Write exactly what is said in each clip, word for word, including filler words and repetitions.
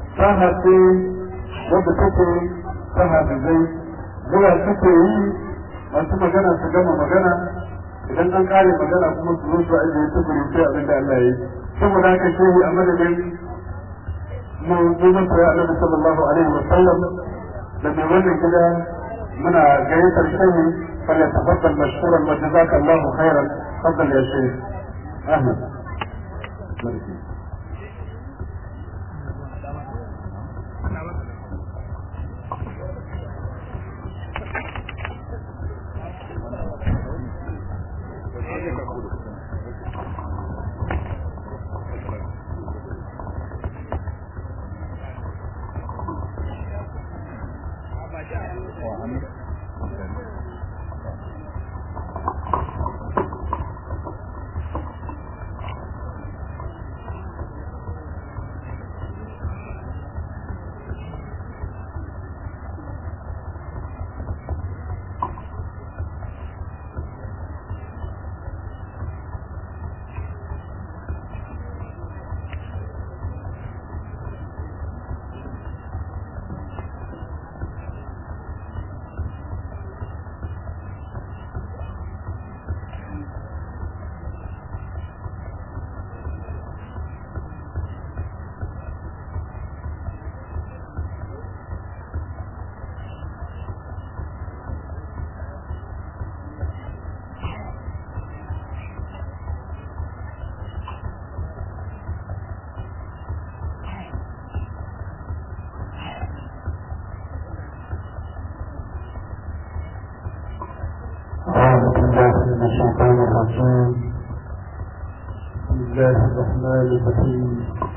saha ce wadda take ta hafizai zuwa suke yi masu magana su gama magana idan an kare magana kuma su zo su ajiye su fahimci abin da Allah ya yi saboda haka shehi a madadin mu zuwa ta Annabi sallallahu alaihi wa sallam da mai wannan gida muna gayyatar shehi falyatafaddal mashkuran wa jazakallahu khairan fadal ya shehi ahmad من الشيطان الرجيم بسم الله الرحمن الرحيم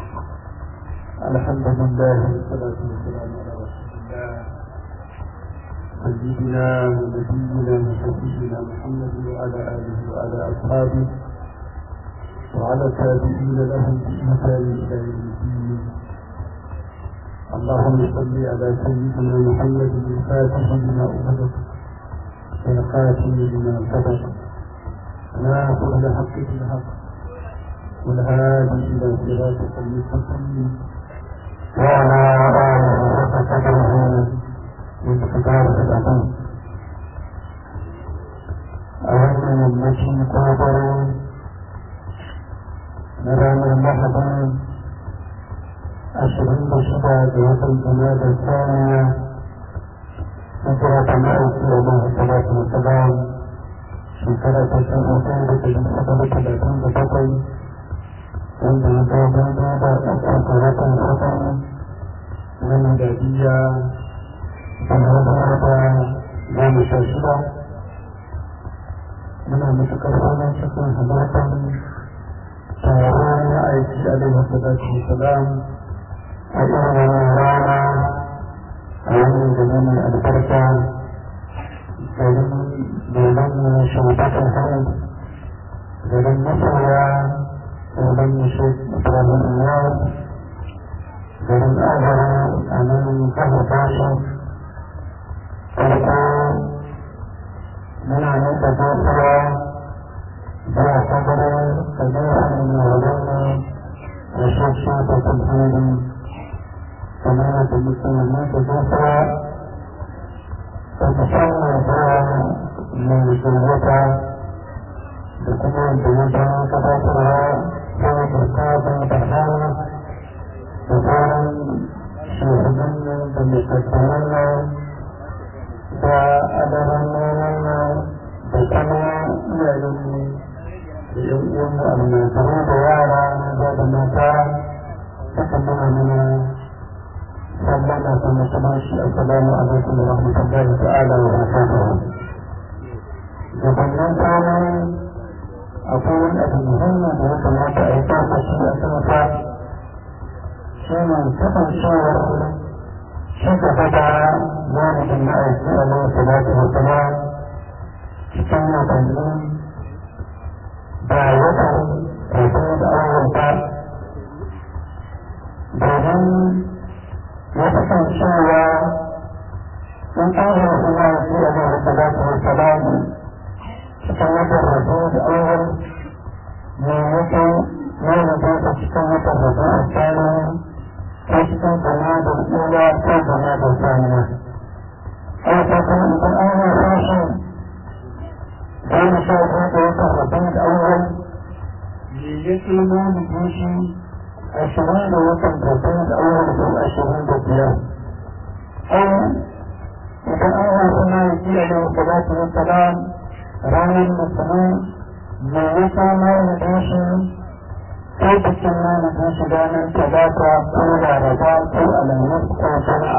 الحمد لله والصلاة والسلام على رسول الله سيدنا ونبينا وشفيعنا محمد وعلى آله وعلى أصحابه وعلى تابعين لهم بإحسان إلى يوم الدين اللهم صل على سيدنا محمد الفاتح لما أغلق والخاتم لما سبق ناصر الحق بالحق والهادي الى صراطك المستقيم وعلى اله وصحبه وكتابه العظيم أولا التي قادر نرانا لحظا أشهد شبه جهة الجنازة الثانية هجرة مالك عليه الصلاة والسلام shekara ta shan hoton da ta yi sabon talatin da bakwai wanda ya zo daidai da ɗaukar watan hoton na miladiya da hudu da goma sha shida muna matuƙar farin cikin halartar taron na aiki alaihi salatu wasalam a irin wannan rana a wannan gari mai albarka gari domin shugaban harin garin masoya domin shek ibrahim yau garin azara a nan jihar bashi farko muna nuna gaisuwa zuwa kagarin kabirin mai da shek shafa kulhuri kamar yadda mutum ne da gaisuwa da musamman zuwa mai shirwata da kuma da wajen gabatarwa ta burkabin da hana da sauran shugaban da mutattanan nan da adaran nan da kuma iyayen da yan uwan almajirai da yara maza da mata suka nuna mana sallama kuma kuma shi assalamu alaikum wa rahmatullahi ta'ala wa barakatuhu gabanin kwanan akwai wani abu muhimmi da ya kamata a yi kasa shi a kansa shi ne kasancewar shi gaba da wani ma'aiki a nan salatu wa salam cikin watanni da watan rabu da awonta domin ya kasancewa in ƙarar suna shi a nan salatu wa salam cikin watan rabu da awon mai mutu mai rubuta cikin watan rabu a tsarin ko cikin cikin jama'a da ula ko jama'a da saniya. Aika kuma idan an yi sashi goma sha biyu da wata rabin da awal me ya tsimo da shi ashirin da watan rabin da awal da ashirin da biyar. Ai idan an yi suna yi kiyaye da salatu wa salam ranar musulun me ya tsimo da shi ko bikin nuna sun shiga nan talata ko laraba ko alamus ko jama'a.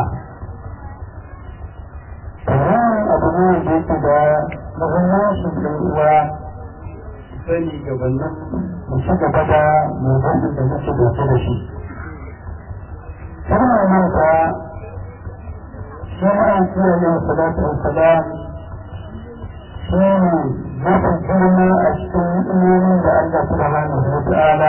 Kamar abu ne da yake da muhimmanci da uwa sani gabanin mu ci gaba da mabudin da muke dauke da shi. Kuma nan ka shi ma'aiki a yin salatu wa salam shi ne mafi girma a cikin ilimin da Allah subhanahu wa ta'ala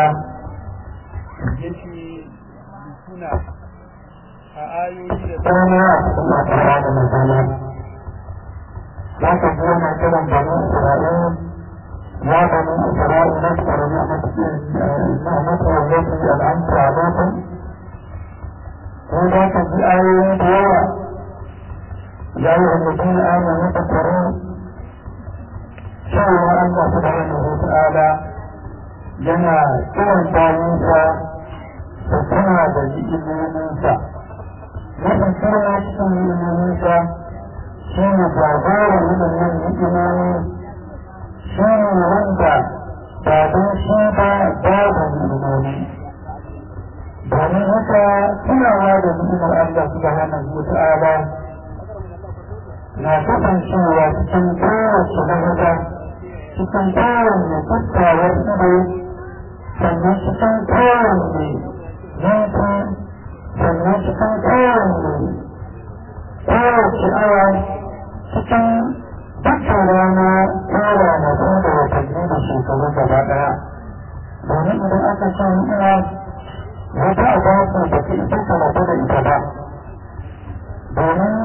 yake suna a ayoyi da dama a cikin alƙur'ani da magana. Za ka ji yana kiran bani Isra'il ya bani Isra'il na tsara na mata wajen al'amta a lokacin. Ko za ka ji ayoyi da yawa ya yi hannun amana ta tsaro cewa Allah subhanahu wa ta'ala yana kiran bayinsa da tana da ni'imominsa. Mafi kirma cikin ni'imominsa shi ne jagoran waɗannan ni'imomi, shi ne wanda ba don shi ba babu ni'imomi. Domin haka tunawa da ni'imar Allah subhanahu wa ta'ala na kasancewa cikin kowace lahada, cikin kowanne tattawar ido, sannan cikin kowanne yanki, sannan cikin kowanne kowace awa, cikin dukkan rana ko ranaku da watanni da shekaru gaba ɗaya. Domin idan aka ce ni'ima wata abasu da ta ita talata da ita ba. Domin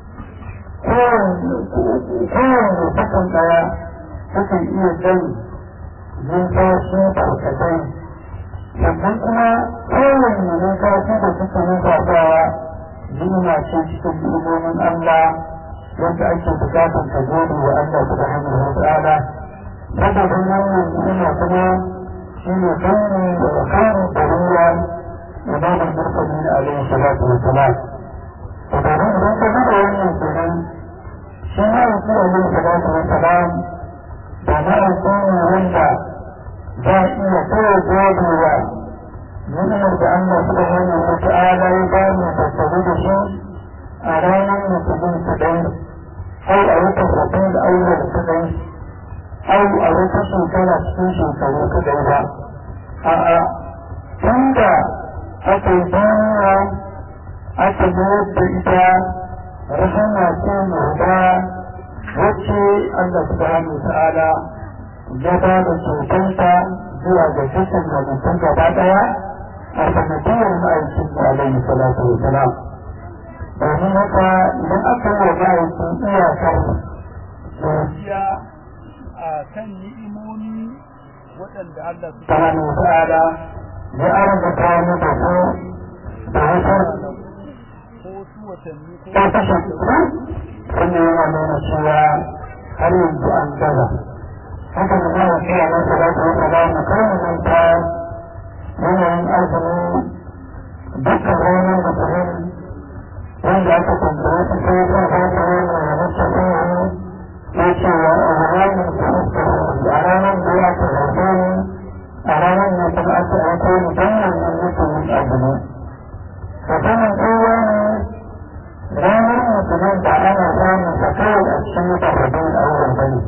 kowane takan ɗaya sukan iya jan numfashi barkatai, sannan kuma kowane numfashi da suka numfasawa ni'ima ce cikin ni'imomin Allah wanda ake bukatar ka gode wa Allah subhanahu wa ta'ala. Saboda wannan ni'ima kuma shi ne kauni da kauni da ruwa imamul mursalin alaihi salatu wa salam. Domin idan ka duba wannan kenan shi ma'aiki alaihi salatu wa salam da ma'aiki ne wanda za a iya kawai godewa ni'imar da Allah subhanahu wa ta'ala ya ba mu tattare da shi a ranar musulun kaɗai, au a wata rabin da aular kaɗai, au a wata shekara cikin shekaru kaɗai ba. A'a, tun da aka yi duniya aka mayar da ita rahama ce mai ba wacce Allah subhanahu wa ta'ala ya ba da kyautarta zuwa ga dukkan halittun gaba ɗaya a sanadiyar ma'aikin da alaihi salatu wa salam. Domin haka idan aka yi wa ma'aikin iyakar godiya a kan ni'imomi waɗanda Allah subhanahu wa ta'ala ya arzuta mu da su da wasu ko su watanni ko ta shekaru, wannan yana nuna cewa har yanzu an gaza. Haka da ma'aikin alaihi salatu wa salam kan manta yanayin azumi dukkan ranar musulun wanda aka tambaye su sai kan haka wannan ya mace ɗaya ya ce wa a ranar da aka a ranar da ya ta zaɓe ni a ranar da kuma aka aiko ni don wannan mutumin azumi. Ka sanin kowa ne ranar musulun ba ana samun sa kawai a cikin mutarrabin auren bane.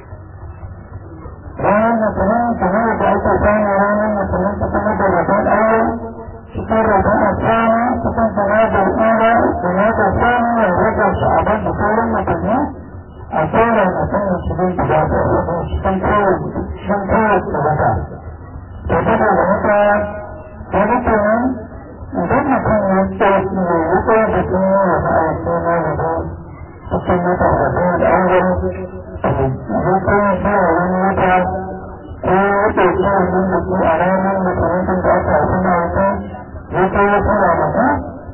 Ranar musulun kamar da ake samun ranar musulun cikin mutarrabin auren cikin rabon a tsara cikin sanadar tsara sanadar samun mai ragar sha'aban da sauran mutane a tsara mutum musulun guda da rabon cikin kowace wata. Da saboda haka ta mutumin idan mutum ya tsarki mai wuta da kuma wa ma'aiki na rabon cikin mutarrabin auren hukun zuwa wani wata ko wata zuwa wani mutu a ranar mutumin da aka suna wuta wata ya fara mata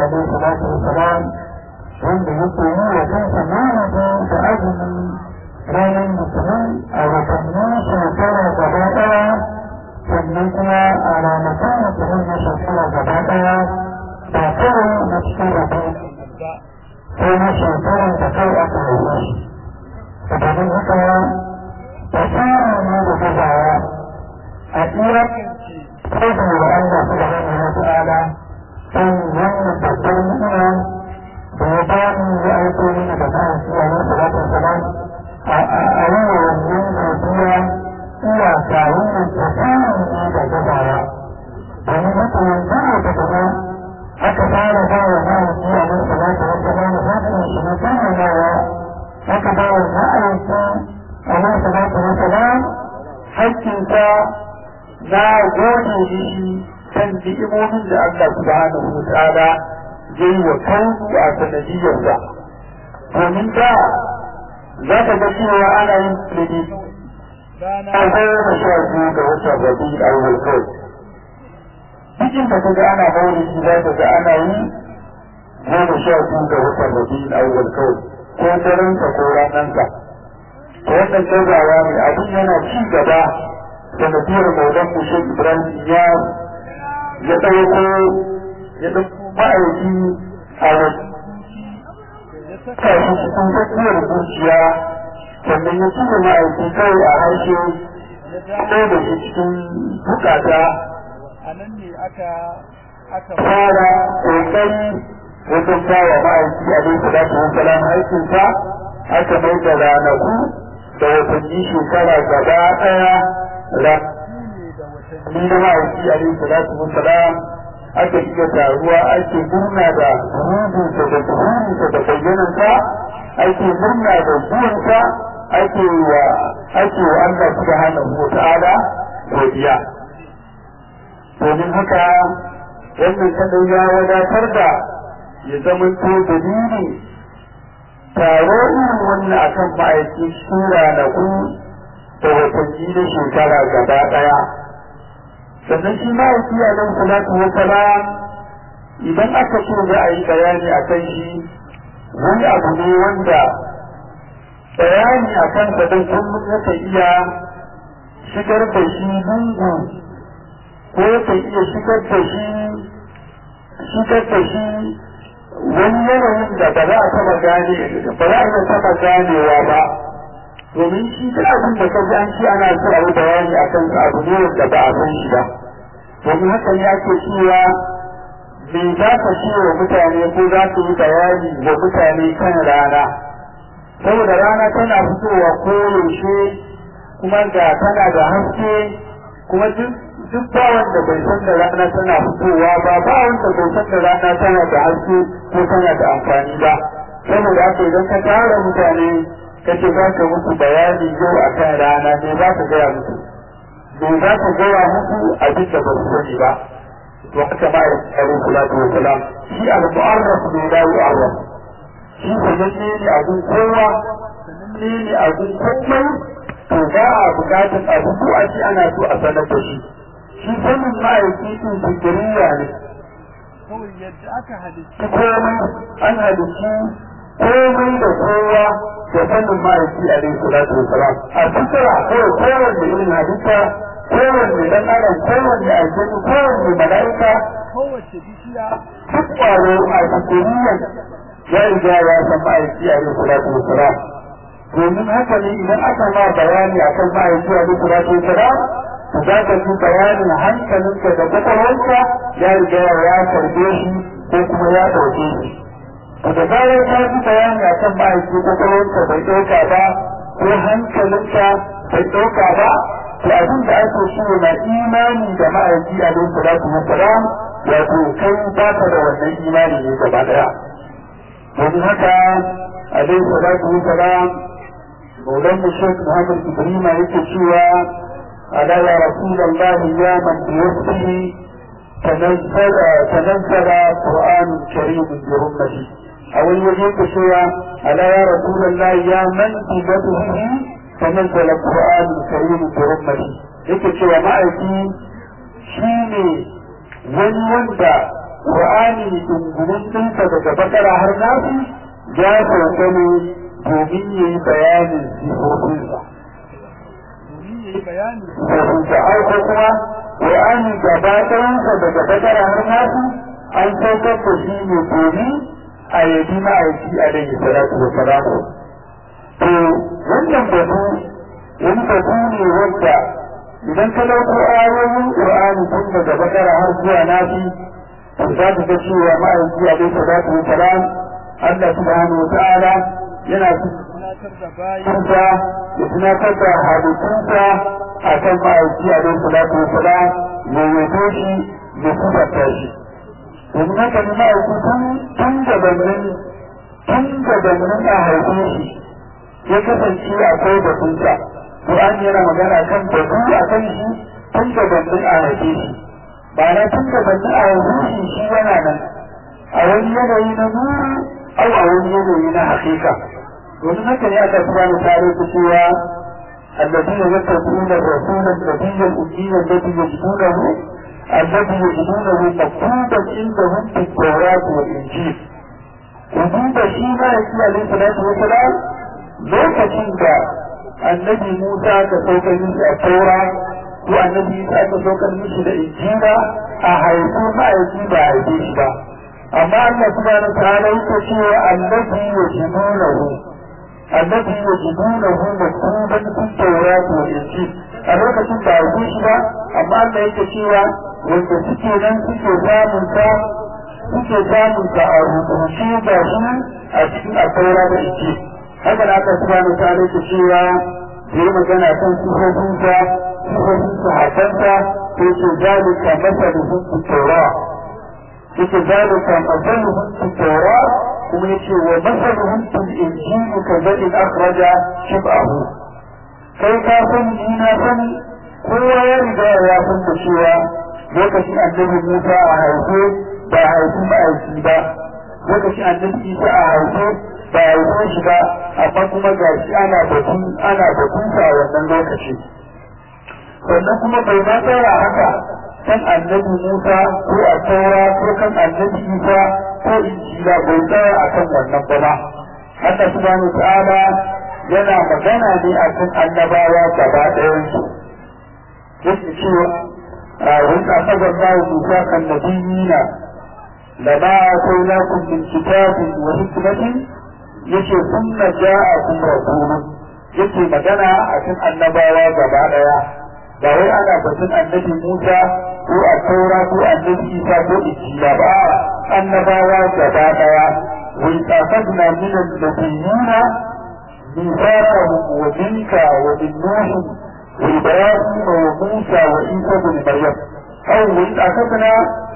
alaihi salatu wassalam wanda yake yi wa kansa manadi da azumi ranar litinin a watannin shekara gaba ɗaya sannan kuma a ranakun litinin na shekara gaba ɗaya ba kawai na cikin rabon ko na shekarar da kai aka haife shi. Domin haka basira ne da gazawa a iya kodin wa Allah subhanahu wa ta'ala don wannan babbar ni'ima da ya ba mu ya aiko mana da bayan shi a nan salatu wasalam a yi wa wannan godiya iyaka wannan basira ne da gazawa. Domin haka yanzu a gaba aka fara ba wa ma'aiki a nan salatu wasalam hakan shi na kammalawa aka ba wa ma'aiki a nan salatu wasalam hakkinsa na gode shi kan ni'imomin da Allah subhanahu wa ta'ala ya yi wa kanku a sanadiyyarsa. Domin da za ka ga cewa ana yin tsiri rana goma sha biyu ga watan rabi a wal kawai. Cikin da kaga ana maulidi za ka ga ana yi goma sha biyu ga watan rabi a wal kawai ko darensa ko ranansa. Wannan gazawa ne abin yana ci gaba sanadiyar maulan mushe Ibrahim ya ya ɗauko ya ɗauko ma'aiki a wasu ya saka shi cikin tsakiyar zuciya sannan ya tura ma'aiki kawai a harshe ya dawo da shi cikin bukata. A nan ne aka aka fara ƙoƙari wajen bawa ma'aiki a dai salatu wa salam aikinsa aka mai da ranaku da watanni shekara gaba ɗaya ni da ma'aiki alaihi salatu wassalam aka iya taruwa ake murna da rubinsa da zuhurinsa da bayyanansa ake murna da zuwansa ake wa ake wa Allah subhanahu wa ta'ala godiya. Domin haka wannan kadai ya wadatar da ya zama to dalili taro irin wannan akan ma'aiki cikin ranaku da watanni na shekara gaba ɗaya. Sannan shi ma'aiki a nan salatu wa salam idan aka ce za a yi bayani a kan shi wani abu ne wanda bayani a kan sa don kullum yaka iya shigar da shi lungu ko yaka iya shigar da shi shigar da shi wani yanayin da ba za a taba gane ba za a iya taba ganewa ba. Domin shi duk abin da ka ji an ce ana so a yi bayani a kan abu ne wanda ba a san shi ba. Domin haka ne ake cewa me za ka ce wa mutane ko za ka yi bayani wa mutane kan rana. Saboda rana tana fitowa koyaushe kuma ga tana da haske kuma duk ba wanda bai san da rana tana fitowa ba ba wanda bai san da rana tana da haske ko tana da amfani ba. Saboda haka idan ka tara mutane kace za ka musu bayani yau a kan rana ne za ka gaya musu me za ka gaya musu abin da ba su sani ba. To haka ma ya alaihi salatu wa salam shi al-mu'arraf ne la yu'arraf shi sananne ne a gun kowa sananne ne a gun komai to ba a bukatar abu ko a ce ana so a sanar da shi. Shi sanin ma'aiki din zikiriya ne kawai yadda aka halitta komai an halitta komai da kowa da sanin ma'aiki alaihi salatu wasalam a fitara kawai kowanne irin halitta kowanne dan adam kowanne aljanu kowanne mala'ika kowace bishiya duk ƙwaro a zikiriyan ya riga ya san ma'aiki alaihi salatu wasalam. Domin haka ne idan aka ma bayani akan ma'aiki alaihi salatu wasalam za ka fi bayanin hankalinka da kwakwalwarka ya riga ya karbe shi ko kuma ya ɗauke shi. Da zarar ka fi bayani a kan ma'aiki kwakwalwarka bai ɗauka ba ko hankalinka bai ɗauka ba to abin da ake so na imani da ma'aiki a don salatu wa salam wato kai ba ka da wannan imani ne gaba ɗaya. Domin haka a don salatu wa salam maulan mu Sheikh Muhammad Ibrahim yake cewa ألا يا رسول الله يا من بوصفه تنزل تنزل قرآن كريم برمته أول وجهك شوى ألا يا رسول الله يا من بوصفه تنزل قرآن كريم برمته yake cewa ma'aiki shi ne wani wanda Qur'ani dungumin ɗinsa daga bakara har nasu ya sauka ne domin ya yi bayanin sifofinsa. Sifofinsa ai ko kuma Qur'ani gaba ɗayansa daga bakara har nasu an saukar da shi ne domin a yabi ma'aiki alaihi salatu wa salam. To wannan batu wani batu ne wanda idan ka ɗauko ayoyin Qur'ani tun daga bakara har zuwa nafi to za ka ga cewa ma'aiki alaihi salatu wa salam Allah subhanahu wa ta'ala yana tunatar da bayinsa ya tunatar da halittunsa a kan ma'aiki alaihi salatu wa salam ya yato shi ya sifata shi. Domin haka ne ma'aiki tun gabanin tun gabanin a haife shi ya kasance akwai batunsa. Qur'ani yana magana kan batu a kan shi tun gabanin a haife shi. Ba na tun gabanin a haife shi shi yana nan a wani yanayi na nuru au a wani yanayi na hakika. Domin haka ne aka subhanahu ta'ala ta cewa الذين يتبعون الرسول النبي الأمي الذي يجدونه الذي يجدونه مكتوبا عندهم في التوراة والإنجيل. وجود شيء ما يأتي عليه الصلاة والسلام lokacin da annabi Musa ka saukar mishi a taura ko annabi Isa ka saukar mishi da injila a haifu ma'aiki ba a haife shi ba. Amma Allah subhanahu wa ta'ala yake cewa annabi yajidunahu annabi yajidunahu maktuban fi tawrat wa injil a lokacin da haife shi ba, amma Allah yake cewa wanda suke nan suke samun ta suke samun ta a rubuce ga shi a cikin a taura da injil. haka da aka subhanahu wa ta'ala ke cewa yayi magana kan sifofinsa sifofinsa hakansa ko ce zalika masaluhum fi tawra yake zalika masaluhum fi tawra kuma yace wa masaluhum fil injil kadhalika akhraja shib'ahu. kai ka san ni na san kowa ya riga ya san da cewa lokacin annabi Musa a haife ba a haifi ma'aiki ba, lokacin annabi Isa a haife ba a yi shi ba, amma kuma ga shi ana batun ana batun sa wannan lokaci. Sannan kuma bai ma tsaya haka kan annabi Musa ko a taura ko kan annabi Isa ko injila bai tsaya a kan wannan ba. Allah subhanahu ta'ala yana magana ne a kan annabawa gaba ɗayan su. Yake cewa a wani asabar bawa Musa kan nabiyina lama atainakum min kitabin wa hikmatin yake sunna ja'akum rasulun yake magana a cikin annabawa gaba daya ba wai ana batun annabi Musa ko a taura ko annabi Isa ko Injila ba, annabawa gaba daya wai tafadna min al-nabiyina mithaqahum wa minka wa min nuh wa ibrahim wa musa wa isa ibn maryam aw wai tafadna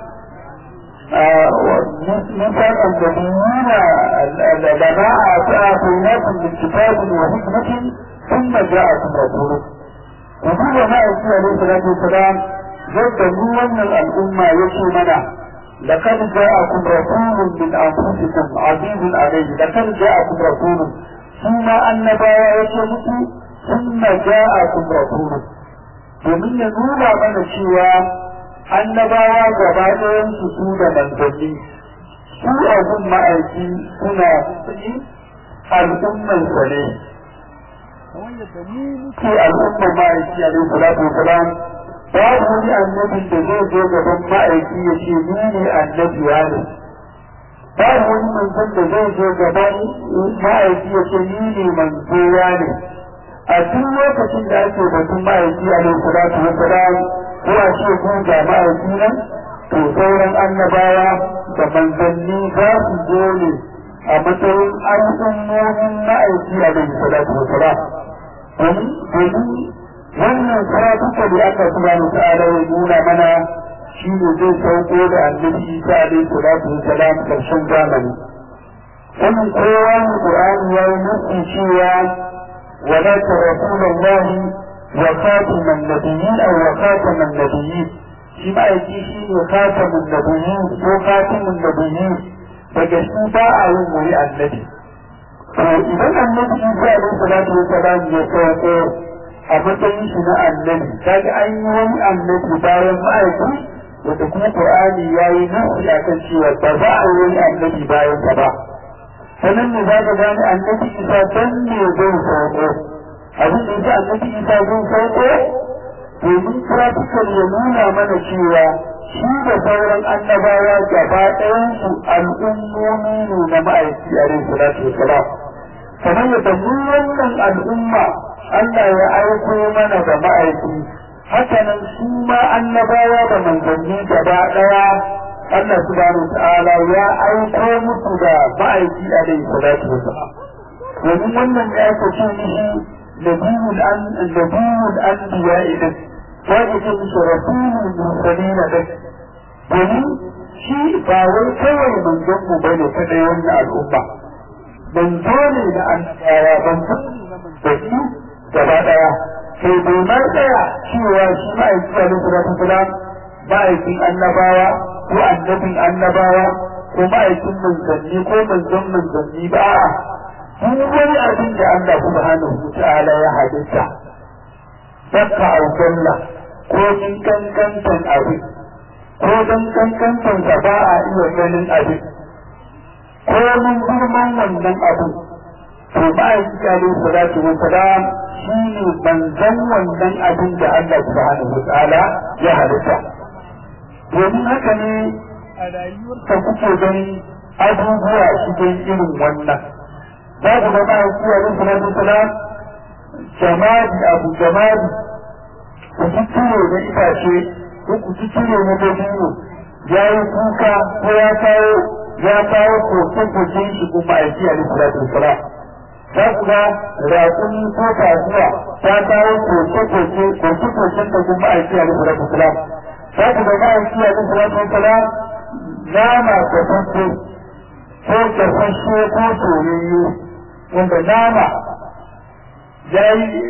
مثال الذين لما آتيناكم من كتاب وحكمة ثم جاءكم رسول. وهو ما أتي عليه الصلاة والسلام جد من الأمة يشي منع لقد جاءكم رسول من أنفسكم عزيز عليه لقد جاءكم رسول ثم النبايا يشي ثم جاءكم رسول. ومن يقول من الشيوى annabawa gaba ɗayan su su da manzanni su abun ma'aiki suna fi al'umman sa ne ke al'umman ma'aiki a ɗin salatu wa salam babu wani annabin da zai zo gaban ma'aiki ya ce ni ne annabi ya ne, babu wani manzan da zai zo gaban ma'aiki ya ce ni ne manzo ya ne. A duk lokacin da ake batun ma'aiki a ɗin salatu wa salam ko a ce ku ga ma'aiki nan to sauran annabawa da manzanni za su zo ne a matsayin al'ummomin ma'aiki a bai salatu wa salam. Domin wannan karatuka da aka subhanahu ta'ala ya nuna mana shi ne zai sauko da annabi Isa alaihi salatu wa salam karshen zamani. Wannan kowa ne Qur'ani ya yi nufi cewa wala ta rasulullahi وخاتم النبيين أو وخاتم النبيين فيما يجيشي وخاتم النبيين وخاتم النبيين فجسوبا أعلم لي النبي. فإذا النبي عليه الصلاة والسلام يقول أبدا يشنا النبي كان أيهم النبي دائما ما يقول wanda kuma Qur'ani yayi nasi akan cewa ba za a yi annabi bayan sa ba sanan ne za ka gane annabi Isa dan ne zai sauko abin da yasa annabi Isa zai sauko domin practical ya nuna mana cewa shi da sauran annabawa gaba ɗayan su al'ummomi ne na ma'aiki alaihi salatu wassalam kamar yadda mu wannan al'umma Allah ya aiko mana da ma'aiki hakanan su ma annabawa da manzanni gaba ɗaya Allah subhanahu ta'ala ya aiko musu da ma'aiki alaihi salatu wassalam domin wannan ya kace mishi nabiyul an nabiyul anbiya idan wani ke mishi rasulul mursalin da domin shi ba wai kawai manzon mu bane kadai wannan al'umma manzo ne da annabawa manzo da shi gaba daya sai bai ma tsaya cewa shi ma'aiki alaihi salatu wassalam ma'aikin annabawa ko annabin annabawa ko ma'aikin manzanni ko manzon manzanni ba duk wani abin da Allah subhanahu wa ta'ala ya halitta dakka aljanna ko min kankantan abin ko dan kankantan sa ba a iya ganin abin ko mun girman wannan abin to ma'aiki alaihi salatu wassalam shi ne manzon wannan abin da Allah subhanahu wa ta'ala ya halitta domin haka ne a rayuwarsa kuke gani abubuwa cikin irin wannan za ku ga ma'aiki alaihi salatu wassalam jamadi abu jamadi ku ci ciro na itace ko ku ci ciro na dabino ya yi kuka ko ya kawo ya kawo koke-koken shi kuma aiki alaihi salatu wassalam za ku ga raƙumi ko kasuwa ta kawo koke-koke koke-koken da kuma aiki alaihi salatu wassalam za ku ga ma'aiki alaihi salatu wassalam nama kafashe ko kafashe ko soyayye wanda nama ya yi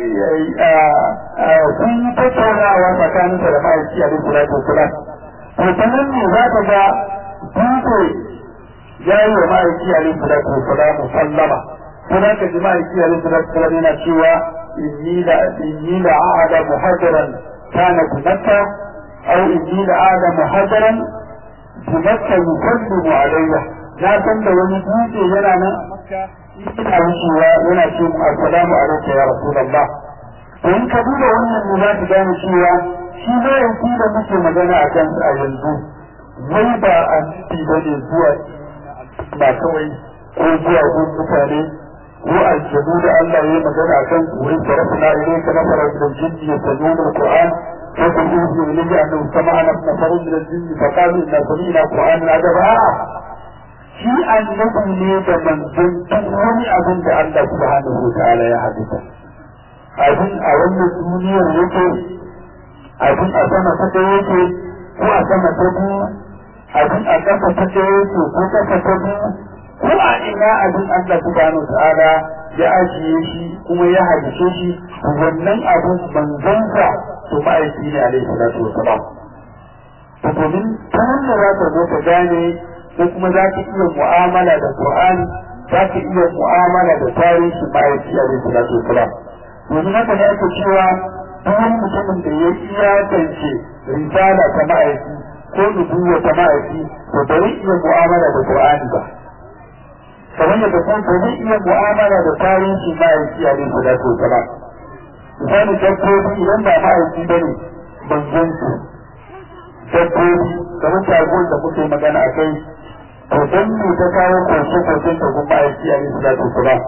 sun yi tattaunawa tsakaninsa da ma'aiki alaihi salatu wassalam to ta nan ne za ka ga dutse ya yi wa ma'aiki alaihi salatu wassalam sallama kuma ka ji ma'aiki alaihi salatu wassalam yana cewa inni la inni la a'ada muhajiran kana bi makka aw inni la a'ada muhajiran bi makka yusallimu alayya na san da wani dutse yana nan a makka ina wucewa yana ce mu assalamu alaikum ya rasulullah to in ka duba wannan ne za ka gane cewa shi ma'aiki da muke magana a kan a yanzu wai ba annabi bane zuwa ba kawai ko zuwa gun mutane ko aljanu da Allah ya magana a kan wai sarafna ilayka nafara min al-jinni yastami'una al-Qur'an ko kun yuzu ilayka annahu sama'ana nafarun min al-jinni fa qalu inna sami'na Qur'anan ajaba shi annabi ne da manzon duk wani abin da Allah subhanahu wa ta'ala ya hadisa abin a wannan duniyar yake abin a sama ta ɗaya yake ko a sama ta biyu abin a ƙasa ta ɗaya yake ko ƙasa ta biyu ko a ina abin Allah subhanahu ta'ala ya ajiye shi kuma ya halice shi wannan abin manzonsa to ma'aiki ne alaihi salatu wasalam to domin ta hanyar za ka zo ka gane ko kuma za ka iya mu'amala da Qur'ani za ka iya mu'amala da tarihi ma'aiki alaihi salatu wasalam domin haka ne ake cewa duk wani mutumin da ya iyakance risala ta ma'aiki ko nubuwa ta ma'aiki to ba zai iya mu'amala da Qur'ani ba kamar yadda kuma ba zai iya mu'amala da tarihi ma'aiki alaihi salatu wasalam misali dabbobi idan ba ma'aiki ba ne manzon su dabbobi kamar shagon da muke magana a kai to don mu ta kawo koke-koken da kuma ma'aiki alaihi salatu wasalam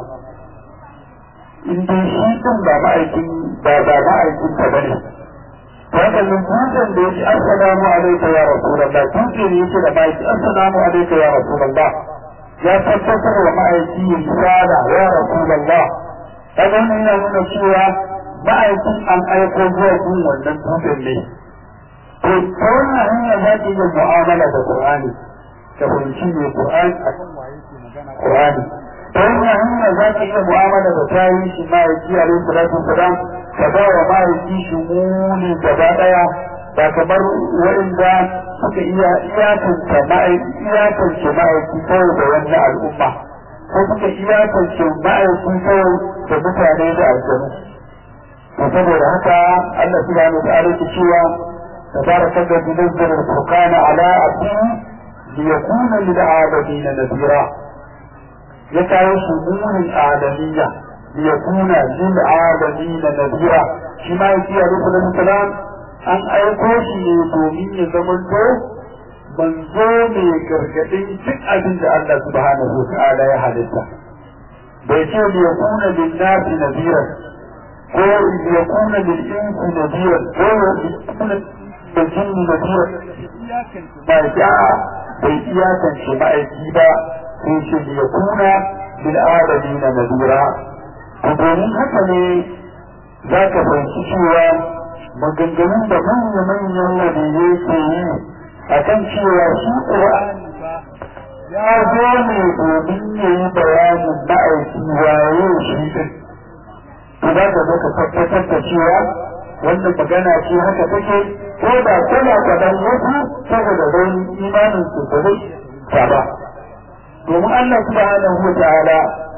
in dai shi din ba ma'aikin ba ba ma'aikin ta bane haka nan dutsen da yake assalamu alaikum ya rasulullah dutse ne yake da ma'aiki assalamu alaikum ya rasulullah ya tabbatar wa ma'aiki risala ya rasulullah kaga wannan yana nuna cewa ma'aikin an aiko zuwa gun wannan dutsen ne to ta wannan hanya za ki yi mu'amala da Qur'ani ka fahimci ne Qur'ani akan waye ke magana Qur'ani ta wannan hanya za ka iya mu'amala da tarihi ma'aiki alaihi salatu wasalam ka ba wa ma'aiki shumuli gaba daya ba kamar waɗanda suka iya iyakance ma'aiki iyakance ma'aiki kawai da wannan al'umma ko suka iyakance ma'aiki kawai da mutane da aljanu to saboda haka Allah subhanahu wa ta'ala ke cewa تبارك الذي نزل الفرقان على عبده ليكون للعالمين نذيرا يكاو شمول العالمية ليكون للعالمين نذيرا شما يكي عليه الصلاة والسلام أن أيقوش يدومين زمنتو منزو لكركتين تقعد عند الله سبحانه وتعالى يا حدثة بيتو ليكون للناس نذيرا هو ليكون للإنس نذيرا هو ليكون للجن نذيرا ما جاء بيئياتا شمائكي با في ليكون للعالمين نذيرا وبين هكذا ذاك فانتشيوا maganganun da manya-manyan wadda ke yi a kan cewa shi ƙura'ani ya zo ne domin ya yi bayanin ma'aiki waye shi ɗin. To za ka zo ka tabbatar da cewa wannan magana ce haka take ko da tana kaɗan wasu saboda rauni imanin su ba zai ta ba. Domin Allah subhanahu wa ta'ala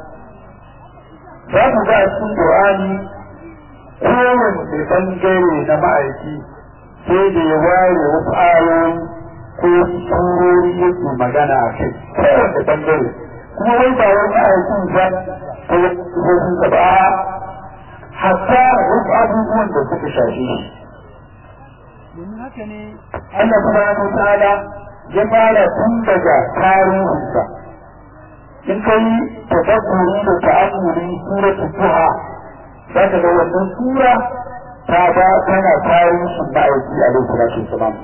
za ku ga a cikin ƙur'ani kowane bangare na ma'aiki sai da ya ware wasu ayoyi ko surori yake magana a kai kowane bangare kuma wai ba wani ma'aikin ba ko wasu gaba hatta wasu abubuwan da suka shafi shi. domin haka ne Allah subhanahu ta'ala ya fara tun daga tarihinsa in kai tafakkuri da ta'ammuli suratul duha zaka ga wannan sura ta ba tana tarihin ma'aiki alaihi salatu wasalam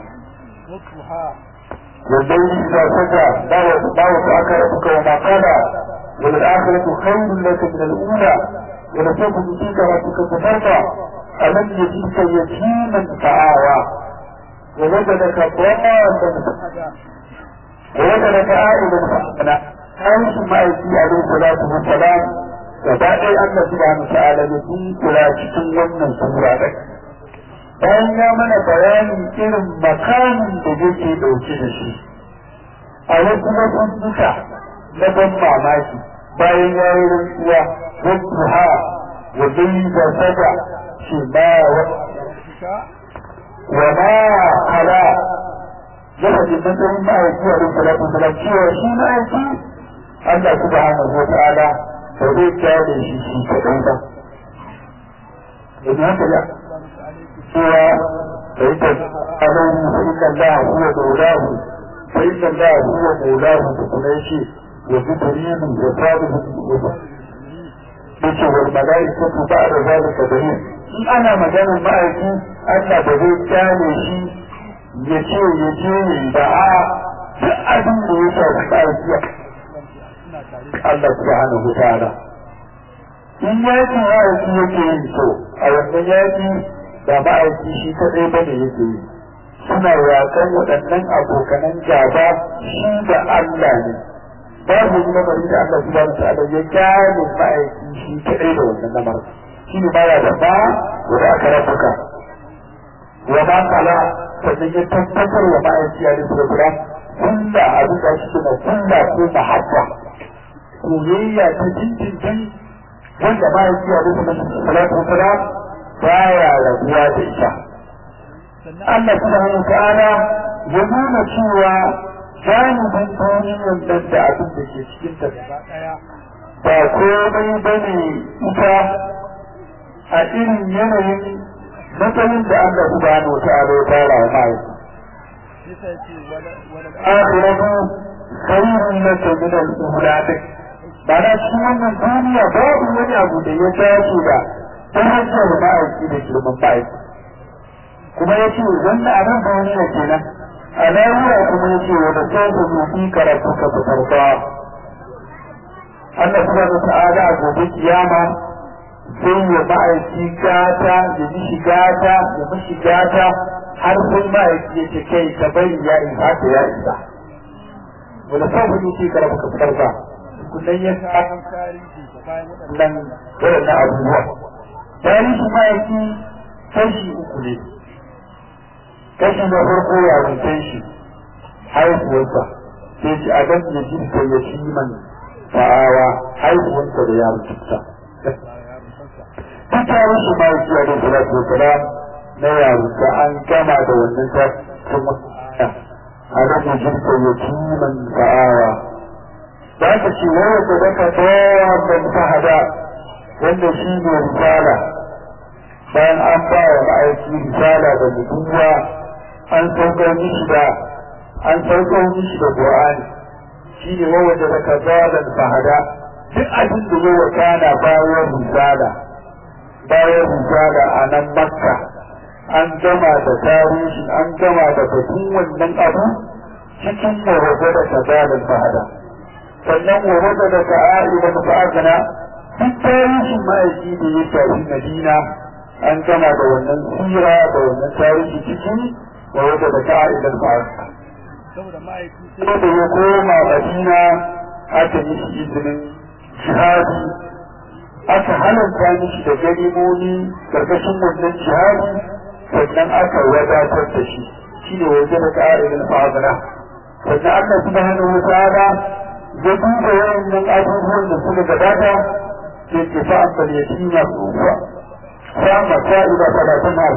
والليل إذا سجى دعوة أكرمك وما قال وللآخرة خير لك من الأولى ولسوف يؤتيك ربك فترضى ألم يجدك يتيما فآوى ووجدك ضالا فهدى ووجدك عائلا فأغنى عايش مأيكي عليه الصلاة والسلام وبعدين Allah subhanahu wa ta'ala ya kula cikin wannan sura ɗin bayan ya mana bayanin irin makamin da yake ɗauke da shi a wasu wasuntuka na ban mamaki bayan ya yi rantsuwa wasu ha wa dai da sada shi ba wa ma kala ya faɗi matsayin ma'aiki a rin salatu salam cewa shi ma'aiki Allah subhanahu wa ta'ala ba zai kyale shi shi kaɗai ba. Domin haka ya cewa da ita alaihi fa inna Allah huwa maulahu fa inna Allah huwa maulahu da kuma yace wa jibrilu wa salihu wa yace wal malaikatu ba'da zalika dahir in ana maganar ma'aiki Allah ba zai kyale shi ya ce ya ce ba a duk abin da ya shafi ma'aiki Allah subhanahu wa ta'ala in yaki ma'aiki yake yin so a wannan yaki da ma'aiki shi kadai ba ne yake yi suna yakan waɗannan abokanan gaba shi da Allah ne babu wani lamari da Allah subhanahu wa ta'ala ya gane ma'aiki shi kadai da wannan lamarin shi ne baya da ba wanda aka rabuka wa ma kala sannan ya tabbatar wa ma'aiki a rikin guda kulla abin da shi na kulla ko mahabba soyayya ta jinjin wanda ba ya ciya da kuma salatu wasalam baya rabuwa da ita Allah subhanahu wa ta'ala ya nuna cewa janibin duniyar nan da abin da ke cikin ta gaba daya ba komai bane ita a irin yanayin matsayin da Allah subhanahu wa ta'ala ya fara wa mai akhiratu khairun laka min al-ula ba na cikin wannan duniya babu wani abu da ya tashi da darajar ma'aiki da girman ma'aiki kuma ya ce wanda a nan duniya kenan a lahira kuma ya ce wanda sai da mutu karatu ka fitar ba Allah subhanahu wa ta'ala a gobe kiyama sai ya ma'aiki gata ya mishi gata ya mishi gata har sai ma'aiki ya ce kai ka bari ya isa ta ya isa wanda sai da mutu karatu ka fitar ba kullum ya sa nan waɗannan abubuwa tarihi ma'aiki kashi uku ne kashi na farko ya rufe shi haihuwarsa sai shi a gan ya jinta ya shi man fa'awa haihuwarsa da ya rufe ta duk tarihi ma'aiki a rinsu lafi wa salam na yaruta an gama da wannan ta kuma a rage jirka ya kiman sa'awa za ka ce wani da daga tsawa ban fahada wanda shi ne risala bayan an ba wa ma'aiki risala da nubuwa an saukar mishi da an saukar mishi da Qur'ani shi ne wani da daga zalan fahada duk abin da ya wakana bayan risala bayan risala a nan Makka an gama da tarihi an gama da batun wannan abu cikin waje da kazalan fahada sannan waje da ta'a'i da fa'agana duk tarihin ma'aiki da ya shafi Madina an gama da wannan sira da wannan tarihi cikin waje da ta'a'i da fa'agana saboda ma'aiki sai da ya koma Madina aka yi shi izinin jihadi aka halarta mishi da ganimoni karkashin wannan jihadi sannan aka wadatar da shi shi ne waje da ƙa'idin fa'adana sannan Allah subhanahu wa ta'ala ya duba wayannan abubuwan da suka gabata sai ke fa an bal yatima tsufa fa amma sa'ida fala tanhar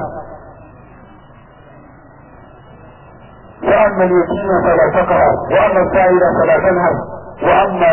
wa amma yatima fala taqra wa amma sa'ida fala tanhar wa amma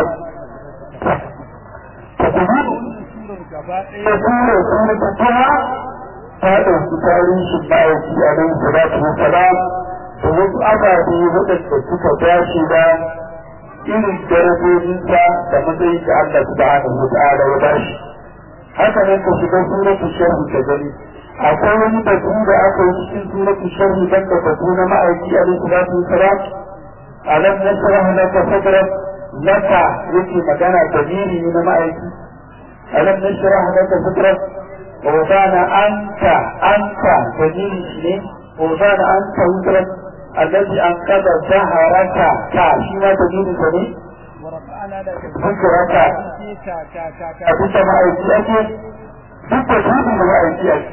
gaba ya tura sunan tattara ta ɗauki tarihin ma'aiki a nan salatu wasalam da wasu ababe waɗanda suka dace da irin darajojinsa da matsayin da Allah subhanahu wa ta'ala ya bashi haka nan ka shiga suratul sharhi ka gani akwai wani batu da aka yi cikin suratul sharhi dan da batu na ma'aiki a nan salatu wasalam alam nashrah laka sadrak laka yake magana dalili na ma'aiki alam nashrah laka sadrak ووضعنا أنت أنت دليل شيء ووضعنا أنت وزرك الذي أنقذ ظهرك كاشيما دليل شيء ورفعنا لك ذكرك أبوك ما أيديك ذكر شيء ما أيديك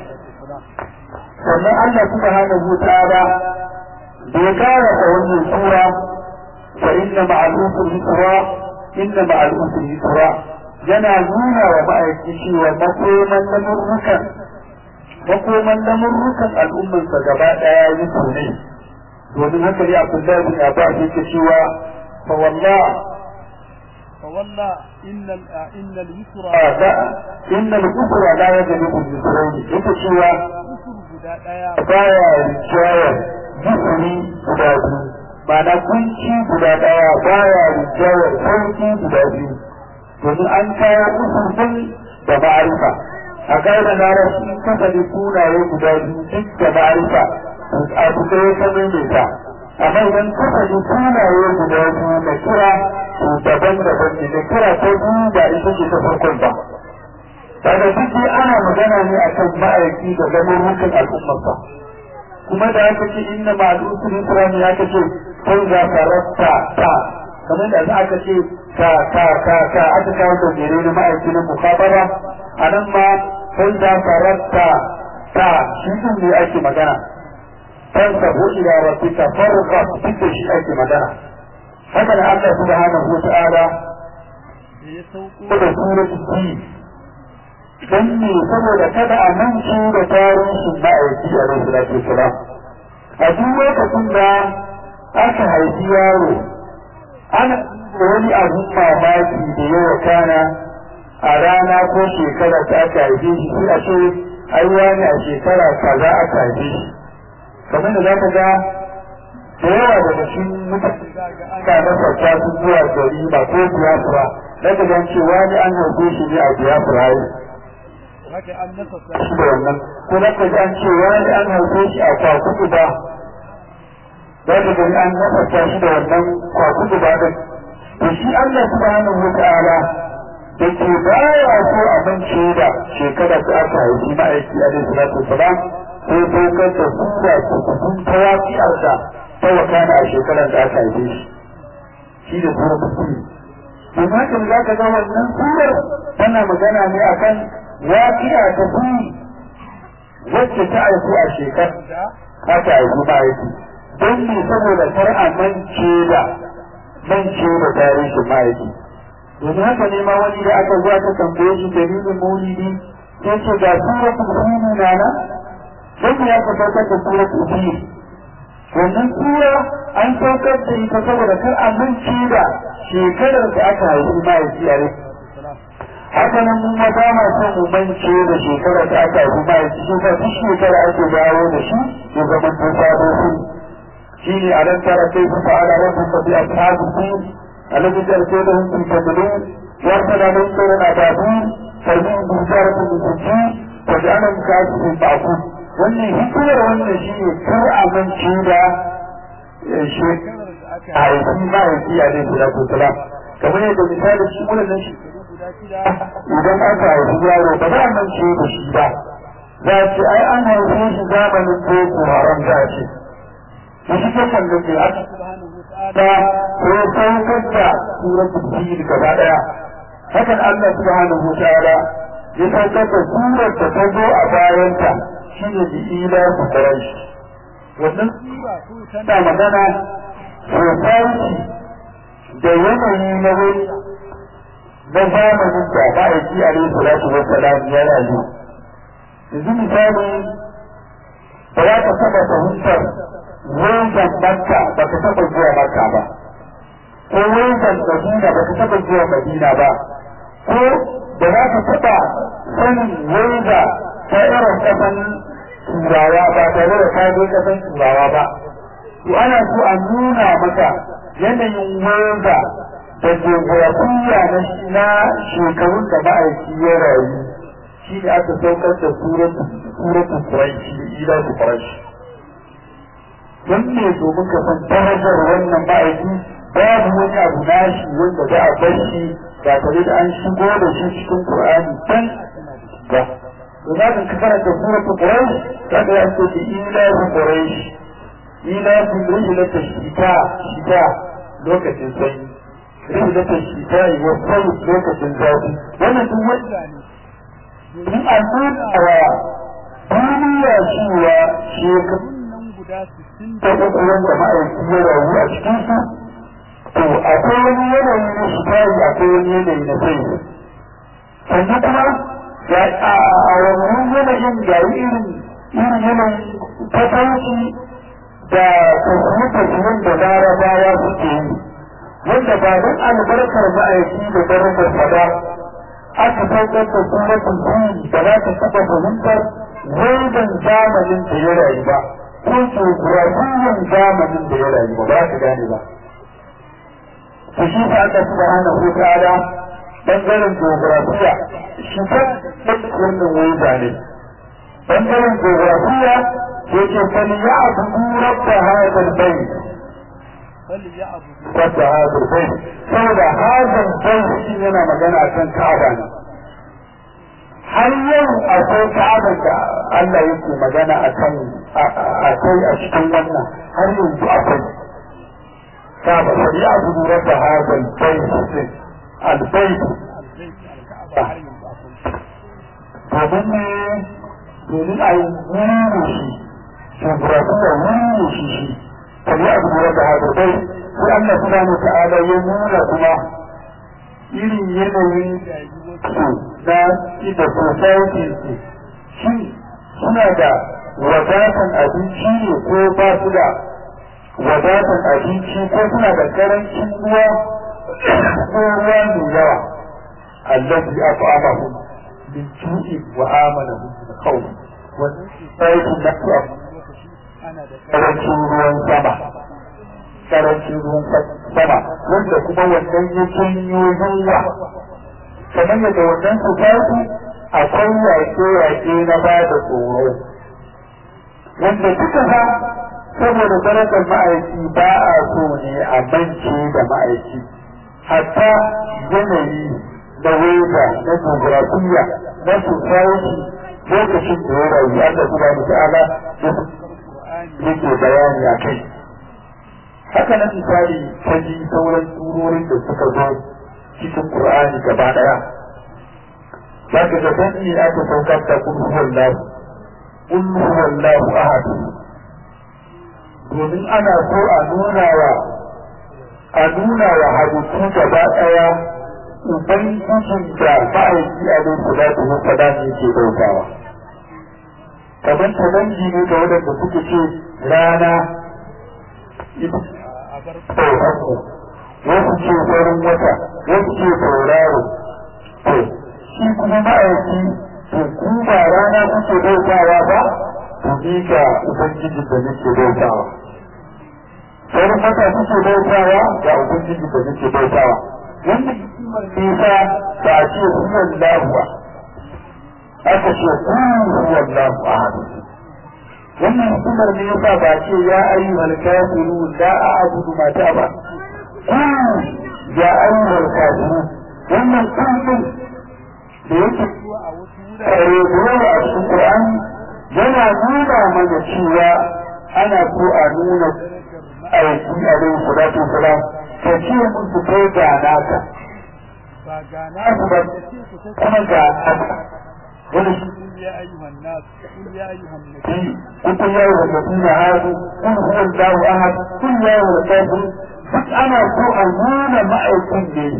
sannan Allah subhanahu wa ta'ala da ya kara da wannan sura fa inna ma'al usri yusra inna ma'al usri yusra yana nuna wa ma'aiki cewa makoman lamurrukan makoman lamurrukan al'ummansa gaba daya yi ne domin haka ne Abdullahi bin Abbas yake cewa fa wallah fa wallah inna inna al-yusra inna al-usra la yajibu al-yusrayn yake cewa usur guda daya baya rijaya yusri guda biyu ma'ana kunci guda daya baya rijaya sauki guda biyu domin an kawo usulun da ma'arifa a gaida na rashi kasa da sunaye guda biyu duk da ma'arifa abu da ya kame mai ta amma idan kasa da sunaye guda biyu na kira to daban-daban ne da kira ta biyu ba ita ce ta farkon ba daga ciki ana magana ne a kan ma'aiki da ganin rukun al'ummarsa kuma da aka ce inna ma'al'usul yusra ne aka ce sai za ka rasta ta kamar da aka ce ka ka ka ka aka kawo da mere na ma'aiki na mukabara a nan ma sai za ka rasta ta shi din ne ake magana kan sabo ila rabbika farqa duk shi ake magana haka da Allah subhanahu wa ta'ala ya sauko da suratul tin dan ne saboda kada a mance da tarihin ma'aiki a rai salatu wasalam a duk lokacin da aka haifi yaro ana wani abin mamaki da yawa kana a rana ko shekara ta aka haife shi sai a ce ai wani a shekara kaza aka haife shi kamar da za ka ga da yawa daga cikin mutane ka rasa ta su zuwa gari ba ko biyafura na ka gan cewa ni an haife shi ne a biyafura haka an nasa shi da wannan ko na ka gan cewa ni an haife shi a kwakuku ba za ka gani an nasa shi da wannan kwakuku ba din to shi Allah subhanahu wa ta'ala da ke baya so abinci da shekara ta aka haifi ma'aiki alaihi salatu wasalam sai saukar da sura ta kusan ta waƙiyar da ta wakana a shekarar da aka haife shi shi da sura ta kuma don haka za ka ga wannan surar tana magana ne akan waƙiya ta kuma wacce ta haifu a shekarar da aka haifi ma'aiki don ne saboda kar a mance da mance da tarihin ma'aiki domin haka ne ma wani da aka zuwa ta tambaye shi dalilin maulidi sai ce ga suratul hud na nan don ya ka saukar da suratul fil wannan sura an saukar da ita saboda kar a mance da shekarar da aka haifi mahaifi a rai haka nan mun ma ba ma son mu mance da shekarar da aka haifi mahaifi shi ka duk shekara ake dawo da shi ya zama to sabo shi shi ne a ran tara kai su fa'ala rabbuka bi ashabi fil alladhi jarkadahum fi tadlil wa arsalahum sayran ababil farmin bijaratu min وجعلهم كاسب بعضهم wannan hikimar wannan shi ne kar a mance da shekarar da aka haifi mahaifi a zai guda ko salam kamar yadda misali shi wannan shekaru guda shida idan aka haifi yaro ba za a mance da shi ba za a ce ai an haife shi zamanin boko haram za a ce da shi ke kan da ke aka da ko saukar da suratul fil gaba daya hakan Allah subhanahu wa ta'ala ya saukar da surar da ta zo a bayanta shi ne da ila su karai wannan sura tana magana society da yanayi na wani na zamanin da ma'aiki a rai salatu wa salam ya rayu yanzu misali ba za ka taɓa fahimtar wanzan makka ba ka taɓa zuwa makka ba ko wanzan madina ba ka taɓa zuwa madina ba ko da za ka taɓa sanin wanda ta irin ƙasan turawa ba tare da ka je ƙasan turawa ba to ana so a nuna maka yanayin wanda da geografiya na shekarun da ma'aiki ya rayu shi ne aka saukar da suratun Quraish da ila su Quraish don ne domin ka san darajar wannan ma'aiki babu wani abu nashi wanda za a bar shi ba tare da an shigo da shi cikin Qur'ani dan ba to za ka karanta suratul Quraish kaga ya ce ki ila Quraish ila rijlat shita shita lokacin sanyi rijlat shita wa sayf lokacin zafi wannan duk wanda ne in an nuna wa duniya cewa shekarun nan guda sittin da uku wanda ma'aiki ya rayu a cikin su to akwai wani yanayi na shikari akwai wani yanayi na sai sannan kuma a wannan yanayin da irin irin yanayin tafarki da tafiye-tafiyen da larabawa suke yi wanda ba don albarkar ma'aiki da darajar ba aka saukar da suratul fil da za ta taɓa fahimtar waidan zamanin da ya rayu ba ko geografiyan zamanin da ya rayu ba ba ka gane ba to shi ta aka subhanahu wa ta'ala bangaren geografiya shi ta wannan waida ne bangaren geografiya yake fali ya abu rabba hadal bayt rabba hadal bayt saboda hadal bayt shi yana magana akan Ka'aba ne har yau akwai Ka'aba da Allah yake magana akan akwai a cikin wannan har yanzu akwai Ka'aba fali ya abu rabba hadal bayt البيت domin ne domin a yi wuri shi geografiya wuri shi shi kan yi abu da haka bai sai Allah subhanahu ta'ala ya nuna kuma irin yanayin su na ita society su shi suna da wadatan abinci ne ko ba su da wadatan abinci ko suna da karancin ruwa ruwa mai yawa allazi af'amahum min ju'in wa amanahum min khawf wannan sai da su karancin ruwan sama karancin ruwan sama wanda kuma wannan ya janyo yunwa kamar yadda wannan su tafi akwai yaƙe-yaƙe na ba da tsoro wanda duka ba saboda darajar ma'aiki ba a so ne a mance da ma'aiki hatta yanayi da weza na geografiya na society lokacin da ya rayu Allah subhanahu ta'ala yake bayani a kai haka na misali ta ji sauran surorin da suka zo cikin Qur'ani gaba daya za ka ga dan ne aka saukar da kun huwallahu kun huwallahu ahad domin ana so a nuna wa a nuna wa halittu gaba ɗaya ubangijin da ma'aiki a zai kula da mutane ne ke bautawa kamar ta dangi ne ga wadanda suke ce rana ita wasu ce farin wata wasu ce tauraro to shi kuma ma'aiki to ku ba rana kuke bautawa ba to ni ga ubangiji da nake bautawa farin wata kuke bautawa ga ubangiji da nake bautawa wanda hikimar nisa ba a ce huwan lahuwa aka ce huwan lahu ahad wannan hikimar ne yasa ba ce ya ayyuhal kafirun la a'budu ma ta'ba ya ayyuhal kafirun wannan kullum da yake kare zuwa a cikin Qur'ani yana nuna mana cewa ana so a nuna aiki a dai salatu salam ka ce musu kai ga naka ba ga naka ba kuma ga naka wani يا أيها الناس قل يا أيها النبي قل يا أيها الذين هادوا قل هو الله أحد قل يا أيها الكافرون duk ana so a nuna ma'aikin ne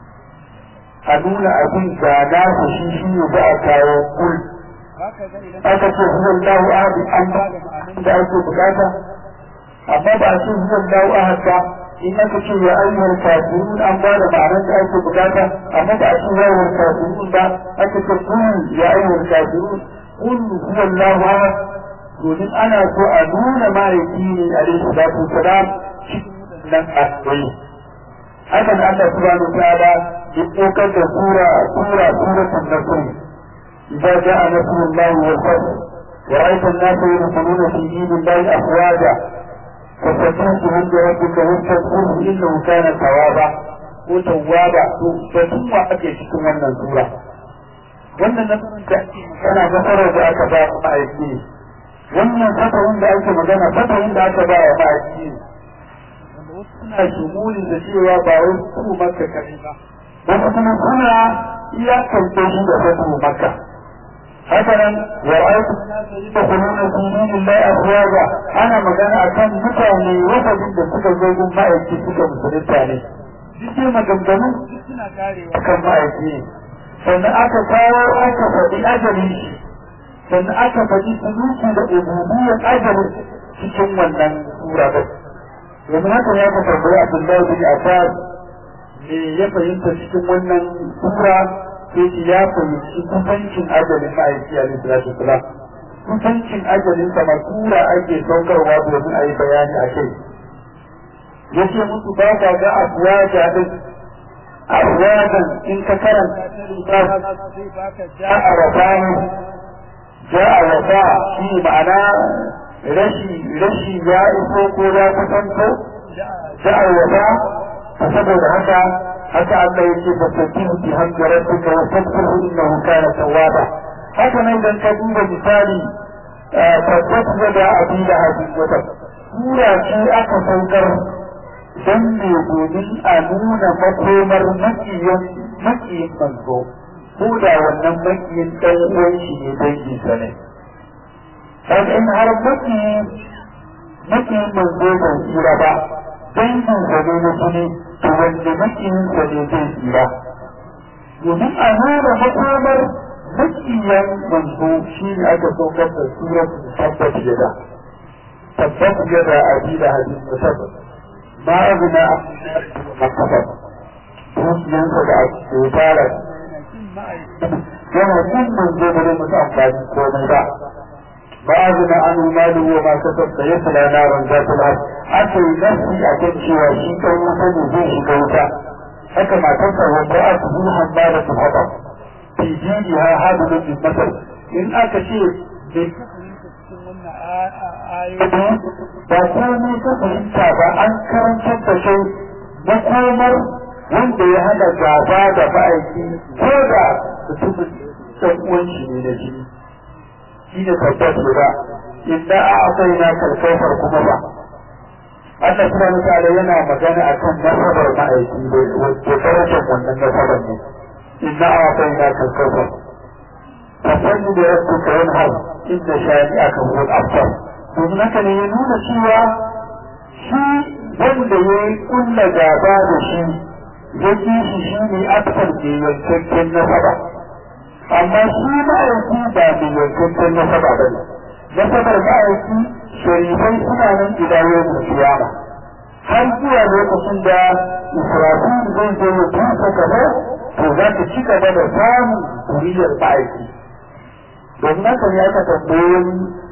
a nuna abin da na su shi shi ne za a kawo kul aka ce huwa Allahu ahad an ba da ake bukata amma ba a ce huwa Allahu ahad ba in aka ce ya ayyuhal kafirun an ba da ma'anar da ake bukata amma ba a ce ya ayyuhal kafirun ba aka ce kul ya ayyuhal kafirun kul huwa Allahu ahad domin ana so a nuna ma'aiki ne alaihi salatu wassalam nan akwai haka da Allah subhanahu wa ta'ala ya kokar da sura sura suratul nasr idza ja'a nasrullahi wal fath wa ra'aita an-nasa yadkhuluna fi dinillahi afwaja fastaghfiru min rabbika wastaghfirhu innahu kana tawwaba ko tawwaba to batun wa ake cikin wannan sura wannan nasarar da kana nasarar da aka ba ma'aiki wannan fatahin da ake magana fatahin da aka ba wa ma'aiki suna shumuli da cewa ba wai su maka kare ba wasu kuma suna iyakar shi da fatu maka haka nan wa aiku da kuma dinin la afwaja ana magana akan mutane wasadin da suka zo gun ma'aiki suka musulunta ne duk maganganu suna karewa kan ma'aiki sannan aka kawo aka faɗi ajali shi sannan aka faɗi suluki da ubudiyyar ajali cikin wannan sura ba domin haka ya ka tambayi Abdullahi bin Abbas me ya fahimta cikin wannan sura sai shi ya fahimci kusancin ajalin ma'aiki a lissalatu salam kusancin ajalin sa sura ake saukarwa domin a yi bayani a kai ya ce musu ba ka ga abuwaja din abuwajan in ka karanta ja'a wafani ja'a wafa shi ma'ana rashi rashi ya iso ko ya kusanto ja'a wafa saboda haka haka Allah yake da tafiyu bi hamdi rabbika wa taghfiru innahu kana tawwaba haka nan dan ka duba misali tabbata da abila hadin wata sura ce aka saukar dan ne domin a nuna makomar makiyin makiyin manzo ko da wannan makiyin dan uwan shi ne dangi sane kaga in har makiyin makiyin manzo bai tsira ba dangin sa ne na jini to wanda makiyin sa ne zai tsira domin a nuna makomar makiyan manzo shi ne aka saukar da surar tabbat yada tabbat yada abila hadin musabbab ma abuna makasab dukiyansa da ake fara yana cin manzo ba zai musu amfani komai ba ba abuna an umaru wa ma kasab da ya sala na ranga tulat aka yi nasi a kan cewa shi kan wuta ne zai shiga wuta haka matarsa wanda aka yi hamba da su haɗa fijiji ha hadu da bin masar in aka ce ba komai ta fahimta ba an karantar da shi makomar wanda ya hada gaba da ma'aiki ko da mutumin ɗan uwan shi ne na jini shi ne tabbas ba inda a akwai na karkafar kuma ba Allah subhanahu wa ta'ala yana magana akan nasabar ma'aiki da wato darajar wannan nasabar ne inda a akwai na karkafar fasalli da rabbuka yanhar inda shani'aka huwa al-abtar domin haka ne ya nuna cewa shi wanda ya yi kulla gaba da shi ya ji shi shi ne abtar ke yankakken nasaba amma shi ma'aiki ba mai yankakken nasaba ba ne nasabar ma'aiki sharifai suna nan ila yau kiyama har zuwa lokacin da Israfil zai zo ya tusa gaba to za ta ci gaba da samun zuriyar ma'aiki domin haka ne aka tambaye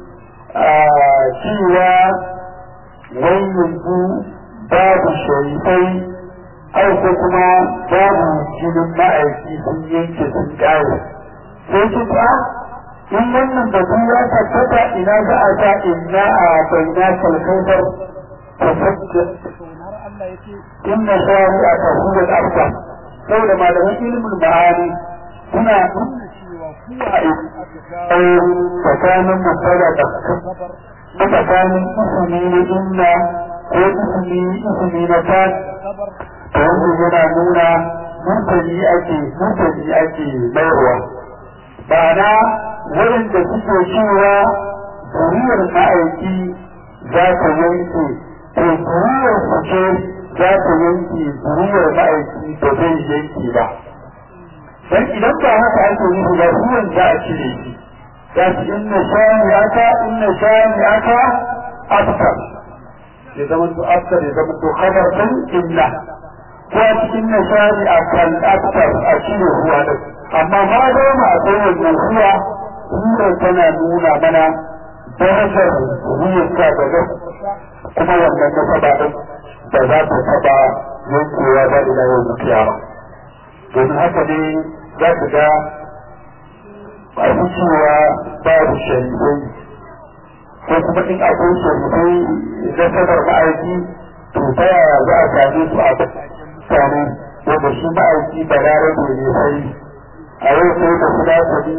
cewa wai yanzu babu sharifai ai ko kuma babu jinin ma'aiki sun yanke sun kare sai ki ta in wannan batu ya tabbata ina za a ta inna a baina kalkautar tafakka inna shari'a ta huwa al-afka saboda malaman ilimin ma'ani suna nuna cewa kuwa tsakanin mubtada da tsakanin ismi na inna ko ismi ismi na ta to wannan yana nuna mutane ake mutane ake bayarwa ba na waɗanda suke cewa zuriyar ma'aiki za ta yanke to zuriyar su ce za ta yanke zuriyar ma'aiki ba zai yanke ba dan idan ba haka ake nufi ba ruwan za a cire shi za su inna shani aka inna shani aka aftar ya zama to aftar ya zama to khabar din illa ko a cikin nashari a kan aftar a cire ruwa din amma ma da ma akwai wannan ruwa ruwa tana nuna mana darajar ruwan ka da kuma wannan nasaba din da za ta taba yankewa ba ila yau na kiyama domin haka ne za ka ga masu cewa babu sharifai ko kuma in akwai sharifai nasabar ma'aiki to ta yaya za a same su a mutane wanda shi ma'aiki ba na rabe ne sai a yau sai da su dace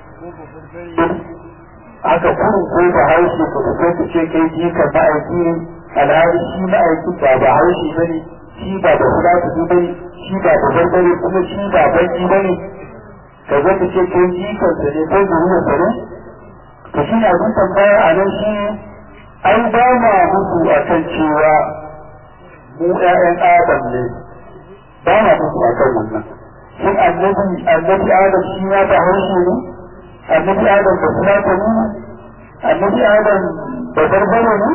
aka kurin ko ba haushe ka kusa ka ce kai jika ma'aiki ne alhali shi ma'aiki ba ba haushe ba ne shi ba da su dace ba ne shi ba da barbare kuma shi ba baki ba ne ka zo ka ce kai jikansa ne ko zuriyarsa ne to shi na abin tambaya a nan shi an ba ma musu a kan cewa mu ƴaƴan adam ne ba ma musu a kan wannan shin annabi annabi adam shi ya ta harshe ne annabi adam ba fulata ne annabi adam ba barbare ne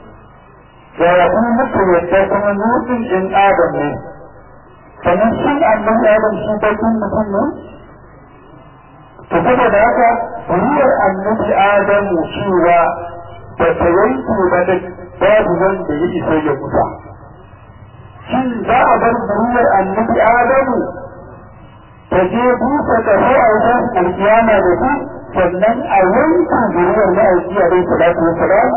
yaya kuma muka yadda kuma nutsin ɗin adam ne sannan shin annabi adam shi bakin mutum ne to saboda haka zuriyar annabi adamu cewa ba ta yanke ba da babu wanda ya isa ya kusa shin za a bar zuriyar annabi adamu ta je busa ta ko a wajen alkiyama da su sannan a yanke zuriyar ma'aiki a rai salatu wa salam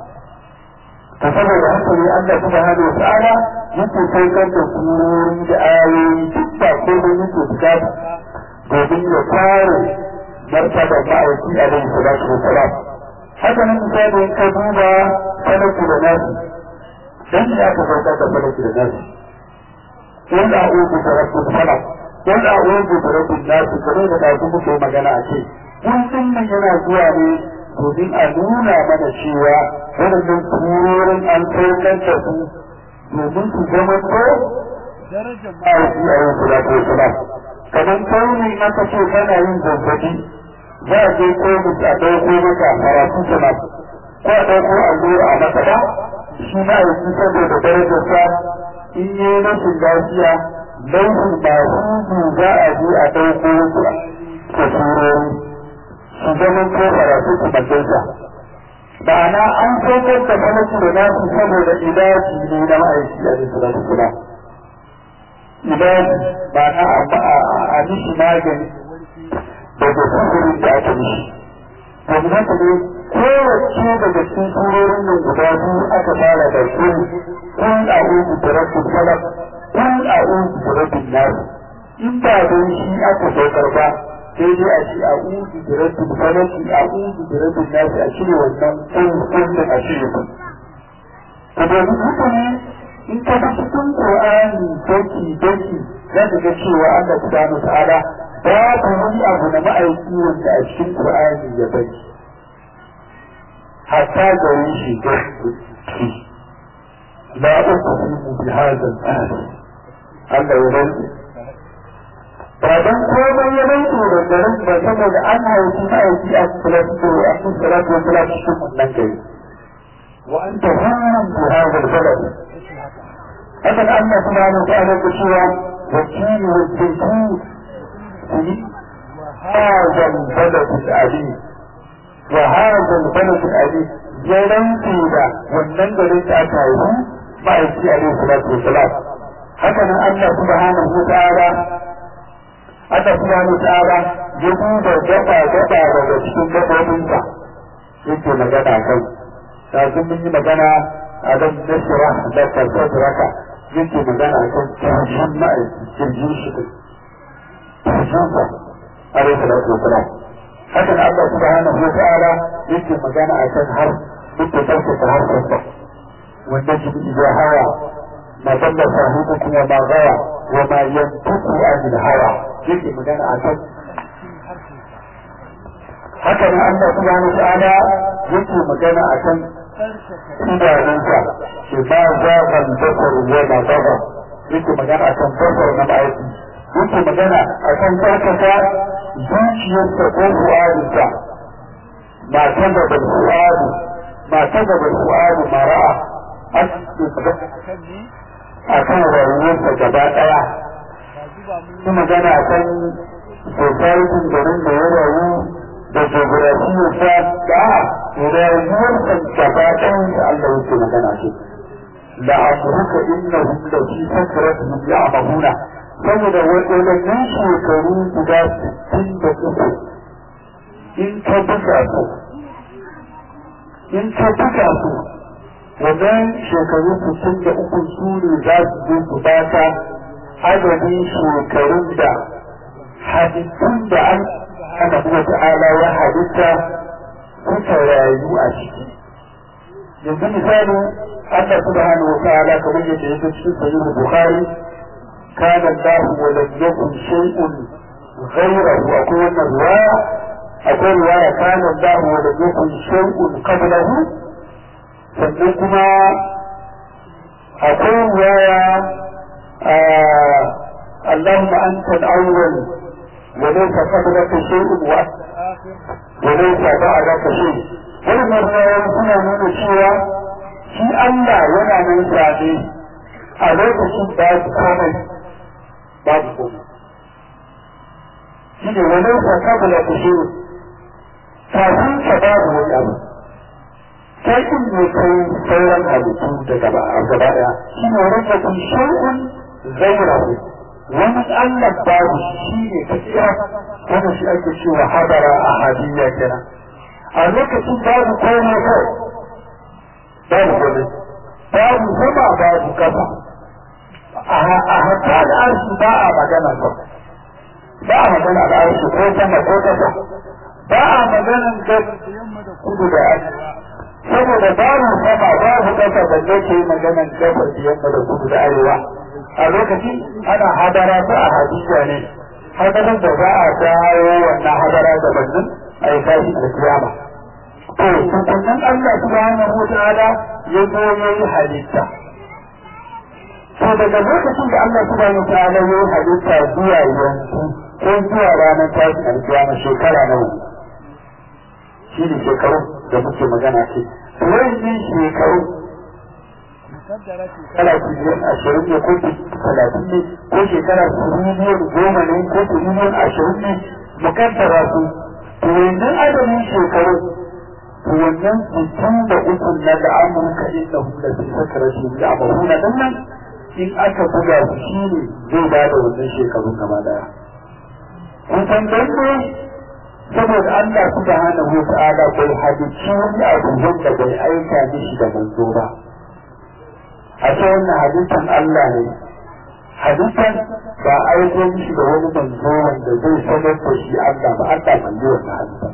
ta saboda haka ne Allah subhanahu wa ta'ala yake saukar da surori da ayoyi duk ba ko da yake bukata domin ya kare martabar ma'aiki a rai salatu wa salam haka nan misali ka duba falaki da nasi dan ne aka saukar da falaki da nasi wanda a'udhu bi rabbil falaq wanda a'udhu bi rabbin nas kamar da da kuma kai magana a ce kullum nan yana zuwa ne domin a nuna mana cewa wadannan surorin an saukar da su domin su zama ko darajar ma'aiki a rai salatu wa salam kamar kauni aka ce kana yin zazzabi za a je ko mutu a ɗauko maka karatu sana ko a ɗauko allura a maka ba shi ma a yi saboda darajarsa in yi rashin lafiya laifin masu za a je a ɗauko wasu a turori su zama ko karatu su majalisa ma'ana an saukar da falaki da nasu saboda idaji ne na ma'aiki a jikin salatu kula idaji ma'ana a mishi magani daga sufurin da aka mishi domin haka ne kowace daga cikin surorin nan guda biyu aka fara da su kun a'udhu bi rabbil falaq kun a'udhu bi rabbin nas in ba don shi aka saukar ba sai dai a ce a'udhu bi rabbil falaq a'udhu bi rabbin nas a cire wannan kun kun da a cire su to domin haka ne in ka bi cikin Qur'ani daki daki za ka ga cewa Allah subhanahu wa ta'ala babu wani abu na ma'aiki wanda a cikin Qur'ani ya bari hatta gari shi ga la uqsimu bi hadha al-ahd Allah ya rantsi ba don komai ya rantsu da garin ba saboda an haifi ma'aiki a salatu a cikin salatu wa salatu cikin wannan gari wa an ta hannun bi hadal balad haka da Allah subhanahu wa ta'ala ya cewa wakili wa zaitun هذا البلد الأليم وهذا البلد الأليم يرنتي ذا والنجر الأتايه ما يجي عليه الصلاة والسلام هكذا الله سبحانه وتعالى الله سبحانه وتعالى يجوز جبا جبا وجسكم جبا منك يجي مجانا كي لازم مني مجانا أدم نشرح لك صدرك يجي مجانا كي تهجم معي تهجم شكل تهجم عليه الصلاة والسلام هكذا الله سبحانه وتعالى يجي مجانا عشان حرف بالتفلسف حرف الصف والنجم إذا هوى ما ضل صاحبكم وما غوى وما ينطق عن الهوى يجي مجانا عشان هكذا الله سبحانه وتعالى يجي مجانا عشان إذا ننسى ما زاغ البصر وما طغى يجي مجانا عشان بصر نبعيتي yake magana a kan tsarkaka zuciyarsa ko fu'adinsa ba ta gaba fu'adu ba ta gaba fu'adu mara'a a kan rayuwarsa gaba ɗaya su magana a kan societin garin da ya rayu da geografiyarsa da rayuwarsa gaba ɗayan da Allah yake magana ce la'amruka innahum la fi sakratihim ya'mahuna saboda waɗannan shekaru guda sittin da uku in ka buga su in ka buga su wannan shekaru sittin da uku su ne za su zo su bata adadin shekarun da hadittun da an ana kuma ta'ala ya halitta suka rayu a ciki yanzu misali Allah subhanahu wa ta'ala kamar yadda yake cikin sahih Bukhari كان الله ولم يكن شيء غيره أقول الرواية أقول رواية كان الله ولم يكن شيء قبله فإنكما أقول رواية آه اللهم أنت الأول وليس قبلك شيء وليس بعدك شيء ولما الرواية هنا من الشيء في الله ولا من سعيد عليك شيء بعد كامل babu komai shi ne wani ka kabula ta shi kafin ka babu wani abu kai in ne kai sauran halittu da gaba a gaba daya shi ne wani ka kun shi'un zairahu wani Allah babu shi ne ta kira wani shi ake cewa hadara a hadiyya kenan a lokacin babu komai kai babu komai babu sama babu kafa a hatta da arshi ba a magana ba ba a magana da arshi ko sama ko kasa ba a maganan gaba da yamma da kudu da arewa saboda babu sama babu kasa da yake maganan gaba da yamma da kudu da arewa a lokacin ana hadara ta a hadija ne hadarin da za a dawo wannan hadara da bannin a yi tashi da kiyama to tukunan Allah subhanahu wa ta'ala ya zo ya yi halitta to daga lokacin da Allah subhanahu wa ta'ala ya halitta zuwa yanzu ko zuwa ranar tashi alkiyama shekara nawa shi ne shekaru da muke magana ce wannan shekaru kala biliyan ashirin ne ko talatin ne ko shekara biliyan goma ne ko biliyan ashirin ne mukaddara su to wannan adadin shekaru to wannan sittin da uku na da amurka inda hula su sakara shi da amurka dan nan in aka buga su shi ne zai ba da wannan shekarun gaba daya kun san dan ne saboda Allah subhanahu wa ta'ala bai halicci wani abu wanda bai aika mishi da manzo ba a ce wannan halittan Allah ne halittan ba aiko mishi da wani manzo wanda zai sanar da shi Allah ba Allah ban yi wannan halittan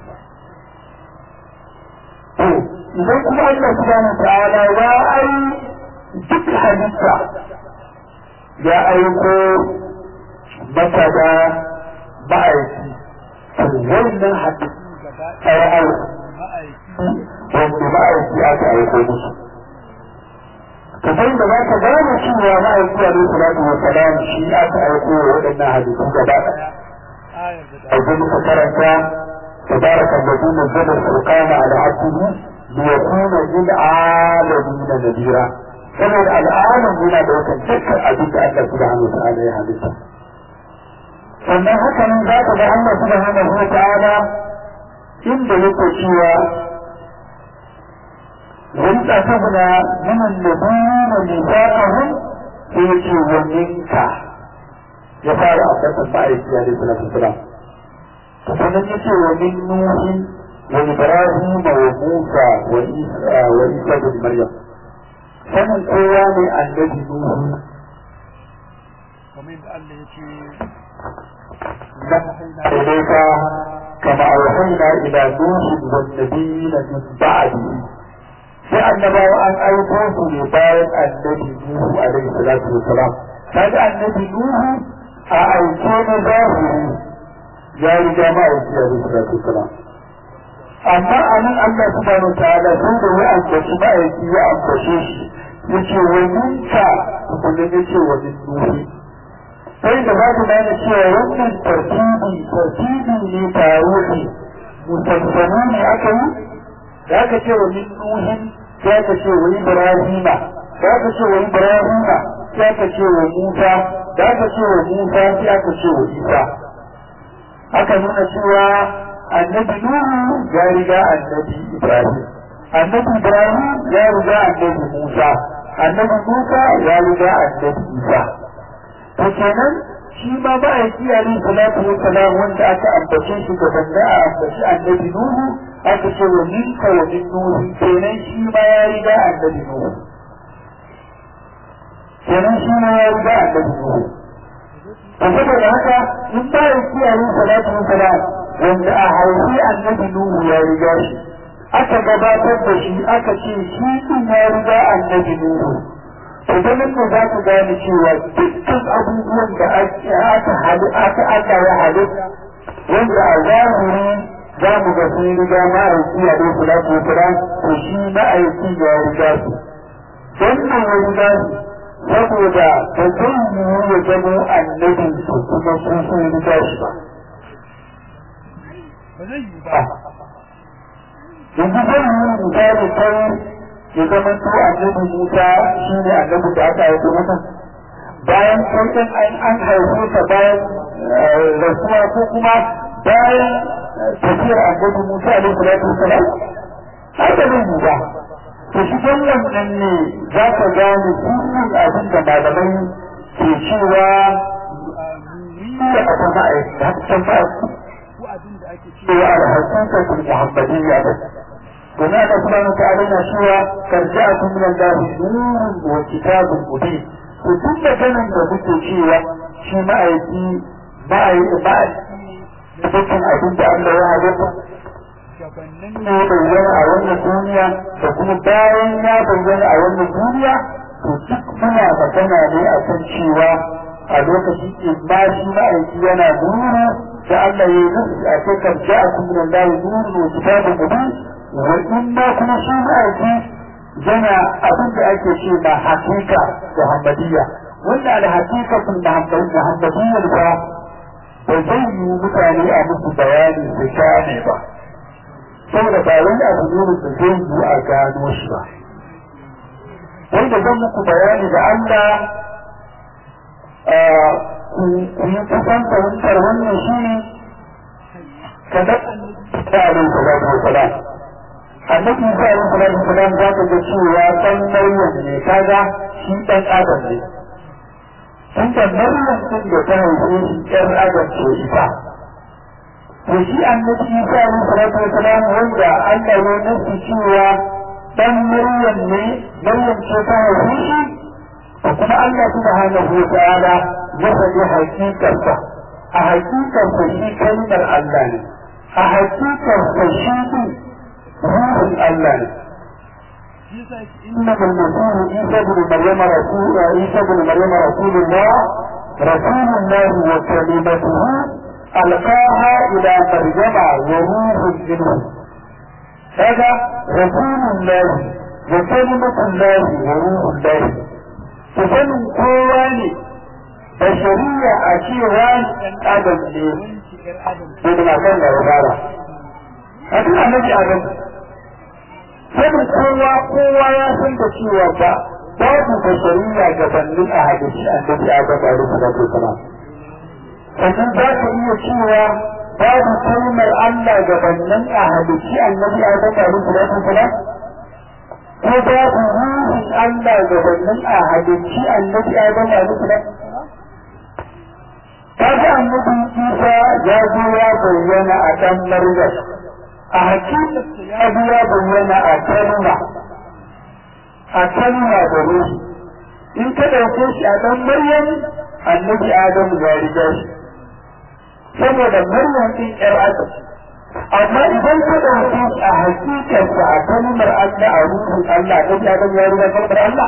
to idan kuma Allah subhanahu wa ta'ala ya ai duk halitta ya aiko mata da ma'aiki to wannan halitta ya aiko wanda ma'aiki aka aiko musu to sai da za ka gane cewa ma'aiki alaihi salatu wa salam shi aka aiko wa waɗannan hadisi gaba ɗaya أيضا مكررة تبارك الذي نزل الفرقان على عبده ليكون للعالمين نذيرا كما العالم هنا لو كان تذكر أبيك الله سبحانه وتعالى يا حديثا فما هكذا من ذات الله سبحانه وتعالى إن يكون شيئا وإذ أخذنا من النبيين ميثاقهم فيجي ومنك ya fara ambatan ma'aiki a alaihi salatu wasalam to sannan yace wa min nuhi wa ibrahim wa musa wa isa wa isa bin maryam sanin kowa ne annabi nuhu kamar da Allah yace ilaika kama awhayna ila nuhi wan nabiyina min ba'di sai annabawa an aiko su ne bayan annabi nuhu alaihi salatu wasalam kaga annabi nuhu a aike na zahiri ya riga ma'aiki a zai salatu salam amma a nan Allah subhanahu wa ta'ala sai da ya ambaci ma'aiki ya ambace shi ya ce wa minka kullum ya ce wa min nuhi sai da za ku gane cewa wannan tartibi tartibi ne tarihi musassanu ne aka yi da aka ce wa min nuhin sai aka ce wa ibrahima da aka ce wa ibrahima sai aka ce wa musa da aka ce wa musa sai aka ce wa isa aka nuna cewa annabi nuhu ya riga annabi ibrahim annabi ibrahim ya riga annabi musa annabi musa ya riga annabi isa to kenan shi ma ba a yi alaihi salatu wa salam wanda aka ambace shi gaban da a ambaci annabi nuhu aka ce wa minka wa min nuhu kenan shi ma ya riga annabi nuhu kenan shi ma ya riga annabi nuhu to saboda haka in ba ya yi alaihi salatu wa salam wanda a haifi annabi nuhu ya riga shi aka gabatar da shi aka ce shi din ya riga annabi nuhu to ganin da za ku gane cewa dukkan abubuwan da aka hali aka Allah ya halitta wanda a zahiri za mu ga sun riga ma'aiki a dai salatu wa salam to shi ma'aiki ya riga su wannan ya riga su saboda ba zai yiwu ya zamo annabin su kuma sun sun riga shi ba ba zai yi ba yanzu zai yi misali kai ya zama to annabi Musa shi ne annabi da aka haifi masa bayan sauƙin an haifu ta bayan rasuwa ko kuma bayan tafiyar annabi Musa alaihi salatu wasalam har da zai yi ba to shi don wannan ne za ka gane sunan abin da malamai ke cewa da aka ma'aikata ta ma'aikata cewa al-haqiqatul muhammadiyya وما الله سبحانه وتعالى شوى قد جاءكم من الله نور وكتاب مبين وكل كان بذكر شوى شي ما ايتي ما ايتي ما ايتي بذكر أبنت الله وعليك ne bayyana a wannan duniya da kuma bayan ya bayyana a wannan duniya to duk muna magana ne a kan cewa a lokacin imma shi ma'aiki yana nuru da Allah ya yi nufi a kai kan ja'akum min Allah nuru wa kitabun mubin وإما كنا شيء مأتي جنا أبدا أكي شيء ما حقيقة محمدية وإن على حقيقة المحمدية لها بزي متعني أبو بياني بشاني با سوى باوين أبو نور بزي أكان وشبا وإن زمك بياني بأن كنت تفنت وانتر وانا شيء كذب عليه الصلاة والسلام annabi Isa alaihi salatu wasalam za ka ga cewa dan Maryam ne kaga shi dan Adam ne tun da Maryam din da ta haife shi ɗan Adam ce ita to shi annabi Isa alaihi salatu wasalam wanda Allah ya nufi cewa dan Maryam ne Maryam ce ta haife shi to kuma Allah subhanahu wa ta'ala ya faɗi hakikarsa a hakikarsa shi kalmar Allah ne a hakikarsa shi روح الله إنما المسيح عيسى بن مريم رسول عيسى بن مريم رسول الله رسول الله وكلمته ألقاها إلى مريم وروح منه هذا رسول الله wa kalimatullahi wa ruhullahi ku sanin kowa ne da shari'a a cewa adam ne ko da kan da fara a duk annabi adam sanin kowa kowa ya san da cewa ba babu da shari'a gabanin a hadisi annabi adam alaihi salatu wasalam sannan za ka iya cewa babu kalmar Allah gabanin a hadisi annabi adam alaihi salatu wasalam ko babu ruhin Allah gabanin a hadisi annabi adam alaihi salatu kaga annabi Isa ya zo ya bayyana a dan Maryam a hakika ya zo ya bayyana a kalma a kalma da ruhi in ka dauke shi a dan Maryam annabi Adam ya riga shi saboda Maryam din yar Adam amma idan ka dauke shi a hakikarsa a kalmar Allah a ruhin Allah annabi Adam ya riga kalmar Allah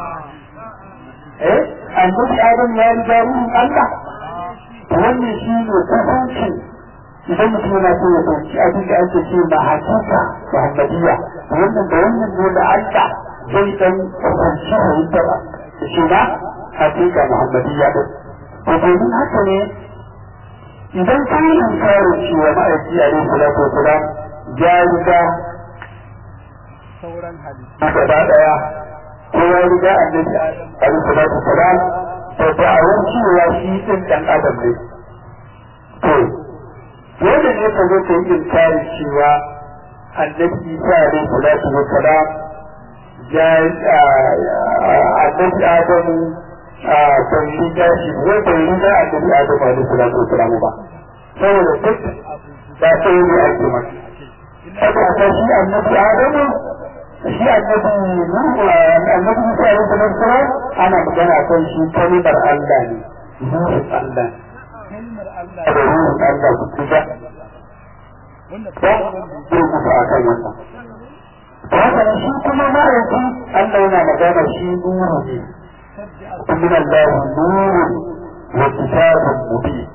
eh annabi Adam ya riga ruhin Allah wannan shi ne kusanci idan mutum yana so ya ɗauki abin da ake ce ma hakika muhammadiyya wannan da wannan ne da Allah zai dan kusanci fahimtar da shi na hakika muhammadiyya din to domin haka ne idan ka yi inkarin cewa ma'aiki alaihi salatu wasalam ya riga sauran hadisi gaba daya ko ya riga annabi alaihi salatu wasalam to da awon cewa shi din dan adam ne to dole ne ka zo ka yi inkari cewa annabi Isa alaihi salatu wassalam ya annabi Adam bai riga shi ko bai riga annabi Adam alaihi salatu wassalam ba saboda duk da sai ne ake masa saboda shi annabi Adam shi annabi Nuhu annabi Isa alaihi salatu wassalam ana magana kan shi kalimar Allah ne ruhun Allah kalmar Allah da ruhun Allah ku tuba wanda ba zai mutu a kan wannan haka shi kuma ma'aiki Allah yana magana shi nuru ne min Allah nurun wa kitabun mubin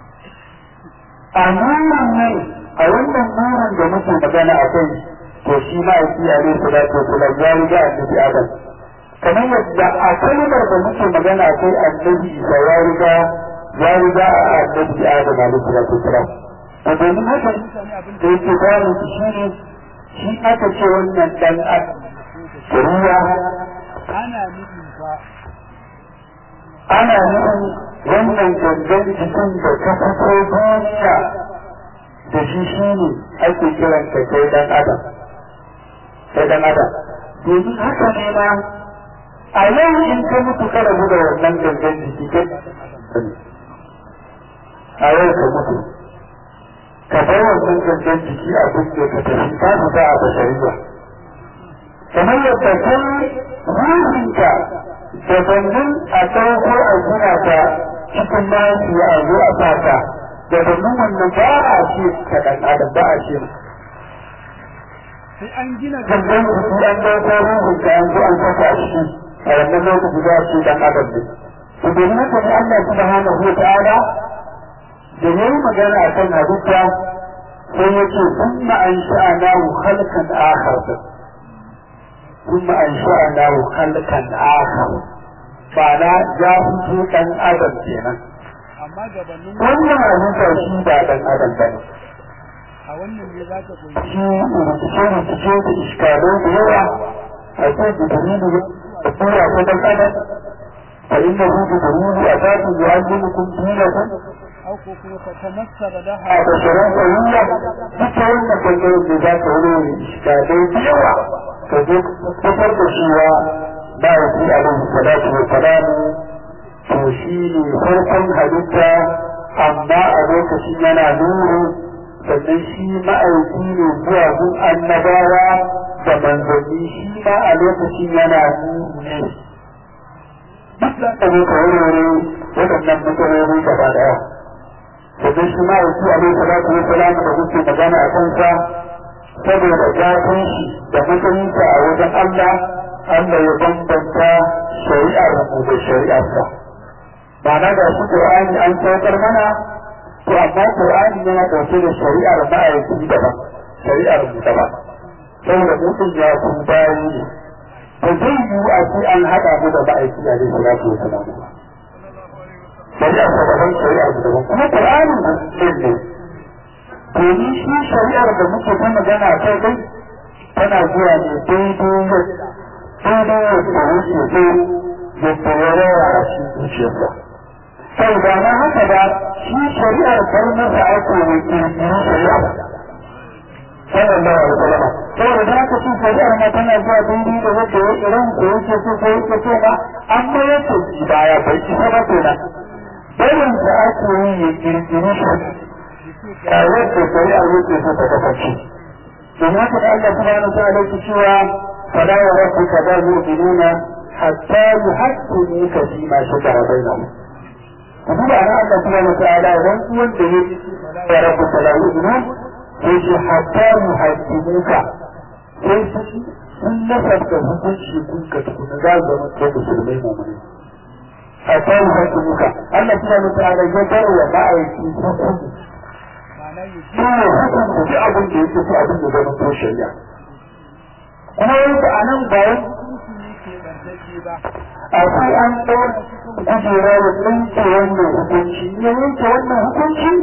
a nurun ne a wannan nurun da muke magana a kai to shi ma'aiki alaihi salatu wasalam ya riga annabi Adam kamar yadda a kalmar da muke magana a kai annabi Isa ya riga ya riga a annabi Adam alaihi salatu wasalam to domin haka da yake bayan shi ne shi aka ce wannan dan adam ruwa ana nufin fa ana nufin wannan gangan jikin da ka fito duniya da shi shi ne ake kiran ka kai dan adam kai dan adam domin haka ne ma a yau in ka mutu ka rabu da wannan gangan jiki kai a yau ka mutu ka bar wannan gangan jiki a duk da ka tafi ka fita a bashariya kamar yadda kai ruhinka da bannin a ɗauko a gina ta cikin mafi a zo a fata da bannin wannan ba a ce ka ɗan adam ba a ce sai an gina gangan jiki an ɗauko ruhinka an zo an saka a ciki a wannan lokaci za a ce ɗan adam ne to domin haka ne Allah subhanahu wa ta'ala da ya yi magana a kan halitta sai ya ce kuma an sha'anahu halkan akhar kuma an sha'anahu halkan akhar ba na ya fito dan adam kenan amma gabanin wannan halitta shi ba dan adam bane a wannan ne za ka koyi shi rubuce rubuce da iskalai da yawa a ce jibrilu da tura ta dan adam fa innahu jibrilu atatu yu'allimukum dinakum au ko kuma ka tamassara da a bashirin tsayayya duka wannan bangarin da za ka wuri da dai yawa ka zo fitar da shi wa ba ya fi alaihi salatu wa salamu to shi ne farkon halitta amma a lokacin yana nuru sannan shi ma'aiki ne zuwa gun annabawa da manzanni shi ma a lokacin yana nuru ne duk da ka zo ka wuri waɗannan matsaloli gaba ɗaya wajen shi ma yake alaihi salatu wa salam da kuke magana a kansa saboda gafin shi da matsayinsa a wajen Allah Allah ya bambanta shari'ar mu da shari'arsa ba na da shi Qur'ani an saukar mana to amma Qur'ani yana dauke da shari'ar ma'aiki daban shari'ar mu daban saboda mutum ya kun bayi ba zai yiwu a ce an haɗa mu da ma'aiki a zai salatu wa salamu ba shari'a ta daban shari'a ta daban kuma Qur'anin da ɗin ne domin shi shari'ar da muke ta magana a kai dai tana zuwa ne daidai daidai yadda wuce so yadda ya rawa a cikin zuciyarsa sau da na haka ba shi shari'ar bar masa ake mai kirkiri shari'a sallallahu alaihi wasallam saboda da haka shi shari'ar ma tana zuwa daidai da wadda ya iran ko yake so ko yake so ba amma yake ji baya bai isa ba kenan bayan da ake yi ya kirkiri shari'a ga yadda shari'ar yake so ta kasance don haka da Allah subhanahu wa ta'ala yake cewa fala wa rabbuka la yu'minuna hatta yuhaqqimuka fi ma shajara bainahum kuma da Allah subhanahu wa ta'ala wanda yake ya rabbuka la yu'minuna sai shi hatta yuhaqqimuka sai shi sun nasarta hukunci kun ka tukuna za su zama kai musulmai mu'mini hatta yuhaqqimuka Allah subhanahu wa ta'ala ya bar wa ma'aiki hukunci shi ne hukunta duk abin da yake so abin da zama ko shari'a kuma yanzu a nan ba wani akwai an ɗaura kujera da tsinke wannan hukunci ya yanke wannan hukunci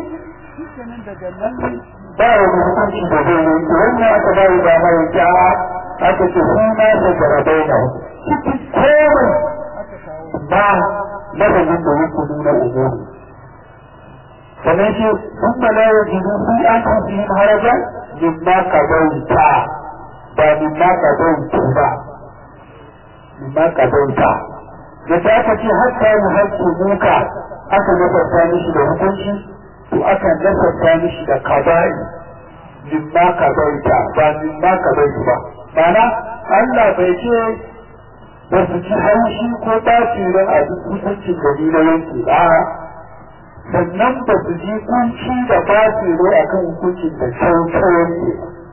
ba wani hukunci da zai yanke wannan aka ba yi dama yanke a aka ce suna da jarabai na cikin komai ba lafazin da yake nuna umuri sannan shi sun la yajidu fi anfusihim harajan mimma qadaita ba mimma qadaitu ba mimma qadaita da ta aka ce hatta yuhaqqimuka aka nasarta mishi da hukunci to aka nasarta mishi da qada'i mimma qadaita ba mimma qadaitu ba mana Allah bai ce ba su ci haushi ko ɓaci don a duk hukuncin da ni na yanki ba sannan ba su ji kunci da basu ne a kan hukuncin da sauƙaƙen ne.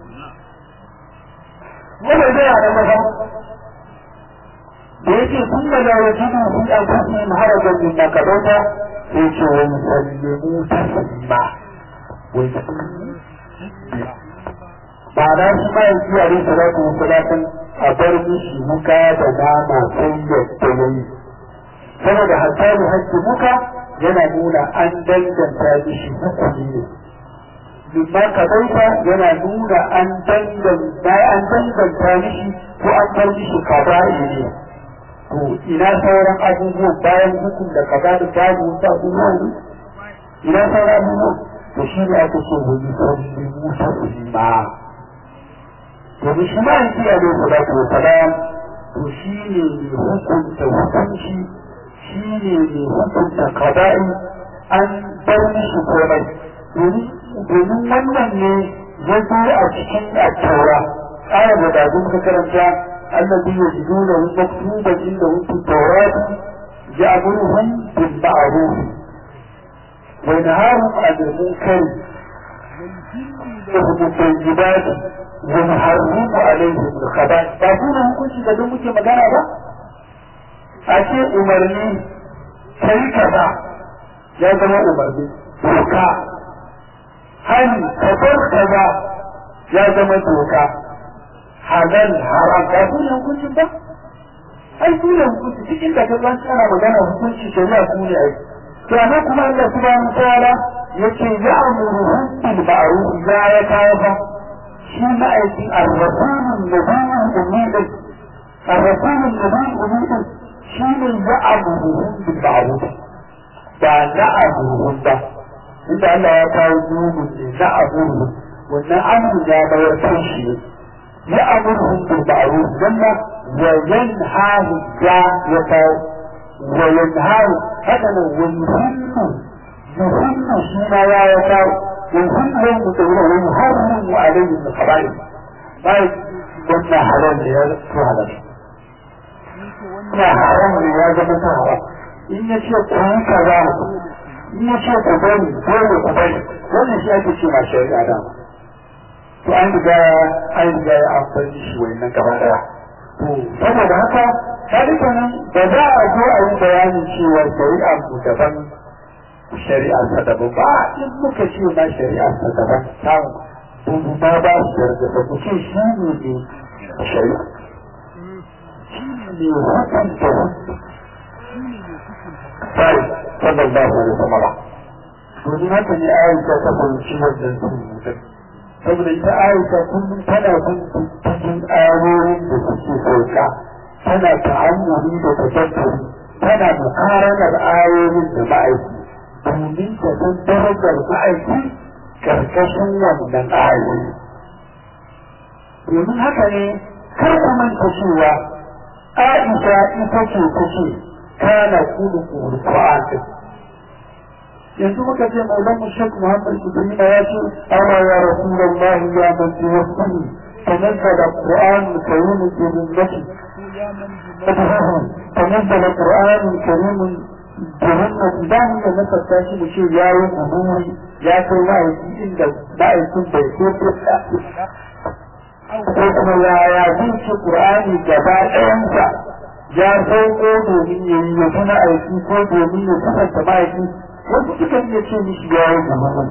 Wanda zai yana maza, da yake sun da ya ji na sun ɗan kusa yin harajar min na kadauta sai ce wani sallemu ta sallima. Wai ba na shi ma yanzu a rinsa za ku musulatan a bar mishi muka da nama sai yadda ya yi. Saboda hatta da hakki muka yana nuna an danganta mishi hukumi ne mimma kabaita yana nuna an danganta an danganta mishi ko an bar mishi kaba'i ne to ina sauran abubuwan bayan hukum da kaba'i babu wasu abubuwan ne ina sauran abubuwan to shi ne aka ce wani sauran musa ulima domin shi ma yanki a lokacin salatu wa salam to shi ne hukunta hukunci shi ne mai hukunta kaba'i an bar mishi komai domin wannan ne ya zo a cikin attaura ayar da dazu muka karanta allazi yajiduna hum maktuban inda hum fi tawrati ya'muruhum bil ma'ruf wa yanhahum 'anil munkar wa yuhibbu wa yuharrimu 'alayhim al-khaba'ith ba kuma hukunci da duk muke magana ba a ce umarni kai kaza ya zama umarni doka hani kabar kaza ya zama doka halal haram ba su ne hukuncin ba ai su ne hukunci cikin da ka zan ana magana hukunci shari'a su ne ai to amma kuma Allah subhanahu wa ta'ala yace ya'muruhum bil ma'ruf ya ya kawo ba shi ma'aikin ar-rasulun nabiyyu ummi ar-rasulun nabiyyu ummi shi ne ya abubuwan bin ma'aruf ba na abubuwan ba inda Allah ya kawo zumun ne na abubuwan wannan amu ya bayar kan shi ne ya abubuwan bin ma'aruf zanna wa yanhahu ya ya kawo wa yanhahu haka nan wa yuhimmu yuhimmu shi ma ya ya kawo yuhimmu mutawila wa yuharrimu alayhi min khaba'ith bai wannan halal ne ya to halal na haram ne ya zama ta haram in ya ce ku yi kaza in ya ce ku bari dole ku bari wannan shi ake ce ma shari'a da to an riga an riga ya amfani shi wannan gaba daya to saboda haka sadika nan da za a zo a yi bayanin cewa shari'a mu daban shari'a ta daban ba in muka ce ma shari'a ta daban samu bubu ma ba su yarda da ku ce shi ne ne shari'a shi mai hukunta sai sallallahu alaihi wasallam domin haka ne Aisha ta fahimci wannan sunan saboda ita Aisha kullum tana bin cikin ayoyin da suke sauka tana ta'ammuli da tafakkuri tana mukaranar ayoyin da ma'aiki domin ta san darajar ma'aiki karkashin wannan ayoyi domin haka ne kar ku manta cewa Aisha ita ce take kana kuluku Qur'an yanzu muka ce maulan mu Sheikh Muhammad Ibrahim ya ce awa ya Rasulullah ya man tawassuli تنزل القرآن الكريم بمنته تنزل القرآن الكريم بمنته دعني مثل تاشي مشير يا يوم أموري يا كل ما يجي إلا ما يكون بيكون ko kuma yaya zai ci Qur'ani gaba ɗayansa ya sauko domin ya yi ya tuna aiki ko domin ya kusanta ma'aiki wasu suka iya ce mishi ya yi gaba ko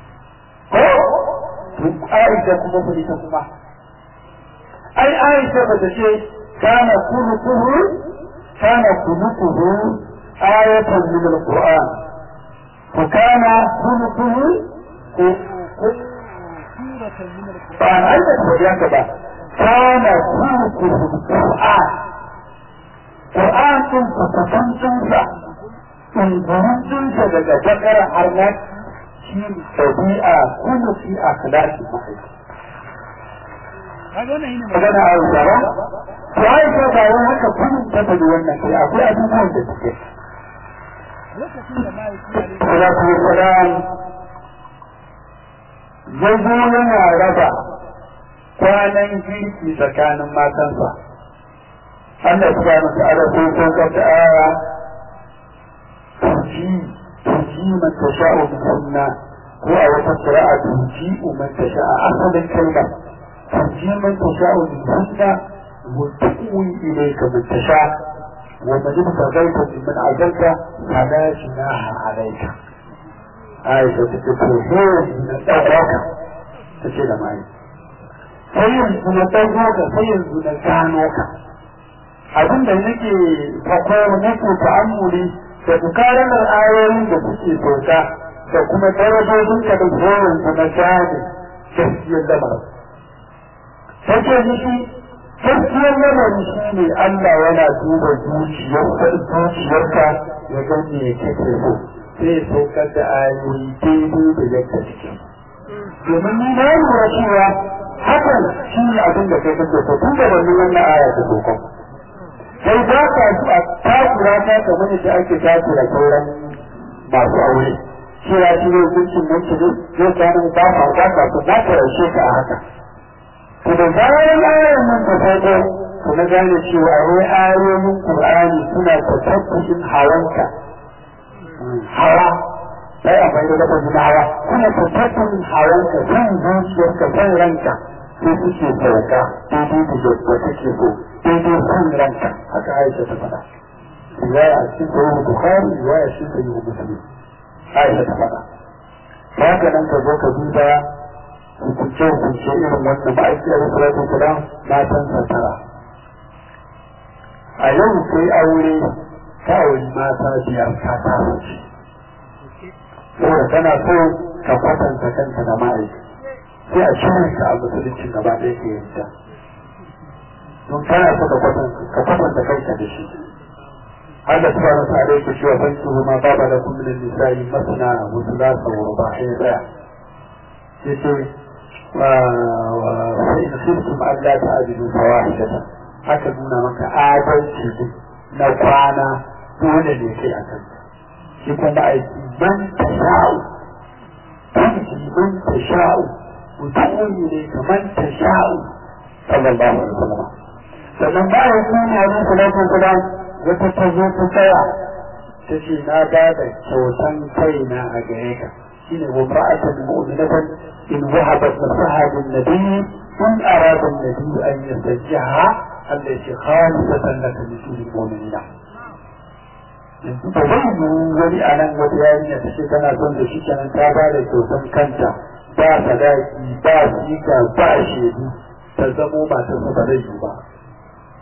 to Aisha kuma ku ita kuma ai Aisha ba ta ce kana kulukuhu kana kulukuhu ayatan min al-Qur'an ko kana kulukuhu ko فأنا أيضا بجانك بقى كان خلقه القرآن قرآن كنت تتنسى إن تنسى لك ذكر حرمات في طبيعة كل في أخلاق المحيط فأنا أعوذ الله وعيسى دعوة هكا كل تبدو أنك أقول أبو مولد تكيف صلاة والسلام yazo yana raba kwanan girki tsakanin matansa Allah subhanahu wa ta'ala sai ko ka ta'ala tuji tuji man tasha'u minna ko a wata qira'a tuji man tasha'a asalin kalma tuji man tasha'u minna wa tuwi ilayka man tasha' wa man yabtaghaita min ajalka fala junaha alayka Aisha ta ce ko na ɗaukaka ta ce da mai sai yanzu na ɗaukaka sai yanzu na gano ka abin da nake fako nake ta'ammuli da dukkanin ayoyin da suke sauka da kuma darajojin ka da zuwan su na gane gaskiyar lamarin ta ce mishi gaskiyar lamarin shi ne Allah yana duba zuciyarka zuciyarka ya gani ya kake so sai saukar da ayoyi daidai da yadda suke domin ni na lura cewa hakan shi ne abin da kai kake so tun da wannan wannan aya ta sauka sai ba ka su a takura ta kamar da ake takura sauran masu aure cewa shi ne hukuncin nan shi zai gano ba ka ba ka su na karashe ka a haka to da zarar ayar nan ta sauko to na gane cewa wai ayoyin Qur'ani suna tattabbacin hawanka hawa sai a bai da lafazin hawa kuma tattattun hawanka kan zuciyarka kan ranka sai suke sauka daidai da yadda kake so daidai kan ranka haka Aisha ta faɗa riwaya a cikin sahih Bukhari riwaya cikin sahih Muslim Aisha ta faɗa haka nan ka zo ka duba hukunce hukunce irin wannan ma'aikiyar salatu salam matan satara a yau kai aure kawai mata biyar ka tara ce saboda kana so ka kwatanta kanka da ma'aiki sai a cire ka a musulunci gaba ɗaya ke yanta don kana so ka kwatanta kanka da shi Allah subhanahu wa ta'ala yake cewa fanki ma baba da kun min nisa'i masna wa thulatha wa ruba' ya tsaya yace wa wa in khiftum alla ta'dilu fawahidatan haka nuna maka adalci na kwana dole ne kai a kan shi kuma aiki man tasha'u tanki man tasha'u mutum ne kamar tasha'u sallallahu alaihi wasallam sannan ba ya kuma ne sallallahu alaihi wasallam wata ta zo ta tsaya ta ce na ba da kyautan kaina a gare ka shine wa ra'atan mu'minatan in wahabat nafsaha lin nabiy in arada an-nabiy an yastajjaha allati khalisatan laka min kulli mu'minina yanzu ba zai yi wani a nan wata yarinya ta ce tana son da shi kenan ta ba da kyautan kanta ba sadaki ba sika ba shedu ta zamo ba ta ba zai yi ba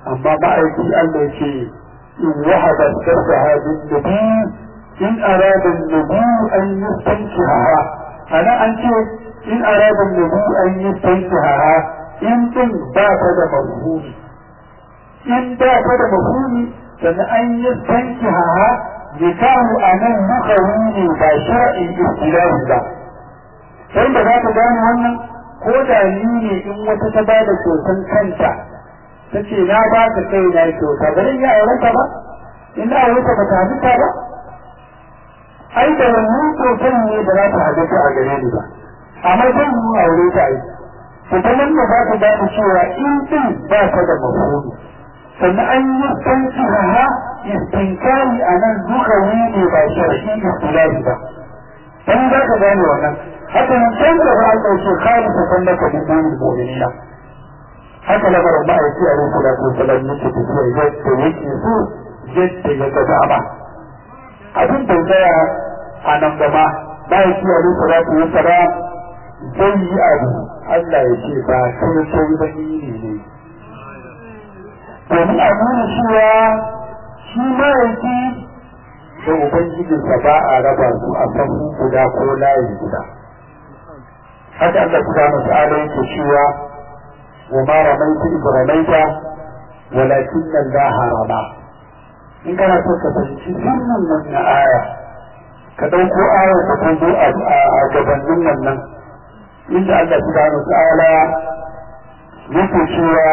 amma ma'aiki Allah ce in wahaba sarfaha bin nabi in arada nabi an yastankiha ana an ce in arada nabi an yastankiha in din ba ta da mafhumi in ba ta da mafhumi sannan an yastankiha nikahu anan mukawi ne ba shar'in istilahi ba sai da za ka gane wannan ko da ni ne in wata ta ba da kyautan kanta ta ce na ba ka kai na kyauta ba zan yi aurenta ba in na aurenta ba ta halitta ba ai da wannan kyautan ne da za ta halitta a gare ni ba amma zan yi aure ta ai to ta nan da za ka gane cewa in din ba ta da mafhumi sannan an yi sanci ha istinkari a nan dukawi ne ba sharhi istilahi ba dan za ka gane wannan haka nan can da ba Allah ce khalisa kan da kudi dan mu'minina haka la bar ba ai a rusul Allah sallallahu alaihi wasallam yake yake su yadda ya ga ba abin da zaya a nan gaba ba ai a rusul Allah sallallahu zai yi abu Allah ya ce ba sai sai ba ni ne domin a nuna cewa shi ma'aiki da ubangijinsa ba a raba su a sahu guda ko layi guda haka Allah subhanahu wa ta'ala yake cewa wa ma ramaita idh ramaita walakin Allah rama in kana so ka fahimci wannan wannan aya ka dauko aya ta zo a gabanin wannan inda Allah subhanahu wa ta'ala yake cewa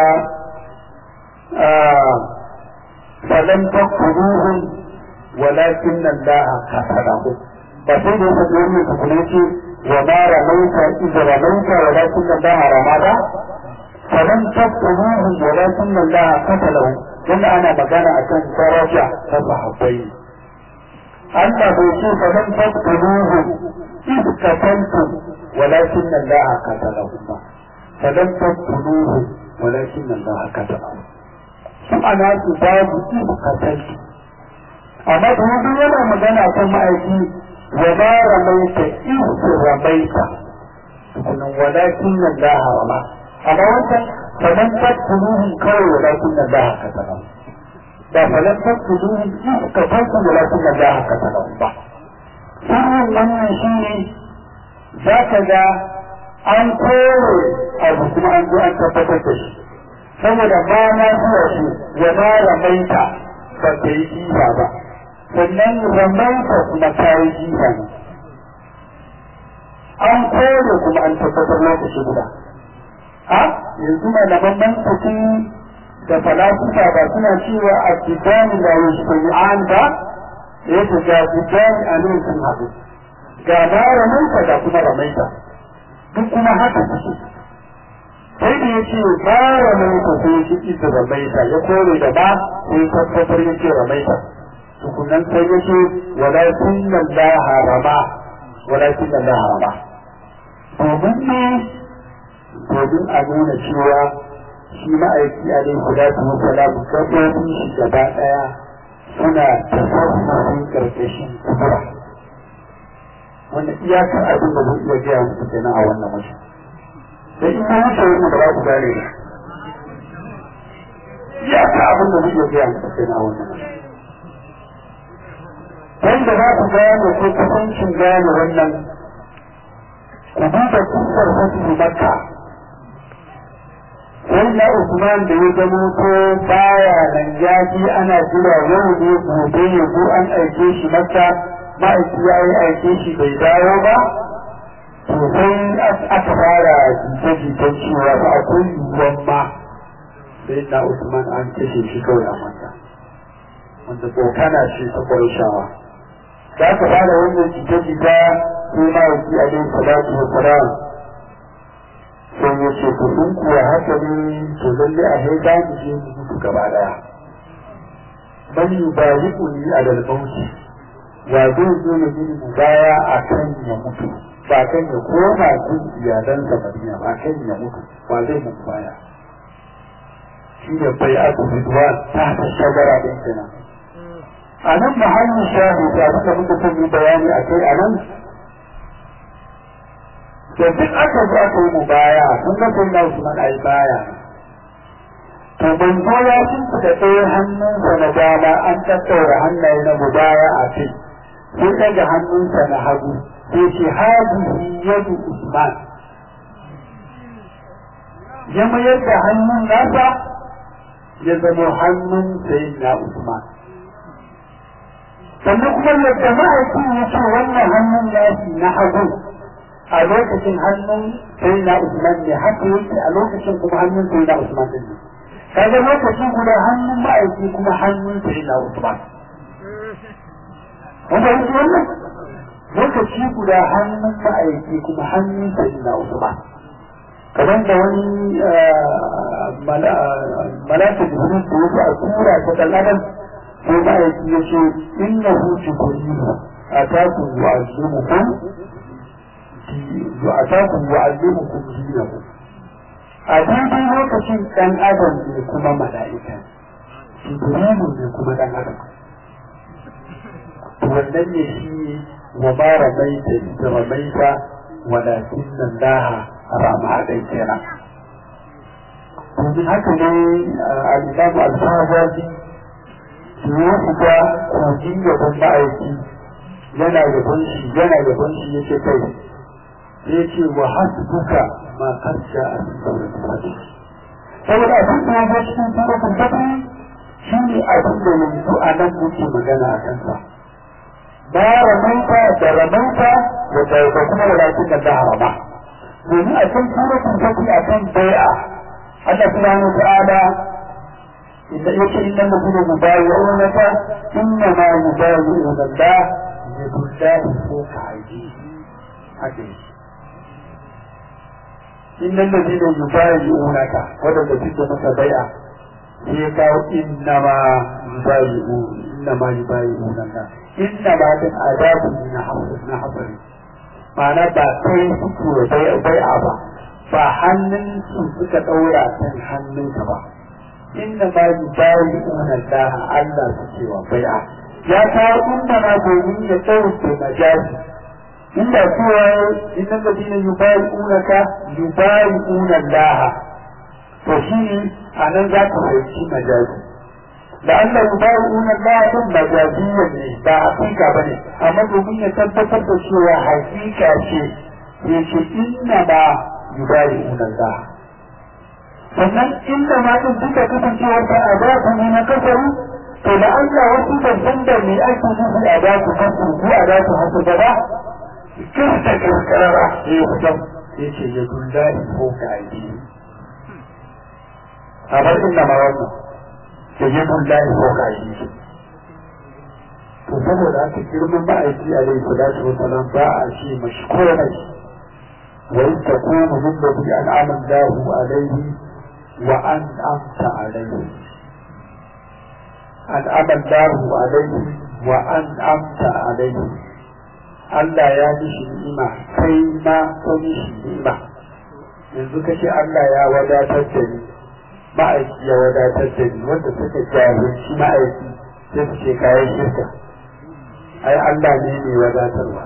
فلم تقتلوهم ولكن الله قتلهم فسيد يقول لك وما رميت إذ رميت ولكن الله رمى فلم تقتلوهم ولكن الله قتلهم لأن أنا مجانا أكون درجة فصحبين أنت بيشي فلم تقتلوهم إذ قتلتم ولكن الله قتلهم فلم تقتلوهم ولكن الله قتلهم su ana su babu su katalci amma da wani yana magana kan ma'aiki wa ma ramaita isu ramaita tukunan walakin nan la harama amma wancan falan tattuluhun kawai walakin nan la katala da falan tattuluhun isu katalci walakin nan la katala ba sirrin wannan shi ne za ka ga an kore abu kuma an zo an tabbatar da shi saboda ba na zuwa shi ya ba ramaita ba ta yi jifa ba sannan ramaita kuma ta yi jifa ne an kore kuma an tabbatar lokaci guda a yanzu malaman mantaki da falasifa ba suna cewa a tijani da yusufani'an ba ya ce ga tijani a nan sun haɗu ga ba ramaita ga kuma ramaita duk kuma haka suke sai da ya ce ba ramaita sai ya ci da ramaita ya kore da ba sai tabbatar ya ce ramaita tukunan sai ya ce walakin nan la harama walakin nan la harama domin ne domin a nuna cewa shi ma'aiki a dai guda su musalamu gaɓoɓin shi gaba ɗaya suna tasarrufin ƙarƙashin kubura wanda iyakar abin da zai iya gaya musu kenan a wannan mashi sai in ya wuce wani da ba ku gane ba iyakar abin da zai iya gaya musu kenan a wannan mashi wanda za ku gane ko kusancin gane wannan ku duba kusur fasu makka sai na Usman da ya zama ko baya nan ya ji ana jira yau ne gobe ne ko an aike shi makka ma'aiki ya yi aike shi bai dawo ba to sai aka fara jita-jitan cewa ba akwai yiwuwan ma sai na Usman an kashe shi kawai a makka wanda tsokana ce ta kwarishawa da aka fara wannan jita-jita sai ma'aiki a yin salatu wa salam sai ya ce to in kuwa haka ne to lalle a sai za mu je mu mutu gaba daya man yubayi'u ni alal mauti wa zai zo ya gini mu baya a kan ya mutu ba kan ya koma gun iyalansa Madina ba kan ya mutu ba zai mutu baya shi ne bai aka ridwan ta ta shagara din kenan a nan mahallin shahu da suka muka tabi bayani a kai a nan da duk aka zo aka yi mu baya sun ga sun na Usman ai baya to manzo ya shimfiɗa ɗaya hannunsa na dama an tattaura hannaye na mubaya a kai sai daga hannunsa na hagu sai ce hadihi yadu usman ya mayar da hannun nasa ya zama hannun sayyidina usman sannan kuma yadda ma'aikin ya ce wannan hannun nasi na hagu a lokacin hannun sayyidina usman ne haka yake a lokacin kuma hannun sayyidina usman din ne kaga lokaci guda hannun ma'aiki kuma hannun sayyidina usman wanda yake wannan lokaci guda hannun ma'aiki kuma hannun sayyidina usman kamar da wani malaka jibril da yake a tura ta dan adam sai ma'aiki ya ce innahu jibril atakum yu'allimukum atakum yu'allimukum dinakum a daidai lokacin dan adam ne kuma mala'ika jibrilu ne kuma dan adam wannan ne shi wa ma ramaita da ramaita walakin Allah rama dai kenan domin haka ne al-imam al-Fazazi ya fita kogin gaban ma'aiki yana gaban shi yana gaban shi yake kai ya ce wa hasbuka ma karsha a cikin sauran saboda abin da ya cikin sauran fati shi ne abin da yanzu a nan muke magana a kansa ba ramaita da ramaita da kuma walakin da ta harama domin a kan suratun fati a kan bai'a Allah subhanahu wa ta'ala إذا يشاء إن الذين يبايعونك إنما يبايعون الله يد الله فوق أيديهم حديث إن الذين يبايعونك وهذا الذي تمس بيعة يقول إنما يبايعون إنما يبايعون الله إنما من آداب من حصر حصر معنى باقي سكر بيع بيعة فحنن سكت أولا تنحنن كبا إنما يبايعون الله ألا سكي وبيعة يا كاو إنما دومين يتوت بمجاز إلا سوى إن الذين يبايعونك يبايعون الله فشيني أنا ذاك فيكي مجاز لأن يبايعون الله مجازيا لا حقيقة بني أما دومين يتبتر بشيء حقيقة شيء يشي إنما يبايعون الله sannan inda matan suka kasancewar ta a za su na kasaru to da Allah wasu babban da mai ake nufi a za su hasu ko a za su hasu gaba kirta kirkarara ya yi kusan ya ce ya dulla da ko ka aiki a bar inda ma wannan ya yi dulla da ko ka aiki to saboda aka girman ma'aiki a rai kula da wasalam ba a ce mashi komai wa in takunu lillazi an'ama Allahu alaihi وأنعمت عليه أنعم الله عليه وأنعمت عليه Allah ya mishi ni'ima kai ma ka mishi ni'ima yanzu kace Allah ya wadatar da ni ma'aiki ya wadatar da ni wanda suka jahilci ma'aiki sai su ce kayan shirka ai Allah ne mai wadatarwa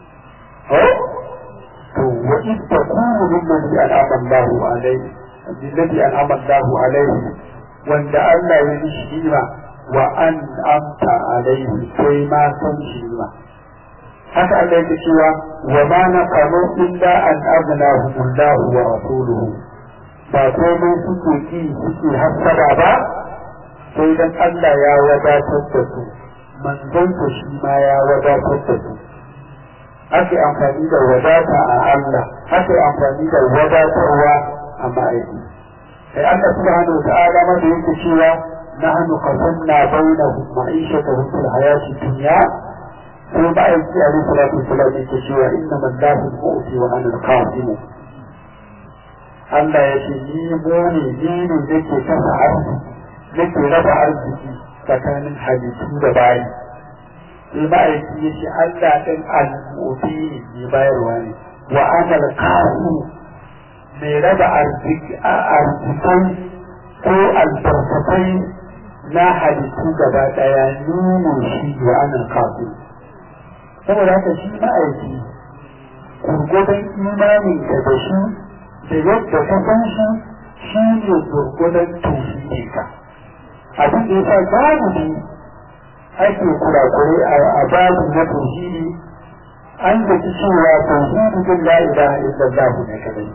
to wa in takunu lillazi an'ama Allahu alaihi الذي أنعم الله عليه وأن الله يشيما وأنعمت عليه كيما تنشيما حتى الله يشيما وما نقموا إلا أن أغناهم الله ورسوله فقوموا سكوكي سكي حسنا با سيدا الله يا ودا تتسو من ظنت شيما يا ودا تتسو ake amfani da wadata a Allah ake amfani da wadatarwa amma aiki sai Allah subhanahu wa ta'ala ma da yake cewa nahnu qasamna bainahum ma'ishatahum fil hayati dunya sai ba aiki a salatu wasallam yake cewa inna man lahu al-mu'ti wa ana al-qasim Allah ya ce ni mu ne ni ne yake kasa arziki yake raba arziki tsakanin halittu da bayi sai ba aiki yake Allah din al-mu'ti ne bayarwa ne wa ana al-qasim mai raba arzikai ko albarkatai na halittu gaba daya nuna shi wa anan kafin saboda haka shi ma'aiki gurgudan imanin ka da shi da yadda ka san shi shi ne gurgudan tauhidi tauhidinka abin da ya sa babu ne ake kurakure a babu na tauhidi an zaci cewa tauhidi din la ilaha illallah ne kadai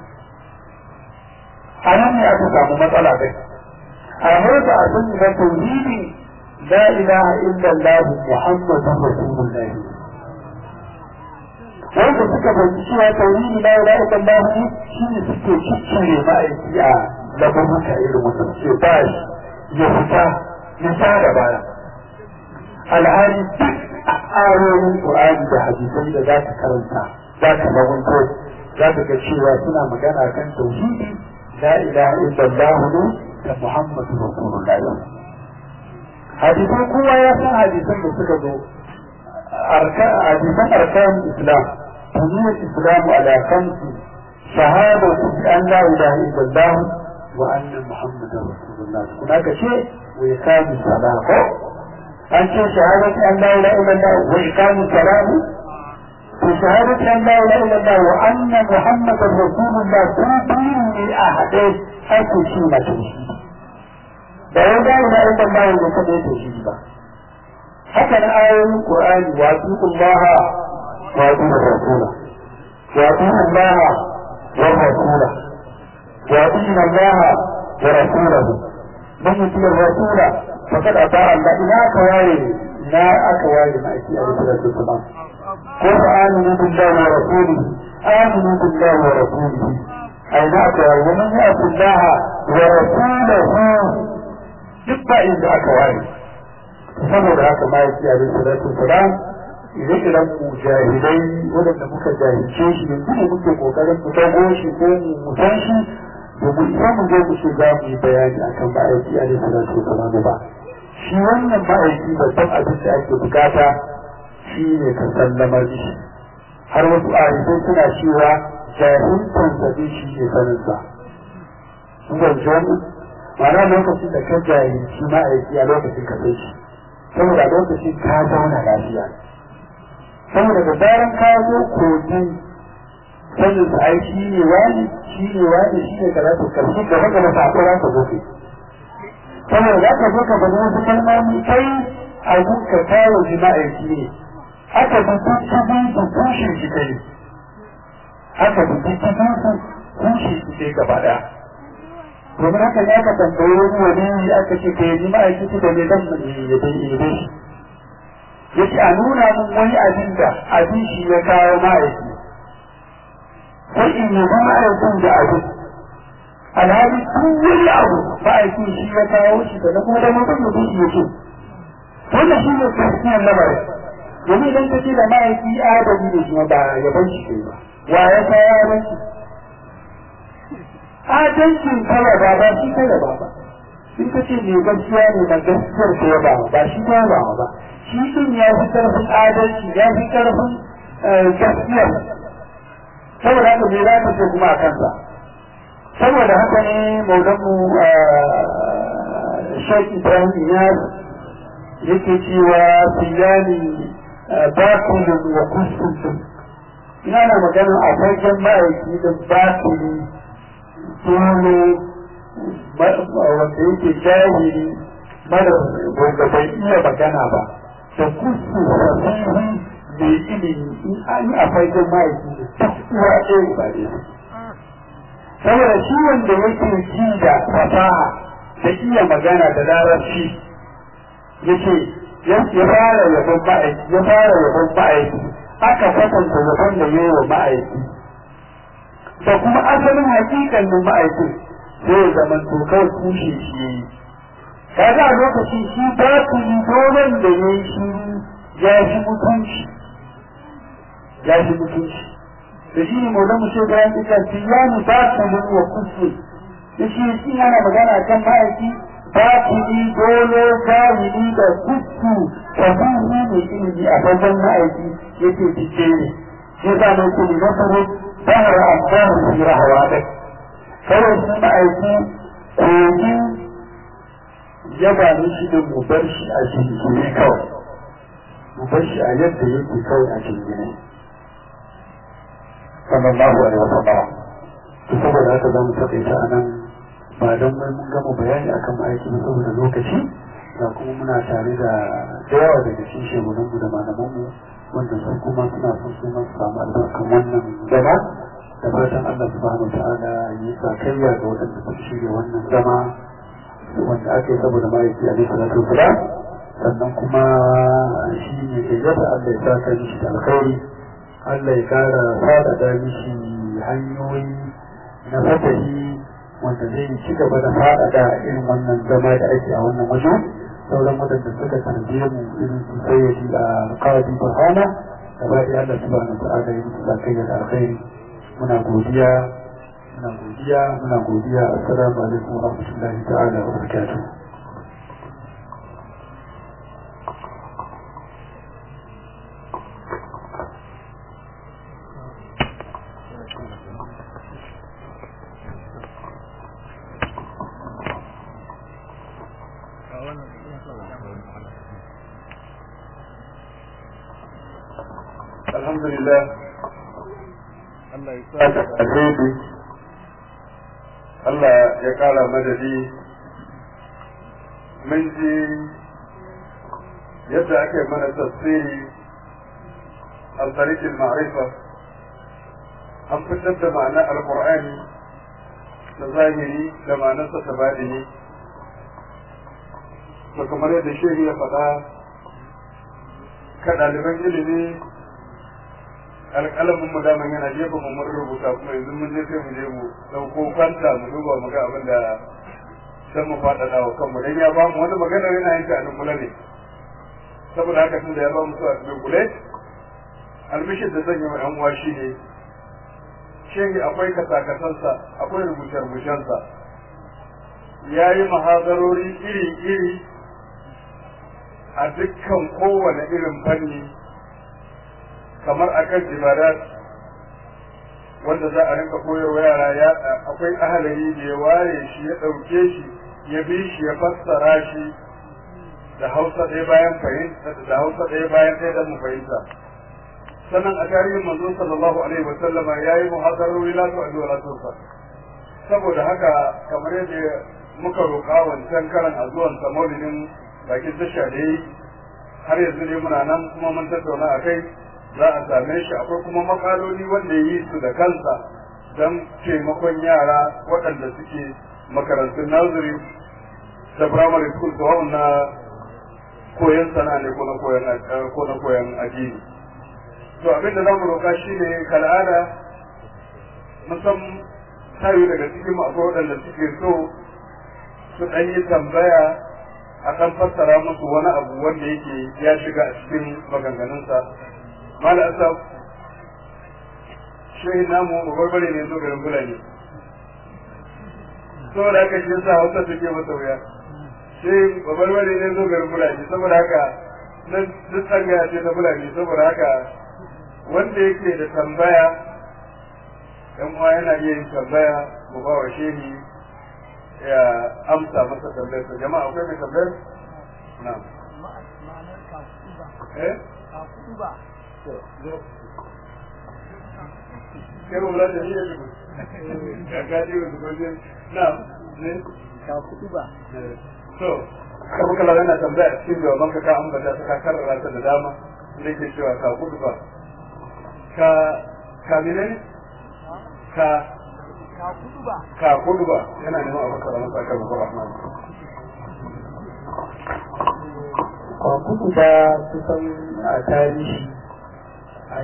a nan ne aka samu matsala kai a hausa abin na tauhidi la ilaha illallah muhammadun rasulullah wanda suka fahimci cewa tauhidi la ilaha illallah ne shi ne suke ciccire ma'aiki a labaruka irin wanda suke ba shi ya fita ya sa da baya alhali duk ayoyin Qur'ani da hadisai da za ka karanta za ka lagunto za ka ga cewa suna magana kan tauhidi la ilaha illallah ne da muhammadu rasulullah hadisai kowa ya san hadisan da suka zo hadisan arkan islam buniyar islamu ala kamsi shahadatu bi an la ilaha illallah wa anna muhammadan rasulullah kuna ka ce wa iqamu salat an ce shahadatu an la ilaha illallah wa iqamu salat to shahadatu an la ilaha illallah wa anna muhammadan rasulullah sun biyu ne a haɗe ake shi na tauhidi da ya da ila inda Allah ya kada ya shi ba haka na ayoyin Qur'ani wa atiqullaha wa atiqur rasula wa atiqullaha wa rasula wa atiqullaha wa rasulahu man yuti rasula faqad ata Allah ila kawai na aka waye ma aki a cikin Qur'an Qur'ani ne billahi wa rasulihi aminu billahi wa rasulihi aina aka waye man yuti Allah wa rasulahu duk ba inda aka waye saboda haka ma yake a cikin salatu salam idan idan mu jahilai wanda muka jahilce shi yanzu ne muke kokarin mu dago shi ko mu san shi domin idan mu je mu ce za mu yi bayani akan ma'aiki a cikin salatu salam ba shi wannan ma'aiki babban abin da ake bukata shi ne ka sallamar shi har wasu ayyukan suna cewa jahiltan sabi shi ne saninsa kun ga ma'ana lokacin da ka jahilci ma'aiki a lokacin ka sai shi saboda lokacin ka zauna lafiya saboda da zaran ka zo kogin sanin sa ai shi ne wani shi ne wani shi ne kaza to karshe gaba gaba sako za ka zo kai saboda za ka zo ka bada wasu kalmomi kai a gunka kawo ji ma'aiki ne aka bi tuttubi su kushe shi kai aka bi tuttubi su kushe shi kai gaba daya domin haka ne aka tambaye wani wani aka ce ka yi ma'aikaci da ne dan ya bai ibe shi ya ce a nuna mun wani abin da abin shi ya kawo ma'aiki sai in yi ma'aikin da abin alhali tun wani abu ma'aikin shi ya kawo shi da na kuma da mutum mutum shi ya ce wannan shi ne gaskiyar lamarin domin idan ka ce da ma'aiki adali ne shi ba ya ban shi kai ba wa ya kawo ya ban shi adalcin kala ba ba shi kala ba ba in ka ce mai gaskiya ne na gaskiyar ka ba ba shi ta ba ba shi din ya fi karfin adalci ya fi karfin gaskiyar saboda haka me za ka ce kuma a kansa saboda haka ne maulanmu Sheikh Ibrahim Iyas yake cewa fiyani bakulun wa kusurtun ina na magana a fagen ma'aiki da bakuli dole wanda yake jahili mara wanda bai iya magana ba da kusa sahihi mai ilimi in an yi a fagen ma'aiki da duk uwa ɗaya ba ne saboda shi wanda yake ji da fasaha da iya magana da larabci yake ya fara yabon ma'aiki ya fara yabon ma'aiki aka kwatanta yabon da ya yi wa ma'aiki da kuma asalin hakikanin ma'aikin zai zama to kawai kushe shi ya yi kaga a lokacin shi ba ku yi dolen da ya yi shi ya shi mutunci ya shi mutunci da shi ne maulan mu ce bayan ita tiyanu ba ku yi wa kusu da shi shi ana magana kan ma'aiki ba ku yi dole gawili da kusu fahimi ne ilimi a wajen ma'aiki yake fice ne shi za mu ce ne na faro ظهر أبداه في رهواتك kawai sun ma'aiki kogi ya ba ni shi da mu bar shi a jingine kawai mu bar shi a yadda yake kawai a jingine sallallahu alaihi wasallam to saboda haka zamu taƙaita a nan ba don wai mun gama bayani akan aiki ba saboda lokaci da kuma muna tare da yawa daga cikin shegunanmu da malamanmu wanda su kuma suna son su masu samu albarkan wannan zama da fatan Allah subhanahu wa ta'ala yi sakayya ga waɗanda suka shirya wannan zama wanda ake saboda ma'aiki a nisa salatu wasalam sannan kuma shi ne ke yadda Allah ya saka mishi da alkhairi Allah ya kara faɗaɗa mishi hanyoyi na fatahi wanda zai ci gaba da faɗaɗa irin wannan zama da ake a wannan waje sauran waɗanda suka tarbiye mu irin su sayyadi a qadi bahana da ba da Allah subhanahu wa ta'ala ya mutu sakayya da alkhairi muna godiya muna godiya muna godiya assalamu alaikum wa rahmatullahi ta'ala wa barakatuh alhamdulillah Allah ya sa alheri Allah ya kara madadi mun ji yadda ake mana tafsiri a tarikin ma'arifa an fitar da ma'anar alqur'ani da zahiri da ma'anarsa ta baɗini to kamar yadda shehu ya faɗa ka ɗaliban ilimi alƙalamin mu daman yana jefa mu mun rubuta kuma yanzu mun je sai mu je mu dauko kwanta mu duba mu ga abin da dan mu faɗaɗa wa kanmu dan ya ba mu wani magana yana yin ta a dunkule ne saboda haka tun da ya ba mu su a dunkule albishir da zan yi wa ɗan uwa shi ne shehi akwai kasakasansa akwai rubuce-rubucensa ya yi mahazarori iri-iri a dukkan kowane irin fanni kamar akan ibadat wanda za a rinka koyarwa yara ya akwai ahalari da ya ware shi ya ɗauke shi ya bi shi ya fassara shi da hausa ɗaya bayan fahimta da hausa ɗaya bayan ɗaya da mu fahimta sannan a tarihin manzo sallallahu alaihi wa sallama yayi muhadarori la tu'adu wa la tusa saboda haka kamar yadda muka roƙa wancan karan a zuwan sa maulidin bakin tasha da yi har yanzu ne muna nan kuma mun tattauna a kai za a same shi akwai kuma makaloli wanda ya yi su da kansa don taimakon yara waɗanda suke makarantun nazari da primary school da na koyon sana'a ne ko na koyon addini to abin da za mu roƙa shi ne kal'ada musamman tayo daga cikin masu waɗanda suke so su ɗan yi tambaya a kan fassara musu wani abu wanda yake ya shiga a cikin maganganunsa mala asaf shehin namu babarbare ne zo garin fulani saboda haka shi yasa hausa take masa wuya shehin babarbare ne zo garin fulani saboda haka nan duk tsangaya ce ta fulani saboda haka wanda yake da tambaya yan uwa yana iya yin tambaya mu ba wa shehi ya amsa masa tambayar sa jama'a akwai mai tambayar na eh kakuba to zo kero la da shi ya ga ji wani goje na ne kakuba to kabu kala yana tambaya cikin da banka ka ambata ta karrara ta da dama ne ke cewa kakuba ka ka ne ka ka kuduba ka kuduba yana neman abu karamin sakar da rahman ka kuduba kusan a tarihi an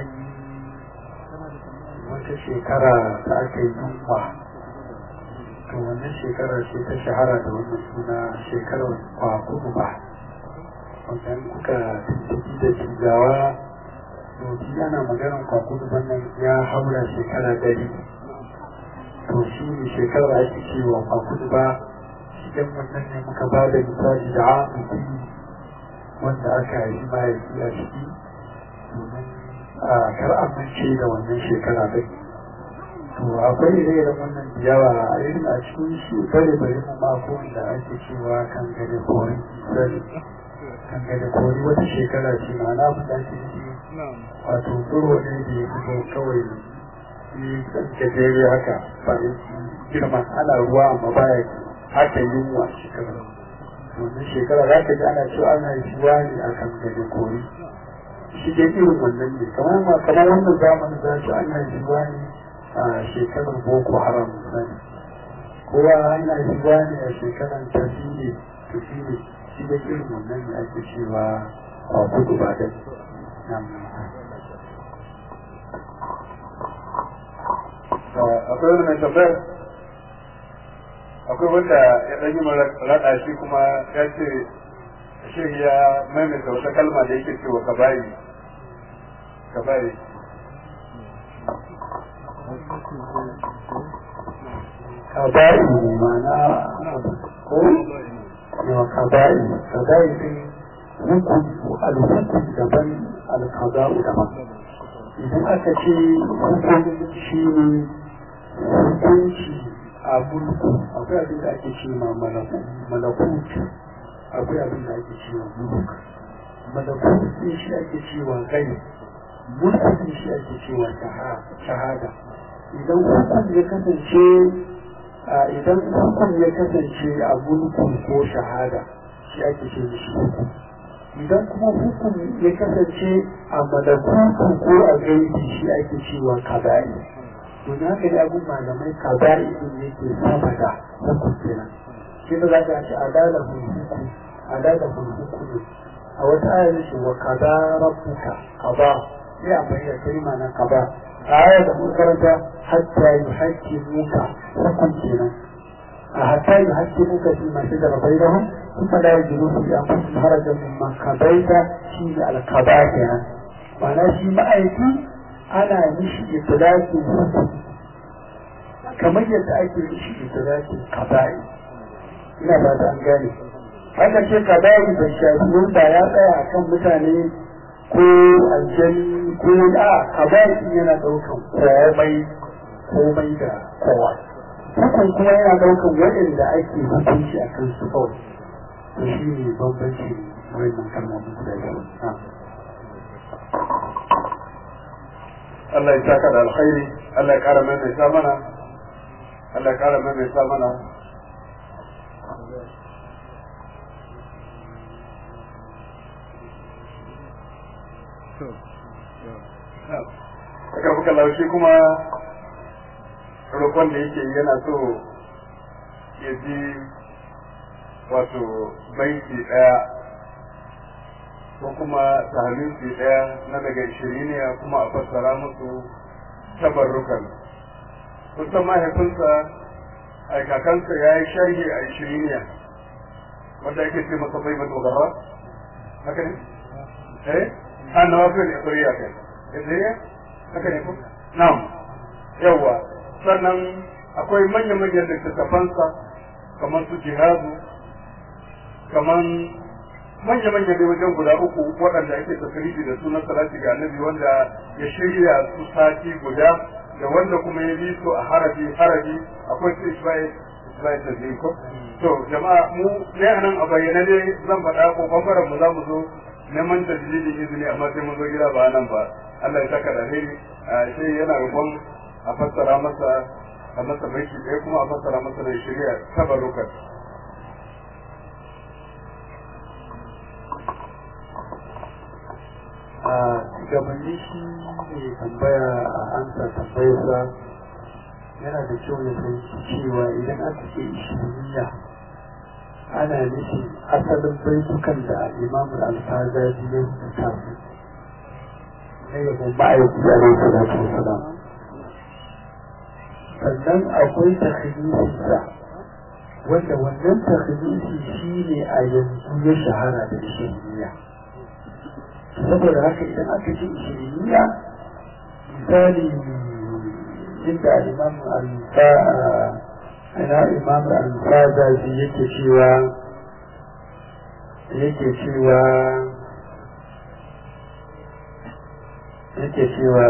wata shekara da aka yi yunwa to wannan shekarar ce ta shahara da wannan suna shekarar kwa kuduba wanda kuka tuntubi da cigawa doki ana maganar kwa kuduban nan ya haura shekara dari to shi ne shekarar ake cewa ba kudu ba idan wannan ne muka ba da misali da amiki wanda aka yi mahaifi a ciki domin a kar amince da wannan shekara bai to akwai ire-iren wannan da yawa a irin a cikin shi bare bare mu ma ko wanda ake cewa kan gade kori misali kan gade kori wata shekara ce ma'ana abin da ake nufi wato tsoro ne da ya fito kawai gajere haka ba girma ana ruwa amma baya haka yunwa shekara wannan shekara za ka ji ana cewa ana shiwa ne a kan gari kori shi dai irin wannan ne kamar ma kamar wannan zamanin za su ana shiwa ne a shekarar boko haram misali kowa ana shiwa ne a shekarar tafiye tafiye shi dai irin wannan ne ake cewa a kudu ba da akwai wani mai tambayar akwai wanda ya ɗan yi raɗa shi kuma ya ce shi ya maimaita wata kalma da yake cewa kabayi kabayi kabayi ne mana ko yawa kabayi kabayi din hukun alhukun daban alkaza'u daban idan aka ce hukun shi ne hukunci a mulku akwai abin da ake ce ma malakutu akwai abin da ake ce wa mulk malakutu din shi ake ce wa gai mulku din shi ake ce wa shahada idan hukum ya kasance idan hukum ya kasance a mulku ko shahada shi ake ce mishi hukum idan kuma hukum ya kasance a malakutu ko a gaibi shi ake ce wa kaba'i don haka da abun malamai kaba'i din yake sama da hukum kenan shi da za ka ce adala hukum adala hukum a wata aya ne wa kaza rabbuka kaza sai a bayyana kalma na kaza a aya da mun karanta hatta yuhaqqimuka hukum kenan a hatta yuhaqqimuka fi ma shajara bainahum thumma la yajidu fi anfusihim harajan mimma qadaita shi al-qada kenan ma'ana shi ma'aiki ana mishi itlaqin hukum kamar yadda ake mishi itlaqin qada'i ina ba ta an gane haka ce qada'i da shafi wanda ya tsaya akan mutane ko aljani ko a qada'i yana daukan komai komai da kowa hukum kuma yana daukan waɗanda ake hukunci akan su kawai to shi ne bambanci wannan kalmomin guda biyu Allah ya saka da alkhairi Allah ya kara mai sa mana Allah ya kara mai sa mana aka buka laushi kuma roƙon da yake yana so ya ji wato baiti ɗaya ko kuma sahalinsu ɗaya na daga shiriniya kuma a fassara musu tabarrukan. Kusan mahaifinsa a kakansa ya yi sharhi a shiriniya wanda ake ce masa bai mai dogara? Haka ne? Eh? An na wafi ne tsoriya kai. Idriya? Haka ne ko? Na'am. Yawwa. Sannan akwai manya-manyan littattafansa kamar su jihadu, kamar manya-manya ne wajen guda uku waɗanda ake tafiriji da sunan salati ga annabi wanda ya shirya su sati guda da wanda kuma ya bi su a harabi harabi akwai su ismail ismail da zai ko to jama'a mu ne anan a bayyana ne zan faɗa ko bangaren mu za mu zo neman da dalilin izini amma sai mun zo gida ba nan ba Allah ya saka da alheri sai yana rubon a fassara masa a masa baiki ɗaya kuma a fassara masa da shirya tabarrukan. a gabanin shi ne tambaya a ansa tambayarsa yana da kyau ya san cewa idan aka ce ishiriniya ana nufin asalin baitukan da imam al-alfazazi ya rubuta su na yabon ma'aiki a rai salatu wasalam sannan akwai takhilisinsa wanda wannan takhilisi shi ne a yanzu ya shahara da ishiriniya saboda haka idan aka ce ishiriniya misali inda imam imam al-fazazi yake cewa yake cewa yake cewa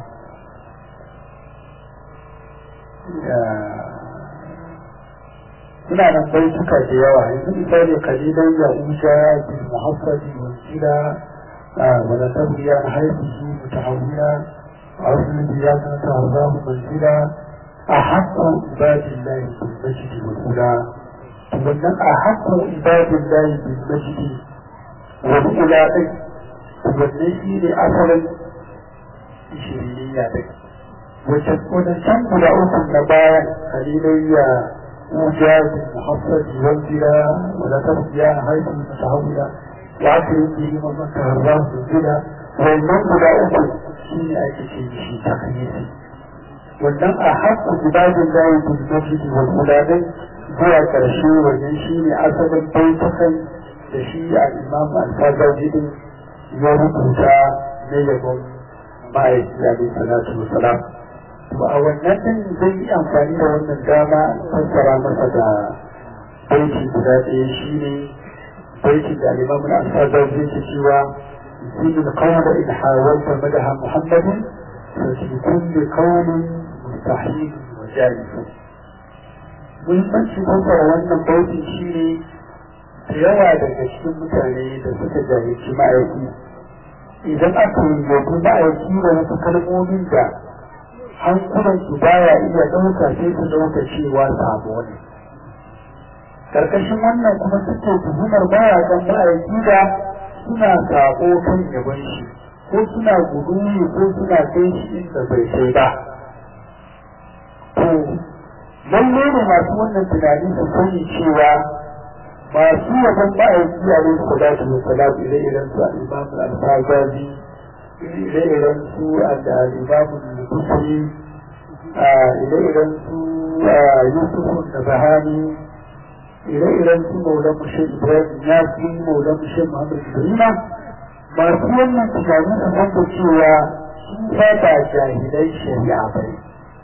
suna nan baituka da yawa yanzu misali kalilan ya usha bil muhaffadi wal jila ولا تبغي عن حيثه متحولا أصل ديانة الله منزلا أحق عباد الله بالمجد والأولى ومن أحق عباد الله بالمجد والأولى ومن أصلا شرينية وتكون الشمس لأوكم نبايا خليلية وجاد محصد والبلا ولا تبقيا حيث متحولة وعكرم به ومن تهراه بالبلا والمن لأوكم شيء أكشي شيء تخييسي wannan a haƙƙo ibadin layi bin masjidi wal uladai zuwa ƙarshe wannan shi ne asalin baitukan da shi a imam al-fazaji din ya rubuta na yabon ma'aiki alaihi salatu wasalam to a wannan din zai yi amfani da wannan dama fassara masa da baiti guda ɗaya shi ne baitin da imam al-fazaji ke cewa zinin qawla in hawalta madaha muhammadin ففي كل قول مستحيل وجائز muhimmanci fassara wannan bautin shi ne da yawa daga cikin mutane da suka jahilci ma'aiki idan aka yi yabi ma'aiki da wasu kalmomin da hankulansu baya iya ɗauka sai su ɗauka cewa sabo ne ƙarƙashin wannan kuma suke tuhumar mayakan ma'aiki da suna sabo kan yabon shi ko suna gudumi ko suna kai shi inda bai kai ba to lalle ne masu wannan tunani su sani cewa masu yaban ma'aiki a rin salatu wa salatu ire-iren su al-imam al-fazazi ire-iren su al-imam al-busri ire-iren su yusuf al-nabahani ire-iren su maulan mushe ibrahim yasi maulan mushe muhammad ibrahima masu wannan tunani su san da cewa sun ba jahilai shari'a bai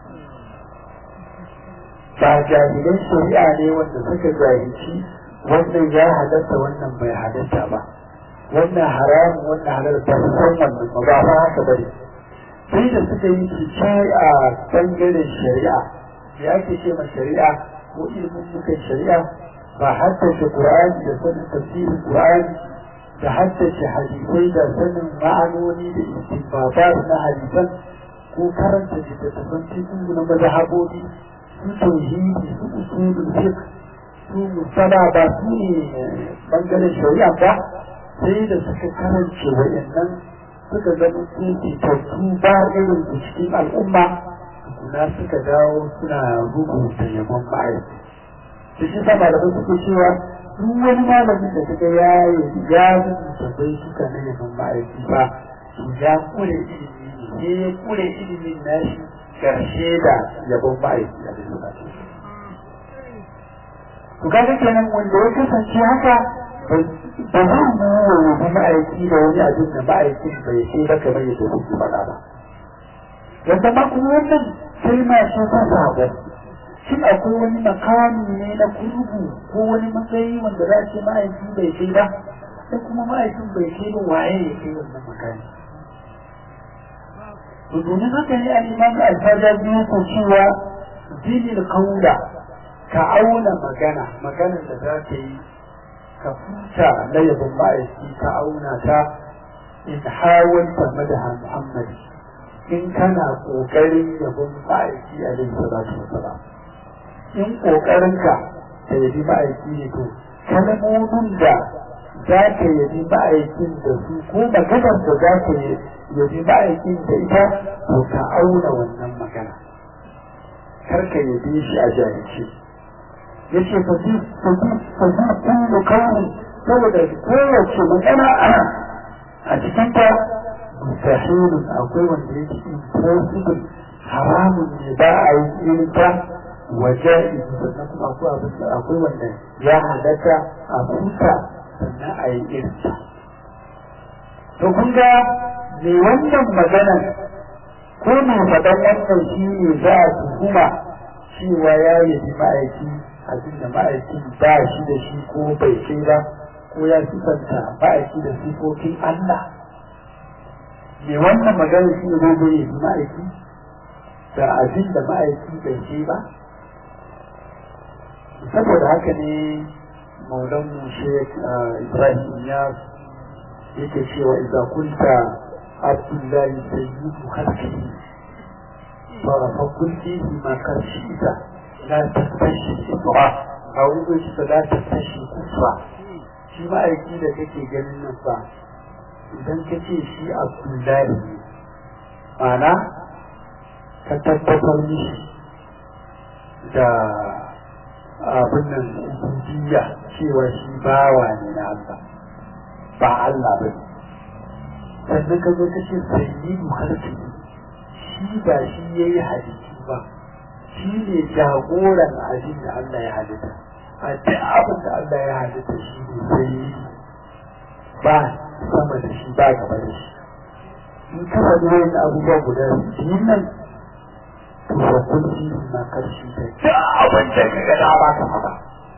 ba jahilai shari'a ne wanda suka jahilci wannan ya halatta wannan bai halatta ba wannan haramun wannan halal ba su san wannan ba ba haka bane sai da suka yi fice a bangaren shari'a ya ake ce ma shari'a ko ilimin mukan shari'a ba haddace qur'ani da sanin tafsirin qur'ani da haddace hadisai da sanin ma'anoni da istinbabat na hadisan ko karanta littattafan cikin na mazhabobi su tauhidi su usulul fiqh su musala ba su ne bangaren shari'a ba sai da suka karance wayannan suka zama su fitattu ba irin su cikin al'umma kuna suka dawo suna rubuta yabon ma'aiki da shi sa malamai suke cewa duk wani malamin da suka ya ya rubuta bai suka na yabon ma'aiki ba ya kure ilimi ne ya kure ilimin nashi karshe da yabon ma'aiki a cikin to kaga kenan wanda ya kasance haka ba zai mu yabi ma'aiki da wani abin da ma'aikin bai sai ba kamar yadda kuke faɗa ba wanda ma kuma wannan sai ma shi ta sabo shin akwai wani makami ne na kurbu ko wani matsayi wanda za ce ma'aiki bai kai ba sai kuma ma'aikin bai kai ba waye ya kai wannan makami to domin haka ne al-imam al-fazazi ko cewa dinil qawla ka auna magana maganar da za ta yi ka futa na yabon ma'aiki ka auna ta in hawalta madaha muhammad in kana kokarin yabon ma'aiki alaihi salatu wasalam in kokarinka ka yabi ma'aiki ne to kalmomin da za ka yabi ma'aikin da su ko maganar da za ka yabi ma'aikin da ita to ka auna wannan magana kar ka yabi shi a jahilci yace fa fi fa fi fa fi kullu kawai saboda kowace magana a cikin ta mustahilun akwai wanda yake impossible haramun ne ba a yi irin ta waja'i sannan kuma akwai abin da akwai wanda ya halatta a huta sannan a yi irin ta to kun ga me wannan maganan ko mai faɗan wannan shi ne za a tuhuma cewa ya yi ma'aiki abin da ma'aikin ba shi da shi ko bai kai ba ko ya sifanta ma'aiki da sifofin Allah me wannan magana shi ne zai yi ma'aiki da abin da ma'aiki bai kai ba saboda haka ne maulan Sheikh Ibrahim ya yake cewa idan kunta abdullahi sayyidu khalqihi fa fa kulli ma kashita la tastashi isra aw ushi la tastashi kusra shi ma'aiki da kake ganin nan fa idan ka ce shi abdullahi ma'ana ka tabbatar mishi da abin nan ubudiyya cewa shi bawa ne na Allah ba Allah ba sannan ka zo ka ce sayyidu khalqihi shi ba shi yayi hadisi ba shi ne jagoran abin da Allah ya halitta a duk abin da Allah ya halitta shi ne sai ba sama da shi ba gaba da shi in ka faɗi wani abubuwa guda biyun nan to ba kun ji na karshe da duk abin da ka gada ba ka faɗa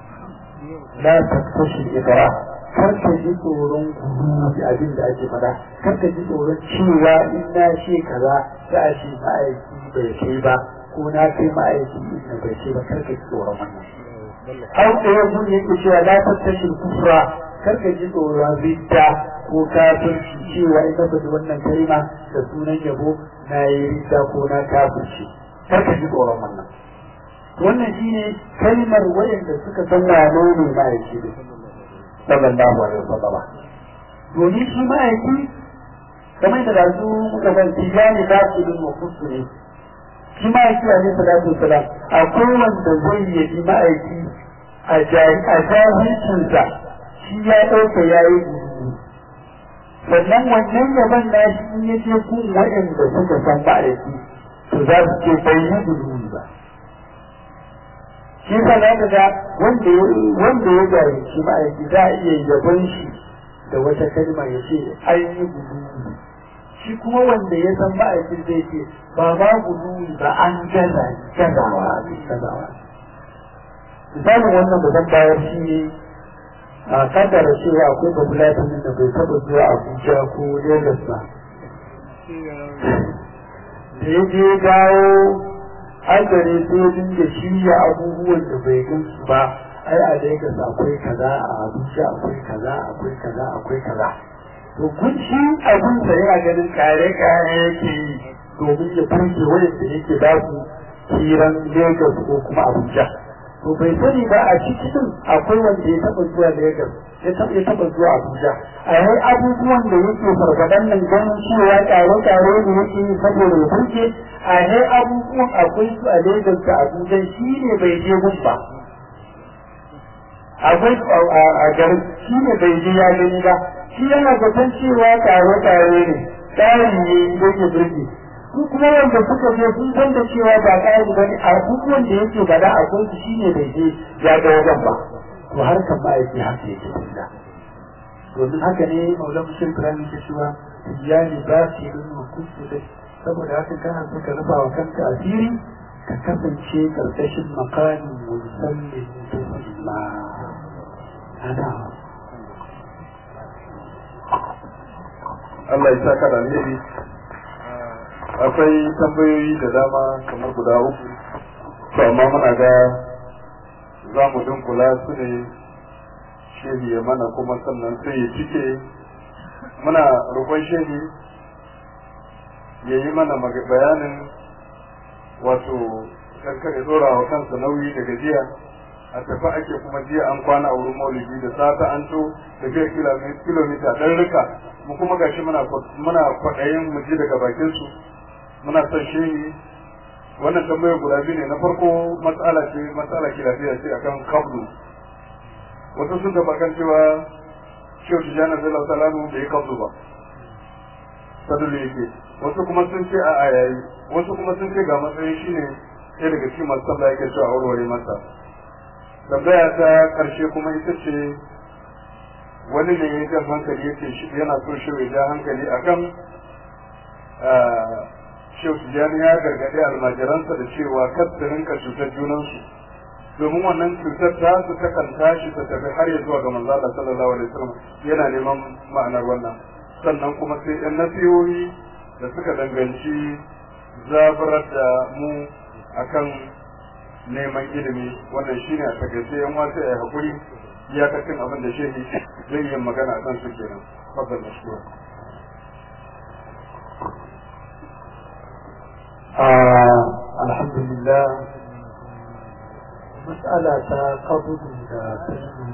la taktashi idra kar ka ji tsoron gudu abin da ake faɗa kar ka ji tsoron cewa in na ce kaza za a ce ma'aiki bai kai ba ko na kai ma'aiki inda bai ce ba kar ka ji tsoron wannan har da yanzu yake cewa la taktashi kufra kar ka ji tsoron ridda ko kafirci cewa ina ba wannan kalma da sunan yabo na yi ridda ko na kafirci kar ka ji tsoron wannan wannan shine kalmar wayanda suka san wane ne ma'aiki da sallallahu alaihi wasallam domin shi ma'aiki kamar da su muka san tijani da su din wakusu ne shi ma'aiki alaihi salatu wasalam akwai wanda zai yi ma'aiki a jahilcinsa shi ya ɗauka ya yi gudu sannan wannan yaban na shi in ya ce kun waɗanda suka san ma'aiki to za su ce bai yi gudu ba shi sa za ka ga wanda ya jahilci ma'aiki za a iya yabon shi da wata kalma ya ce an yi gudu shi kuma wanda ya san ma'aikin zai ce ba ba gudu ba an gaza gazawa gazawa misalin wannan da zan bayar shi ne a kaddara cewa akwai babulatin da bai taɓa zuwa Abuja ko Lagos ba da ya je dawo agare sai dinga shirya abubuwan da bai gansu ba ai a Lagos akwai kaza a Abuja akwai kaza akwai kaza akwai kaza to kun shi abin da yana ganin kare kare yake yi domin ya burge wanda yake ba su hiran Lagos ko kuma Abuja to bai sani ba a cikin akwai wanda ya taba zuwa Lagos ya taba ya taba zuwa Abuja a yi abubuwan da yake farfadan nan ganin cewa kare kare ne yake yi saboda ya burge a yi abubuwan akwai su a Lagos da Abuja shi ne bai je gun ba akwai a garin shi ne bai je ya gani ba shi yana zaton cewa kare-kare ne tsari ne yake birki su kuma wanda suka je sun san da cewa ba tsari ba ne a abubuwan da yake gada a kunsu shi ne bai je ya ga wajen ba to har kan ba yake haka yake tafiya domin haka ne maulan mushir kirani ke cewa iyali ba su yi rin hukunsu da saboda haka kana so ka rufa wa kanka asiri ka kasance karkashin makamin musallin taslima ana Allah ya saka da alheri akwai tambayoyi da dama kamar guda uku to amma muna ga za mu dunkula su ne shehi ya mana kuma sannan sai ya cike muna roƙon shehi ya yi mana bayanin wato karkar ya dora wa kansa nauyi da gajiya a tafi ake kuma jiya an kwana a wurin maulidi da sata an to tafiyar kilomita ɗan rika mu kuma gashi muna muna kwaɗayin mu ji daga bakin su muna son shehi wannan tambayar guda biyu ne na farko matsala ce matsala ki lafiya ce akan kablu wasu sun taɓa kan cewa shehu tijjani zai salamu bai kablu ba sadulu yake wasu kuma sun ce a ayayi wasu kuma sun ce ga matsayin shine ɗaya daga cikin masu sallah yake cewa a warware masa tambaya ta karshe kuma ita ce wani ne ya jan hankali yake yana so shi ya ja hankali akan shehu tijjani ya gargaɗi almajiransa da cewa kar su rinka cutar junansu domin wannan cutar ta su takan tashi ta tafi har ya zuwa ga manzo Allah sallallahu alaihi wasallam yana neman ma'anar wannan sannan kuma sai ɗan nasihohi da suka danganci zaburar da mu akan neman ilimi wannan shine a takaice yan wasu ai hakuri iyakacin abin da shehi zai yi magana akan su kenan fadal mashkur alhamdulillah mas'ala ta kabudu da tasiri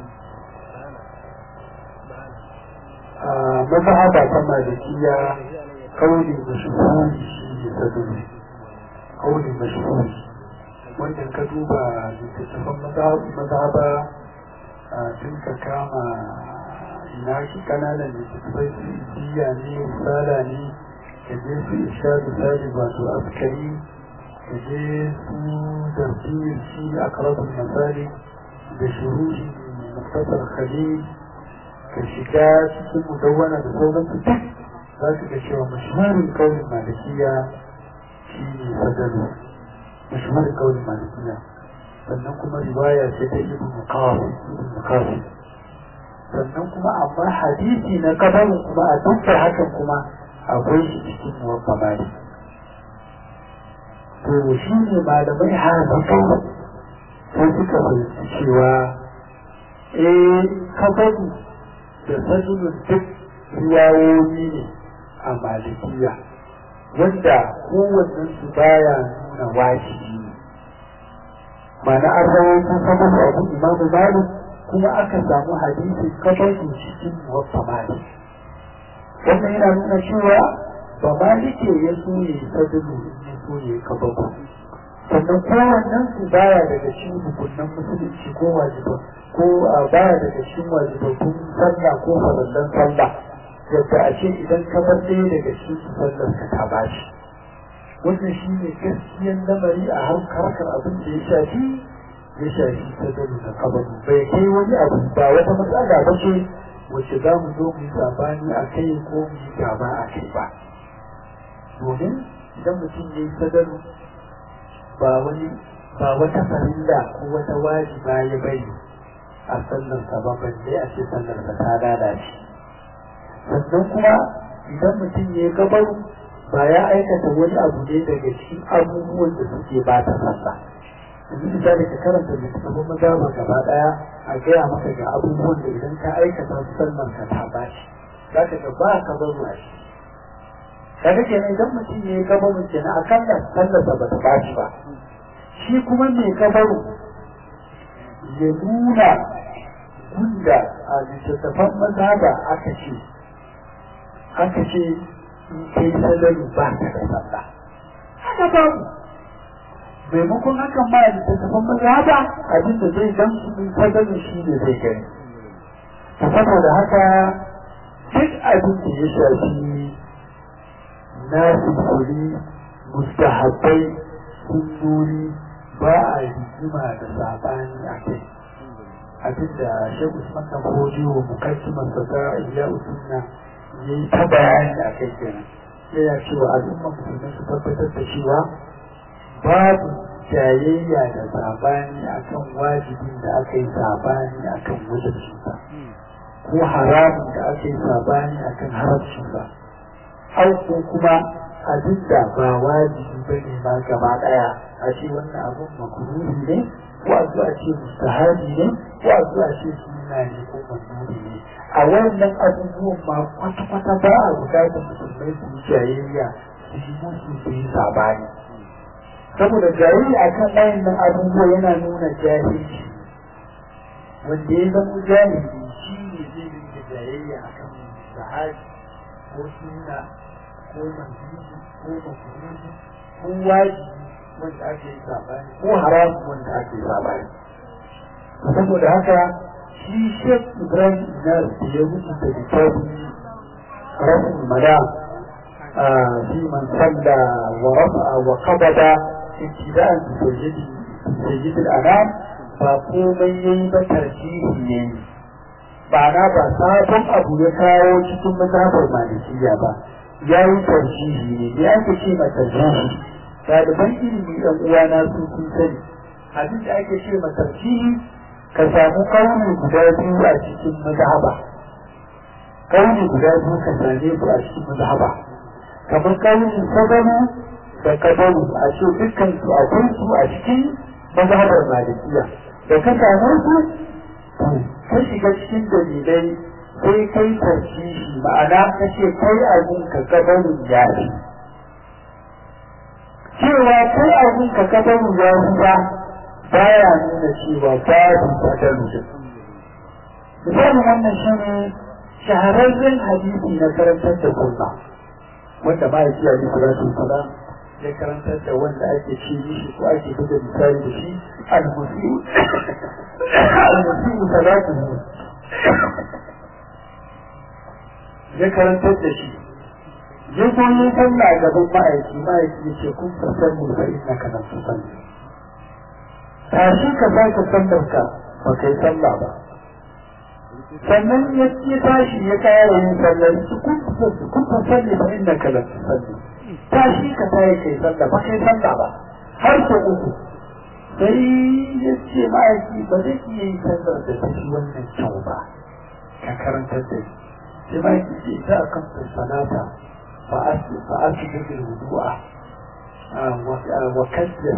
a mazhaba ta malikiya kauli mashhuri shi ne saduri kauli mashhuri wannan ka duba littattafan mazhaba tun ka kama ina shi kananan littattafai su ijiya ne misala ne ka je su isha misali wato askari ka je su zarfiyar shi a karabin misali da shuruhi muktasar khalil ka shiga cikin mudawwana da sauransu duk za su ga cewa mashhurin kaulin malikiya shi ne sadalu mashhurin kaulin malikiya sannan kuma riwaya ce ta ibn muqasim sannan kuma amma hadisi na kabarin kuma a dukkan hakan kuma akwai shi cikin muwaffa malik to shi ne malamai hazikai sai suka fahimci cewa eh kabaru da sajulun duk riwayoyi ne a malikiya wanda kowannen su baya nuna wajibi ne ma'ana an rawaito kabaru abu imamu malik kuma aka samu hadisi kabaru cikin muwaffa malik wannan yana nuna cewa ba malike ya so ya yi sajulu ya so ya yi kabaru sannan kowannen su baya daga cikin hukunan musulunci ko wajiban ko a baya daga cikin wajibabbun sallah ko farallan sallah yadda a ce idan ka bar ɗaya daga cikin su sallar ka ta bashi wannan shi ne gaskiyan lamari a harkar abin da ya shafi ya shafi sajulu da kabaru bai kai wani abu ba wata matsala ba ce wacce za mu zo mu yi sabani a kai ko mu yi gaba a kai ba domin idan mutum ya yi sadaru ba wani ba wata farilla ko wata wajiba ya bari a sallarsa ba balle a ce sallarsa ta lalace sannan kuma idan mutum ya gabaru ba ya aikata wani abu ne daga cikin abubuwan da suke ba ta sallah yanzu misali ka karanta littattafan mazaba gaba daya a gaya maka ga abubuwan da idan ka aikata su sallarka ta bashi za ka ga ba ka baro a shi kaga kenan idan mutum ya gabaru kenan akalla sallarsa ba ta bashi ba shi kuma mai gabaru ya nuna gunda a littattafan mazaba aka ce aka ce in kai salalu ba ta da sallah haka babu maimakon hakan ma a littattafan mazaba abin da zai dan su min salalu shi ne zai gani ta saboda haka duk abin da ya shafi na sifuri mustahabbai sunnoni ba a rigima da sabani a kai abinda shekul usman dan hodiyo mukaddimar sa ta iya usunna yayi ta bayani a kai kenan yana cewa al'umma musulmai su tabbatar da cewa babu jayayya da sabani akan wajibin da aka yi sabani akan wajibinsa ko haramun da aka yi sabani akan haramcinsa au ko kuma abinda ba wajibi bane ma gaba daya a ce wannan abun makruhi ne ko a zuwa ce mustahabi ne ko a zuwa ce sunna ne ko mandubi ne a wannan abubuwan ma kwata-kwata ba a bukatar musulmai su yi jayayya su yi musu su yi sabani saboda jayayya akan wayannan abubuwa yana nuna jahilci wanda ya zama jahili shi ne zai rinka jayayya akan sahabi ko sunna ko mandubi ko makruhi ko wajibi wanda ake yi sabani ko haram wanda ake sabani saboda haka shi Sheikh Ibrahim Inyas da ya rubuta littafin Rasul Madam fi man salla wa rafa'a wa qabada ibtida'an bi sayyidi sayyid al-anam ba komai yayi ba tarjihi ne ba na ba sabon abu ya kawo cikin mazhabar Malikiya ba yayi tarjihi ne ya ake ce ma tarjihi ɗaliban ilimi ɗan uwana su sun sani abin da ake ce ma tarjihi ka samu kauli guda biyu a cikin mazhaba kauli guda biyu ka same su a cikin mazhaba kamar kaulin sadalu da kadalu a ce dukkan su akwai su a cikin mazhabar malikiya da ka same su ka shiga cikin dalilai sai kai tarjihi ma'ana ka ce kai abin ka kadalu ya fi cewa kai abin ka kabaru ya ruwa baya nuna cewa babu sadalu misalin wannan shi ne shahararren hadisi na karantar da sunna wanda ba ya ci a bisa rasu sala ya karantar da wanda ake ci mishi ko ake buga misali da shi al-musiu al-musiu salatu ya karantar da shi ya zo yi sallah gaban ma'aiki ma'aiki ya ce kun fasalli fa inna ka lam tusalli tashi ka sake sallar ka ba kai sallah ba sannan ya ce tashi ya kare yin sallar su kun fasalli fa inna ka lam tusalli tashi ka sake kai sallah ba kai sallah ba har sau uku sai ya ce ma'aiki ba zai iya yin sallar da ta shi wannan kyau ba ka karantar da shi sai ma'aiki ce ita a kan sanata فأسجد الوضوء وكسر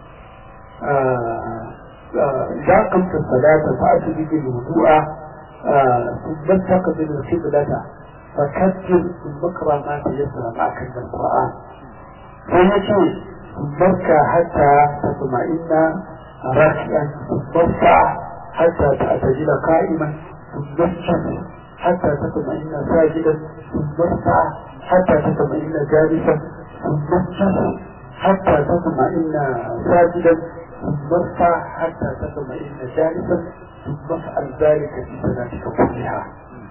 إذا قمت الصلاة فأسجد الوضوء ثم تقبل القبلة فكسر ثم اقرأ ما تيسر معك من القرآن فيجوز ثم اركع حتى تطمئن راكعا ثم اركع حتى تعتدل قائما ثم اسجد حتى تطمئن ساجدا ثم اركع حتى تطمئن جالسا ثم اسجد حتى تطمئن ساجدا ثم ارفع حتى تطمئن جالسا ثم افعل ذلك في صلاتك كلها.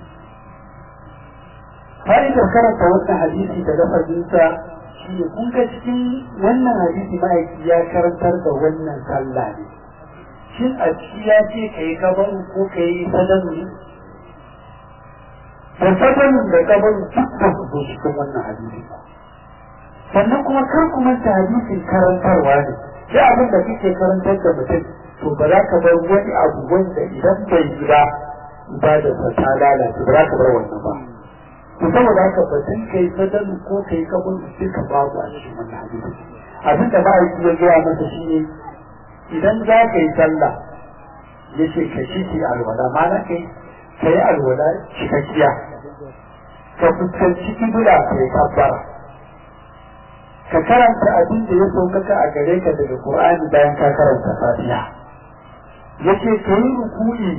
فإذا كانت wannan hadisi da lafazinsa shi ne kun ga cikin wannan hadisi ma'aiki ya karantar da wannan sallah ne. Shin a ciki ya ce ka yi gaban ko ka yi sadanu ne? da sabanin da kabarin duk da su zo cikin wannan hadisi sannan kuma kar ku manta hadisin karantarwa ne sai abin da kake karantar da mutum to ba za ka bar wani abu wanda idan bai yi ba ibadarsa ta lalace ba za ka bar wannan ba to saboda haka batun kai sadalu ko kai kabarin duka babu a cikin wannan hadisi abin da ma'aiki ya gaya masa shi ne idan za ka yi sallah ya ce ka shi alwala ma'ana kai ka yi alwala cikakkiya ka fuskanci kibula ka yi kabbara ka karanta abin da ya saukaka a gare ka daga Qur'ani bayan ka karanta Fatiha yace ka yi ruku'i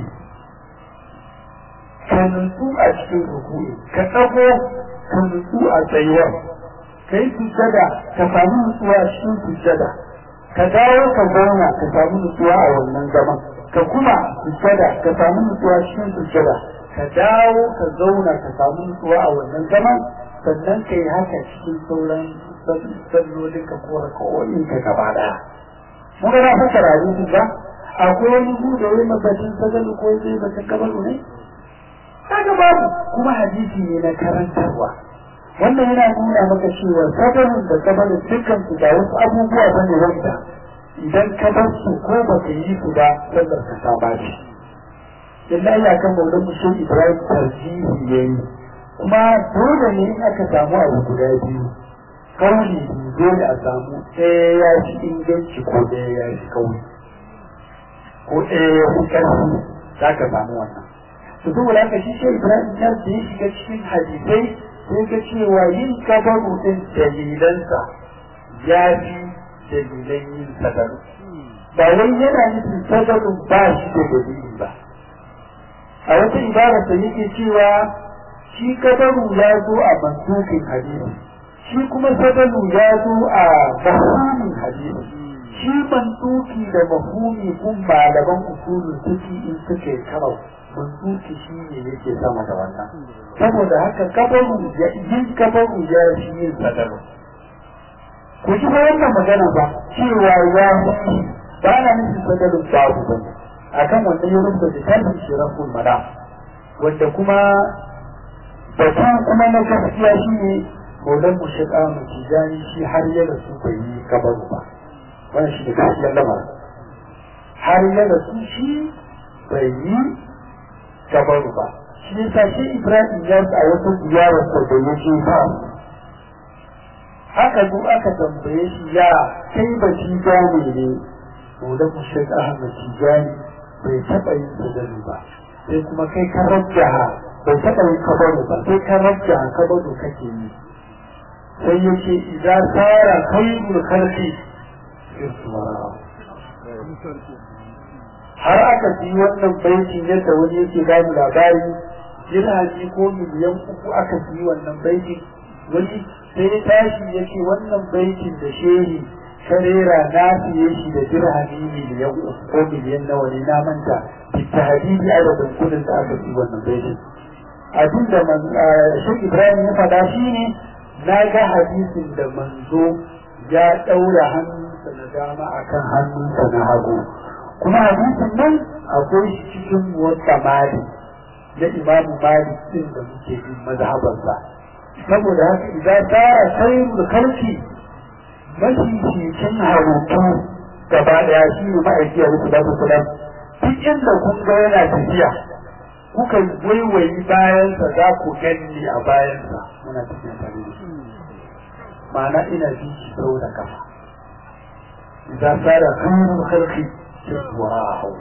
ka nutsu a cikin ruku'i ka tsago ka nutsu a tsayuwar ka yi sujjada ka samu nutsuwa a cikin sujjada ka dawo ka zauna ka samu nutsuwa a wannan zaman ka kuma sujjada ka samu nutsuwa cikin sujjada ka dawo ka zauna ka samu nutsuwa a wannan zaman sannan ka yi haka cikin sauran sallolin ka ko raka'o'in ka gaba daya mun ga na fassara hadisi ba akwai wani gu da wani mabacin sagalu ko zai bacin kabaru ne kaga babu kuma hadisi ne na karantarwa wannan yana nuna maka cewa sagalun da kabarin dukkan su da wasu abubuwa bane wanda idan ka bar su ko ba ka yi su ba sallar ka ta bashi illa ya kan maulan mushrik Ibrahim tarjihi yayi kuma dole ne in aka samu abu guda biyu kauli dole a samu ɗaya ya ci inganci ko ɗaya ya ci kauli ko ɗaya ya fi ƙarfi za ka samu wannan to saboda haka shi sai Ibrahim ya da ya shiga cikin hadisai sai ga cewa yin kabaru ɗin dalilansa ya fi dalilan yin sadaru ba wai yana nufin sadarun ba shi da dalili ba a wata ibararsa yake cewa shi kabaru ya zo a mantukin hadisi shi kuma sadaru ya zo a mafhumin hadisi shi mantuki da mafhumi kun malaman usulun suke in suke karau mantuki shi ne yake sama da wannan saboda haka kabaru ya yin kabaru ya shi yin sadaru ku ji wannan magana ba cewa ya fi ba na nufin sadarun babu ba ne a kan wanda ya rubuta littafin shirafun mada wanda kuma batu kuma na gaskiya shi ne maulan mushaƙa mu tijani shi har ya rasu bai yi kabaru ba wannan shi da gaskiyar lamarin har ya rasu shi bai yi kabaru ba shi ne sa shi Ibrahim ya a wata ziyarar da ya ce ba haka zo aka tambaye shi ya kai ba shi gane ne maulan mushaƙa Ahmad Tijani bai taɓa yin sadari ba sai kuma kai ka rajjaha bai taɓa yin kabaru ba sai ka rajjaha kabaru kake yi sai yake idan tsara khairul khalqi sirtu wara'a har aka ji wannan baitin yadda wani yake gani labari dirhami ko miliyan uku aka ji wannan baitin wani sai ya tashi ya ce wannan baitin da shehi karera na fiye shi da dirhami miliyan uku ko miliyan nawa ne na manta bisa hadisi adadin kudin da aka ji wannan baitin abin da shi Ibrahim ya faɗa shi ne na ga hadisin da manzo ya ɗaura hannunsa na dama akan hannunsa na hagu kuma hadisin nan akwai shi cikin muwatta mali na imamu malik din da muke bin mazhabarsa saboda haka idan tara sayyidul khalqi mafi cikin halittu gaba daya shi ne ma'aikiyar sallallahu alaihi wasallam duk inda kun ga yana tafiya kuka waiwayi bayansa za ku ganni a bayansa muna tafiya tare da shi ma'ana ina ji shi sau da kafa idan tara sayyidul khalqi wara'ahu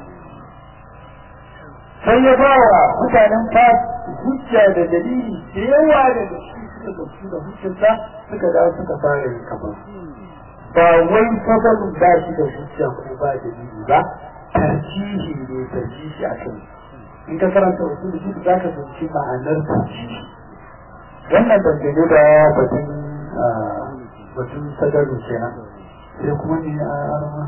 sai ya ba wa mutanen fas hujja da dalili da yawa da shi suka gamsu da hujjarsa suka dawo suka fara yin kafa ba wai fadalin ba shi da hujja ko ba dalili ba tarjihi ne tarjihi a kan in ka karanta usul shi za ka fahimci ma'anar tarjihi wannan dangane da batun batun sadaru kenan sai kuma ne a arama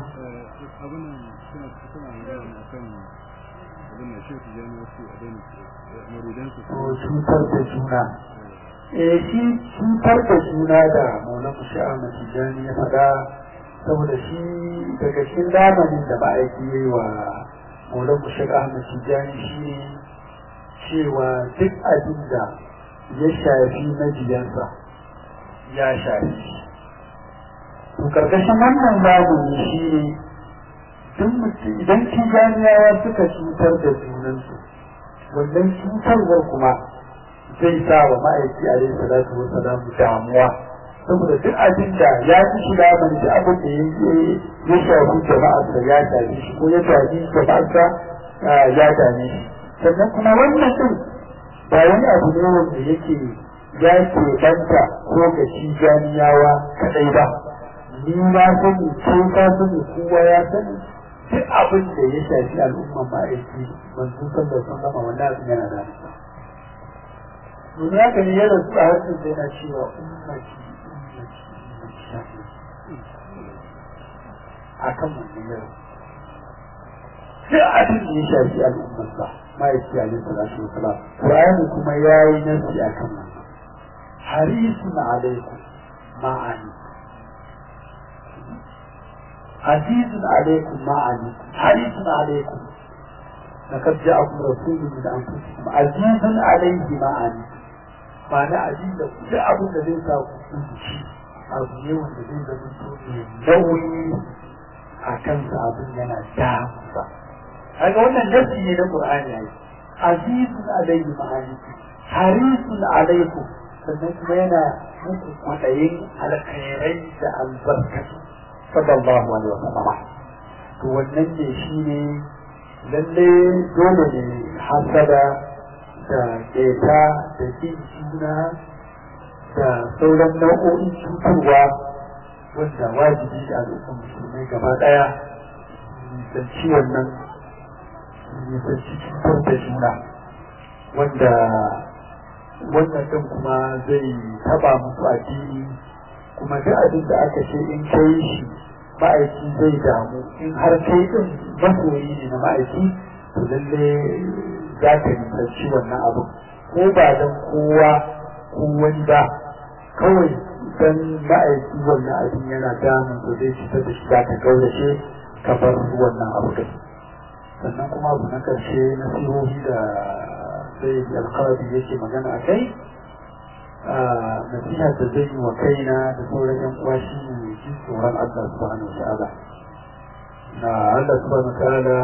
cutar da juna eh shi cutar da juna da maulan shi'a matijani ya faɗa saboda shi daga cikin zamanin da ma'aiki yi wa maulan shi'a matijani shi ne cewa duk abin da ya shafi majiyansa ya shafi shi to karkashin wannan zamani shi ne idan tijaniyawa suka cutar da junansu wannan cutarwar kuma zai sa wa ma'aiki a yin salatu wa salamu damuwa saboda duk abin da ya fi shi damar da abin da ya shafi jama'arsa ya shafi shi ko ya shafi jama'arsa ya dame shi sannan kuma wannan din ba wani abu ne wanda yake ya ke banta ko ga tijaniyawa kadai ba ni na sani ko ka sani kowa ya sani duk abin da ya shafi al'umman ma'aiki manzon sallallahu alaihi wasallam wannan abin yana da nisa domin haka ne ya rasu a harshen da yana cewa ummati ummati ummati a kan wannan yau duk abin da ya shafi al'umman sa ma'aiki alaihi salatu wasallam Qur'ani kuma yayi nasi a kan wannan harisun alaikum ma'ani عزيز عليكم ما عليكم حريص عليكم لقد جاءكم رسول من انفسكم عزيز عليه ما عليكم معنى عزيز كل ابو da zai sa ku shi abu ne wanda zai zama to ne nauyi a kansa abin yana damuwa kaga wannan nasi ne na Qur'ani yayi azizun alaihi ma alaikum harisun alaikum sannan kuma yana muku kwadayin alkhairai da albarkatu sallallahu alaihi wasallam to wannan ne shine lalle dole ne hasada da keta da kin juna da sauran nau'o'in cutarwa wanda wajibi da al'ummar musulmai gaba daya da ciwon nan ne da cutar da juna wanda wannan din kuma zai taba musu addini kuma duk abin da aka ce in kai shi ma'aiki zai damu in har kai din masoyi ne na ma'aiki to lalle za ka nisanci wannan abu ko ba don kowa ko wani ba kawai dan ma'aiki wannan abin yana damun to zai cutar da shi za ka kaurace ka bar wannan abu da sannan kuma abu na karshe na sihohi da sai alƙalabi yake magana a kai nasiha da zai yi wa kaina da sauran yan uwa shi ne ji tsoron Allah subhanahu wa ta'ala na Allah subhanahu wa ta'ala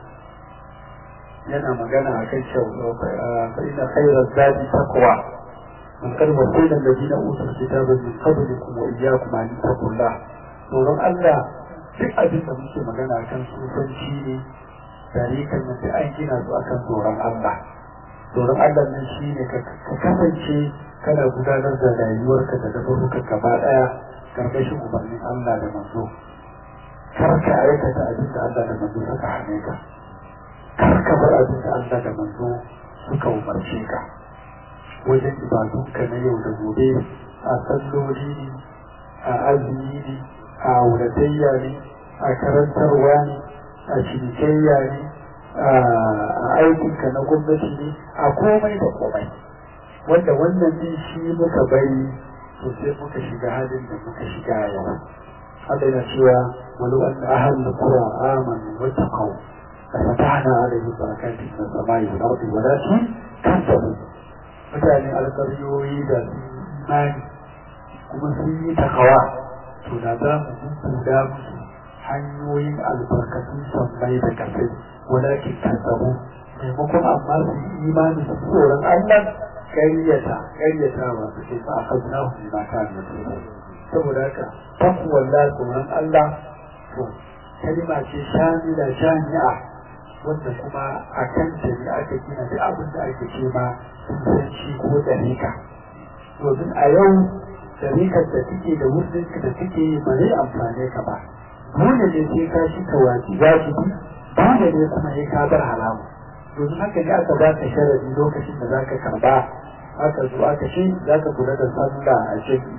yana magana a kai cewa fa inna khayra zadi taqwa man qad wasila alladhina utul kitaba min qablikum wa iyyakum an taqullah tsoron Allah duk abin da muke magana akan sufanci ne tarikan da an gina su akan tsoron Allah tsoron Allah nan shine ka kasance kana gudanar da rayuwarka da dabaruka gaba daya karkashin umarnin Allah da manzo kar ka aikata abin da Allah da manzo suka hane ka kar ka bar abin da Allah da manzo suka umarce ka wajen ibadunka na yau da gobe a salloli ne a azumi ne a auratayya ne a karantarwa ne a cinikayya ne a aikinka na gwamnati ne a komai da komai wanda wannan din shi muka bari to sai muka shiga halin da muka shiga yau Allah yana cewa walau an ahlul qura amanu wa taqaw fatahna alaihim barakatin min as-samai wal ardi walakin kazzabu mutane alƙaryoyi da imani kuma sun yi takawa to da za mu buɗa musu hanyoyin albarkatun sammai da kasai walakin kazzabu maimakon amma su yi imani su tsoron Allah ƙaryata ƙaryatawa su ce fa akhadnahu bima kanu yaksubun saboda haka takwallah tsoron Allah to kalima ce shamila jami'a wanda kuma a kan ta ne aka gina duk abin da ake ce ma sunanci ko ɗarika domin a yau ɗarikar da take da wurin da take yi ba zai amfane ka ba dole ne sai ka shi ka waji wajibi dole ne kuma sai ka bar haramu domin haka ne aka baka sharadi lokacin da zaka karba aka zo aka ce zaka kula da sallah a jami'i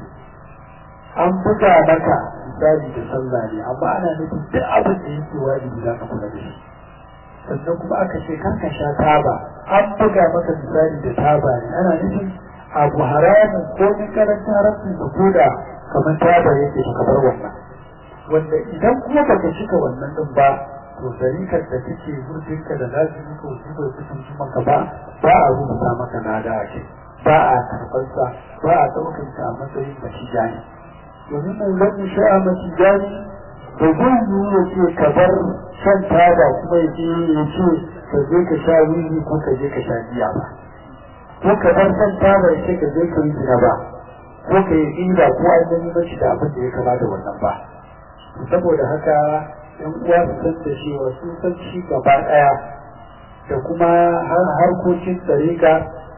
an buga maka misali da sallah ne amma ana nufin duk abin da yake wajibi zaka kula da shi sannan kuma aka ce kar ka sha taba an buga maka misali da taba ne ana nufin abu haramun ko min karanta harafin da koda kamar taba yake to ka bar wannan wanda idan kuma baka cika wannan din ba to zarikar da take gurfinka da lazimi ko zuwa cikin maka ba ba a rubuta maka nada a kai ba a karɓarsa ba a ɗaukar ta a matsayin matijani domin maulan sha'a matijani da zai yi ya ce ka bar shan tada kuma ya ce ya ce ka je ka sha wuri ko ka je ka sha giya ba ko ka bar shan tada ya ce ka je ka yi zina ba ko ka yi inda ko an yi mace da abin da ya kama da wannan ba saboda haka yan uwa su san da cewa sun san shi gaba ɗaya da kuma har harkokin tsarika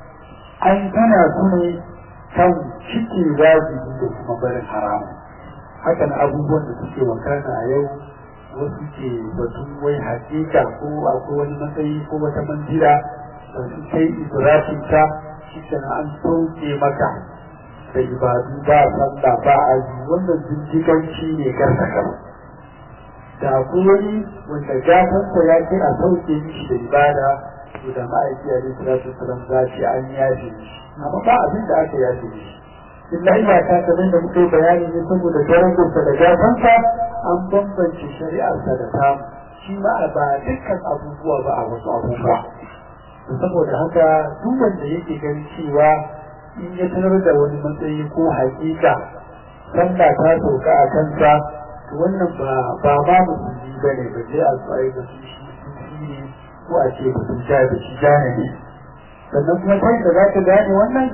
an gina su ne kan ciki wajibi da kuma barin haramu hakan abubuwan da suke wakana a yau wasu ke batun wai hakika ko akwai wani matsayi ko wata manzila da su kai ibrahim ta shi kana an sauke maka da ibadu ba sallah ba azumi wannan zindiganci ne gartakar da akwai wani wanda gafansa ya ce a sauke mishi da ibada to da ma'aiki a rikin rasu salam za ce an yafe mishi amma ba abin da aka yafe mishi illa iyaka kamar da muka yi bayani ne saboda darajarsa da gafansa an bambance shari'arsa da samu shi ma ba dukkan abubuwa ba a wasu abubuwa saboda haka duk wanda yake ganin cewa in ya tarar da wani matsayi ko hakika sallah ta sauka a kansa to wannan ba ba ma musulmi ba ne ba je a tsaye da su shi ne ko a ce mutum ja da shi jane ne sannan kuma kai da za ka gane wannan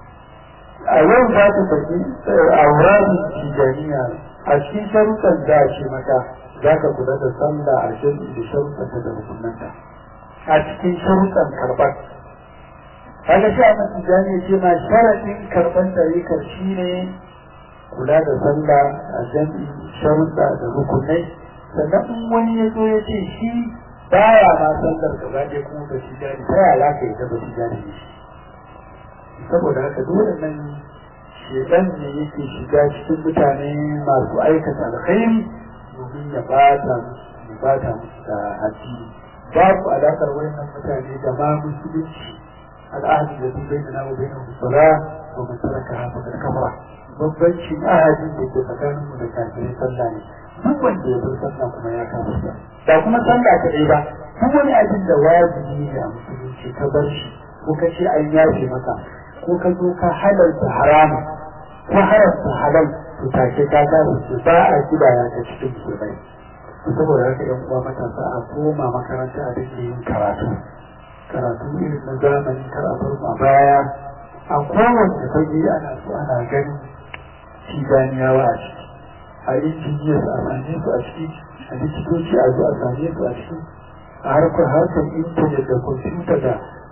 a yau za ka tafi a wuraren tijaniya a cikin sharuɗan za a ce maka za ka kula da sallah a jami'i da sharuɗan da rukunanta a cikin sharuɗan karɓar kaga shi a nan tijaniya ce ma sharaɗin karɓar tarikar shi ne kula da sallah a jami'i sharuɗa da rukunai sannan in wani ya zo ya ce shi baya ma sallar gaba ɗaya kuma ba shi jari ta yaya ka yi ta ba shi jari ne shi saboda haka dole nan shedan ne yake shiga cikin mutane masu aikata alkhairi domin ya bata musu ya bata musu da addini babu alaƙar wannan mutane da ma musulunci al'ahadi da su bai da namu bai na musula wa man taraka hafa da kamara babbancin ahadin da ke tsakaninmu da kafirai sallah ne duk wanda ya bar sallah kuma ya kama sa da kuma sallah kaɗai ba duk wani abin da wajibi ne a musulunci ka bar shi ko ka ce an yafe maka ko ka zo ka halalta haramun ko haramta halal to take ka kare su ba a kidaya ta cikin musulmai saboda haka yan uwa matasa a koma makaranta a dake yin karatu karatu irin na zamani kar a bar a baya a kowace fage ana so ana ganin tijaniyawa a ciki a injiniyar a same su a ciki a likitoci a zo a same su a ciki a harkar harkar intanet da kwamfuta da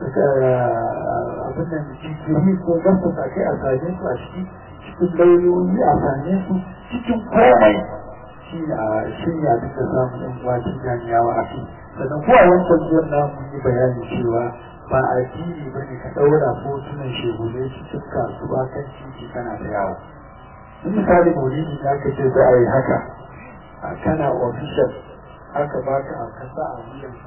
abin da jikiri ko gasa sakai a same su a ciki cikin lauyoyi a same su cikin komai shi a shirya duka samun yan uwa tijaniyawa a kai sannan ko a wancan zuwan na mun yi bayani cewa ba addini ba ne ka ɗaura hotunan shehunai cikin kasuwa kan titi kana da yawa in misali maulidi da aka ce za a yi haka a kana official aka baka a kasa a wuyan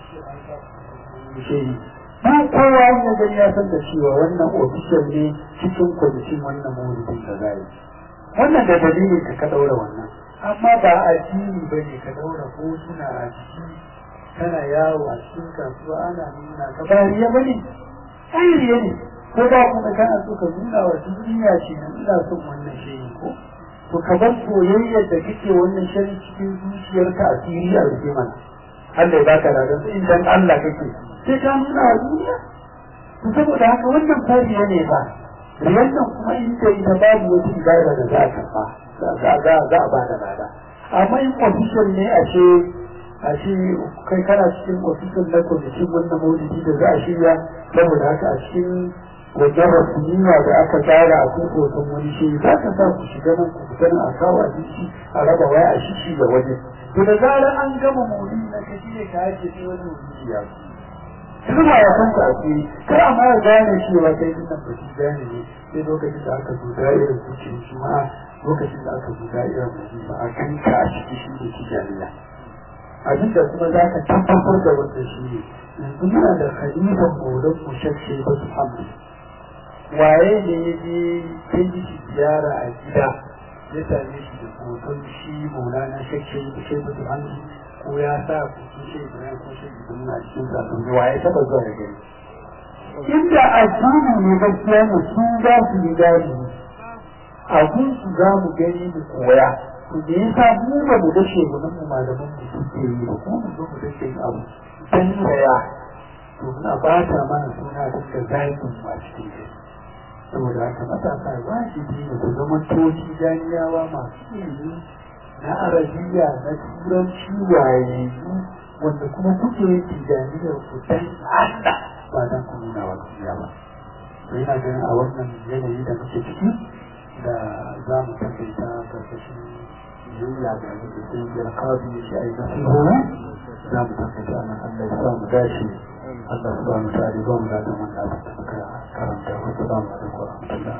shehi ba kowa ya gani ya san da cewa wannan official ne cikin kwamitin wannan maulidin da za yi wannan da dalilin ka ka ɗaura wannan amma ba addini ba ne ka ɗaura hotuna a jiki kana yawo a cikin kasuwa ana nuna ka ba riya ba ne ai riya ne ko ba kuma kana so ka nuna wa duniya ce nan ina son wannan shehi ko to ka bar soyayyar da kake wannan shirin cikin zuciyarka a fili a rufe mana Allah ya baka da su in dan Allah kake sai ka nuna wa duniya to saboda haka wannan fariya ne ba riyan nan kuma in ta ita babu wata ibada da za ka fa za za za a bada lada amma in official ne a ce a ce kai kana cikin official na kwamitin wannan maulidi da za a shirya saboda haka a cikin wajen rasuniya da aka tsara a kan hoton wani shi za ka sa ku shiga nan ku fita nan a kawo abinci a raba waya a shishi da waje to da zarar an gama maulidi na kashi ne ka ake sai wani maulidi ya su kuma ya san ka ake kar a ma gane cewa kai din nan ba shi gane ne sai lokacin da aka zo da'irar zuciyar juma'a lokacin da aka zo da'irar maulidi a kan ka a ciki shi ne tijaniya abin da kuma za ka tabbatar da wannan shi ne yanzu muna da khalifan maulan mu shakshe ba su hamdu waye ne ya je kai shi ziyara a gida ya same shi da hoton shi maulana shakshe ba su hamdu ko ya sa hoton shi ibrahim ko shi ibrahim a cikin zaɓen waye taba zuwa da gari inda addini ne gaskiya mu su za su yi gani abun su za mu gani mu koya to da yasa mu ba mu da shegunan mu malaman mu suke yi ba kuma mu zo mu dace abu dan ya to muna bata mana suna duka zakin mu a cikin shi saboda haka matasa wajibi ne ku zama toci jami'awa masu ilimi na arabiya na turanci waye wanda kuma kuke yin tijaniyar ku dan Allah ba dan ku nuna wa duniya ba to ina ganin a wannan yanayi da muke ciki da za mu takaita karkashin yula da muke cikin jirkabi shi a yi nasihohi za mu takaita nan Allah ya sa mu dace Allah subhanahu wa ta'ala ba mu da wannan abin da muka karanta wa salamu alaikum wa rahmatullah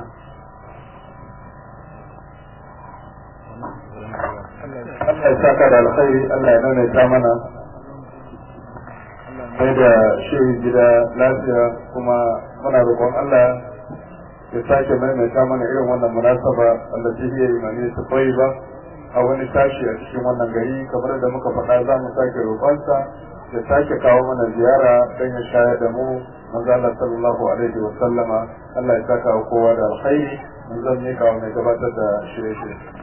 Allah ya saka da alkhairi Allah ya nuna ta mana sai da shirin gida lafiya kuma muna roƙon Allah ya sake maimaita mana irin wannan munasaba wanda ta iya imani ta koyi ba a wani tashi a cikin wannan gari kamar da muka faɗa za mu sake roƙonsa ya sake kawo mana ziyara don ya shayar da mu manzo Allah sallallahu alaihi wa sallama Allah ya saka kowa da alkhairi mun zan mika wa mai gabatar da shirye-shirye